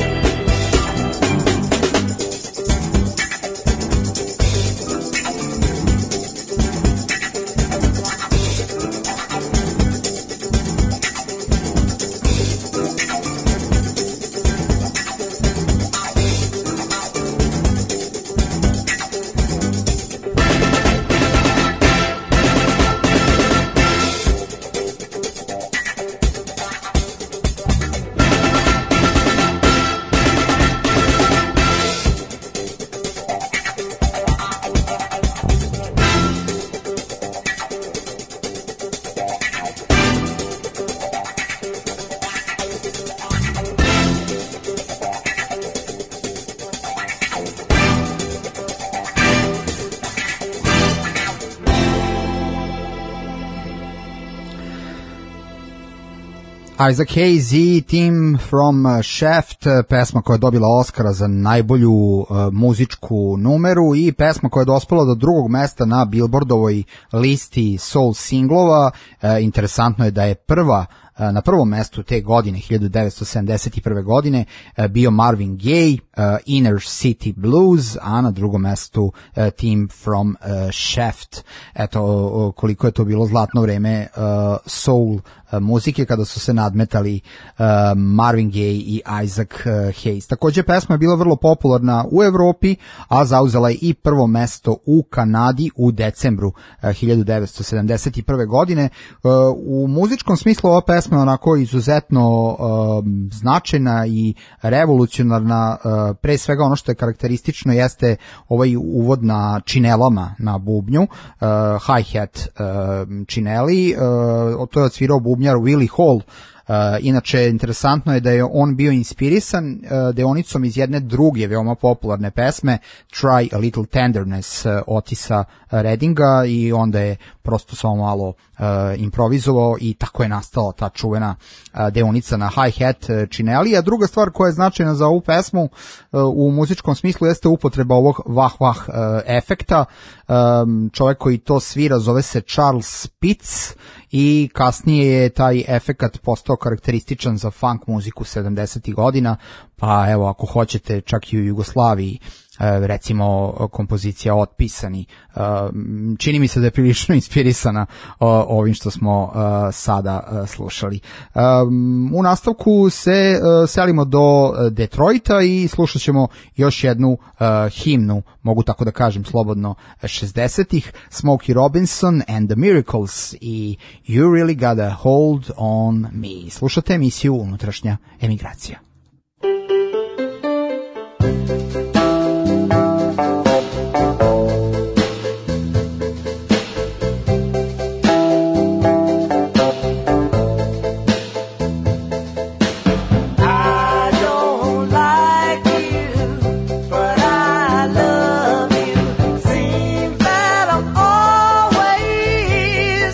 Isaac Hayes i Team from Shaft, pesma koja je dobila Oscara za najbolju muzičku numeru i pesma koja je dospela do drugog mesta na Billboardovoj listi soul singlova. Interesantno je da je na prvom mestu te godine, 1971. godine, bio Marvin Gaye, Inner City Blues, a na drugom mestu Team from Shaft. Eto, koliko je to bilo zlatno vreme soul muzike kada su se nadmetali Marvin Gaye i Isaac Hayes. Takođe, pesma je bila vrlo popularna u Evropi, a zauzela je i prvo mesto u Kanadi u decembru 1971. godine. U muzičkom smislu ova pesma je onako izuzetno značajna i revolucionarna. Pre svega ono što je karakteristično jeste ovaj uvod na činelama na bubnju, hi-hat čineli, to je odsvirao bubnjar Willie Hall. Inače, interesantno je da je on bio inspirisan deonicom iz jedne druge veoma popularne pesme Try a Little Tenderness Otisa Reddinga i onda je prosto samo malo improvizovao i tako je nastala ta čuvena deonica na hi-hat čineli. A druga stvar koja je značajna za ovu pesmu u muzičkom smislu jeste upotreba ovog vah-vah efekta. Čovjek koji to svira zove se Charles Spitz i kasnije je taj efekat postao karakterističan za funk muziku 70. godina, pa evo ako hoćete čak i u Jugoslaviji recimo kompozicija Otpisani, čini mi se da je prilično inspirisana ovim što smo sada slušali. U nastavku se selimo do Detroita i slušat ćemo još jednu himnu, mogu tako da kažem slobodno 60-ih, Smokey Robinson and the Miracles i You Really Gotta Hold On Me. Slušate emisiju Unutrašnja emigracija.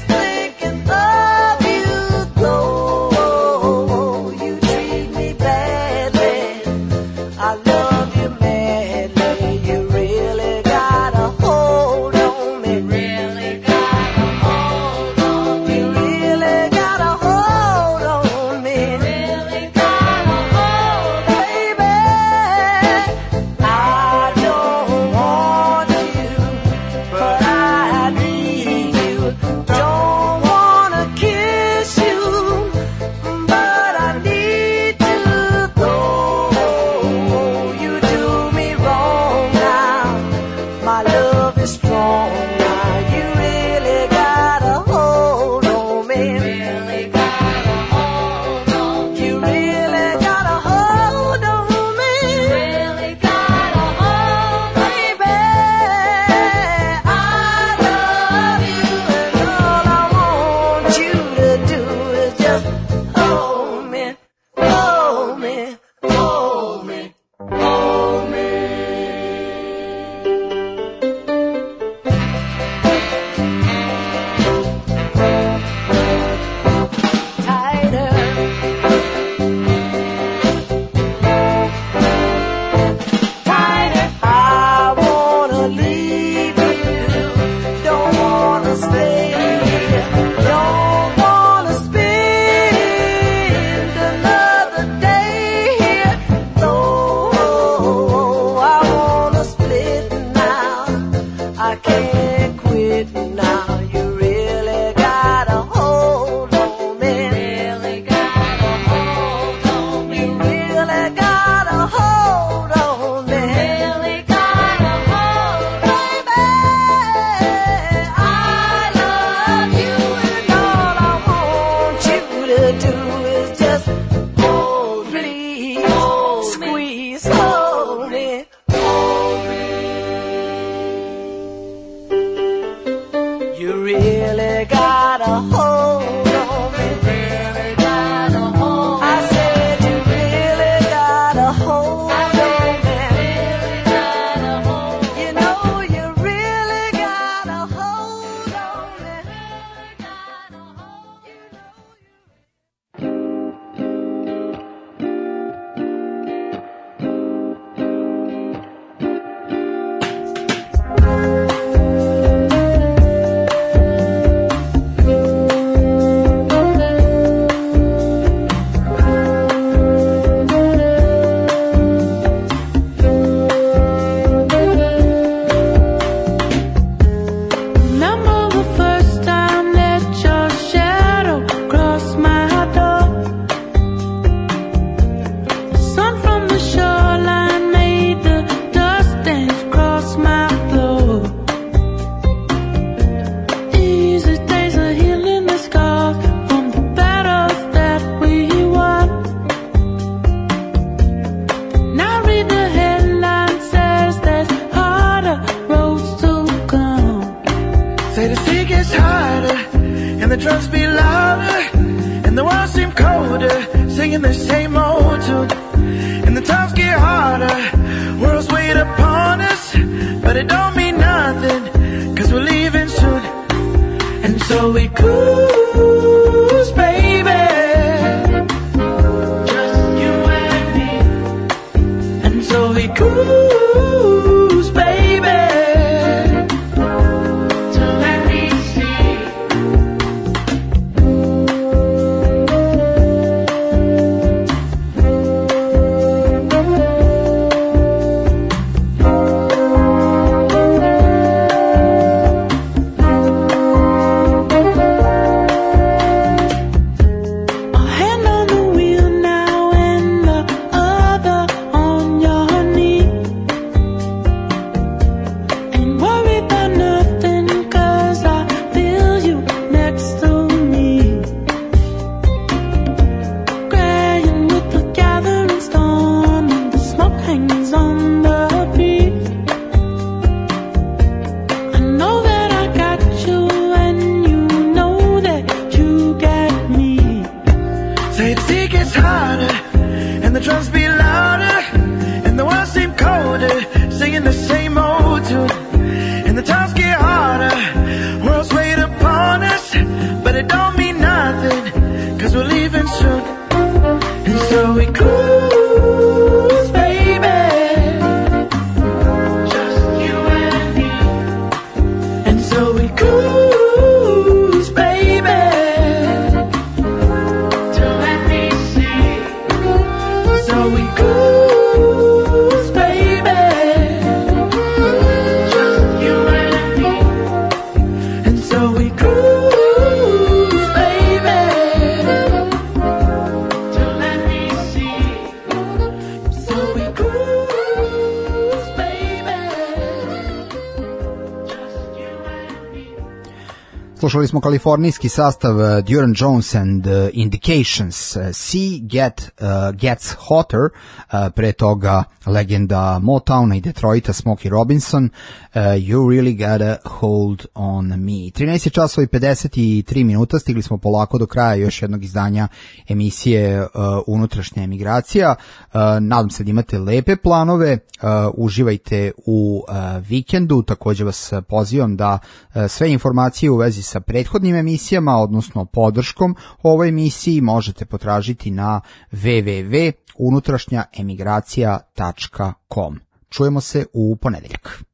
Bad. cruise, baby. Just you and me. And so we cruise, baby. To let me see. Slušali smo kalifornijski sastav Duran Jones and Indications, Sea Gets Hotter, pre toga legenda Motowna i Detroita Smokey Robinson, You Really Gotta Hold On Me. 13 časova i 53 minuta, stigli smo polako do kraja još jednog izdanja emisije Unutrašnja emigracija. Nadam se da imate lepe planove, uživajte u vikendu, takođe vas pozivam da sve informacije u vezi sa prethodnim emisijama, odnosno podrškom ovoj emisiji, možete potražiti na www.unutrašnjaemigracija.com. Čujemo se u ponedeljak.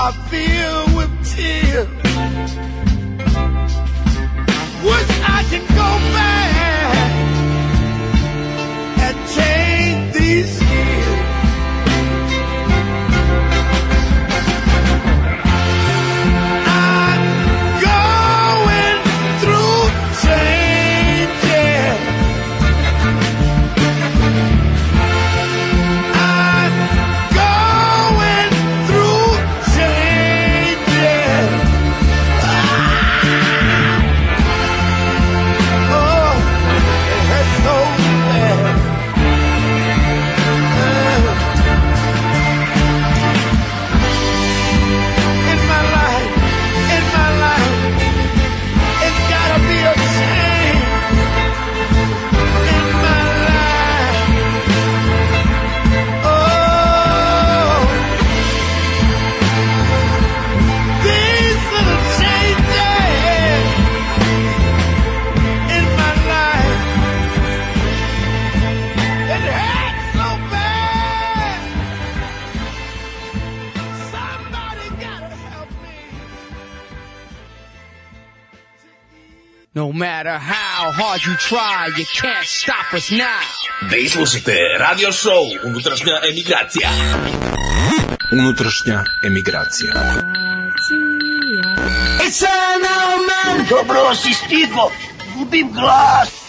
are filled with tears. Wish I could go back and change these years. I'm going through changes. I'm going through changes. Oh, it hurts so bad. In my life, it's gotta be a change. In my life, oh, these little changes in my life, it hurts so bad. Somebody gotta help me. No matter how hard you try, you can't stop us now. Vi slušate radio show Unutrašnja emigracija. Unutrašnja emigracija. Dobro si stigo, gubim glas.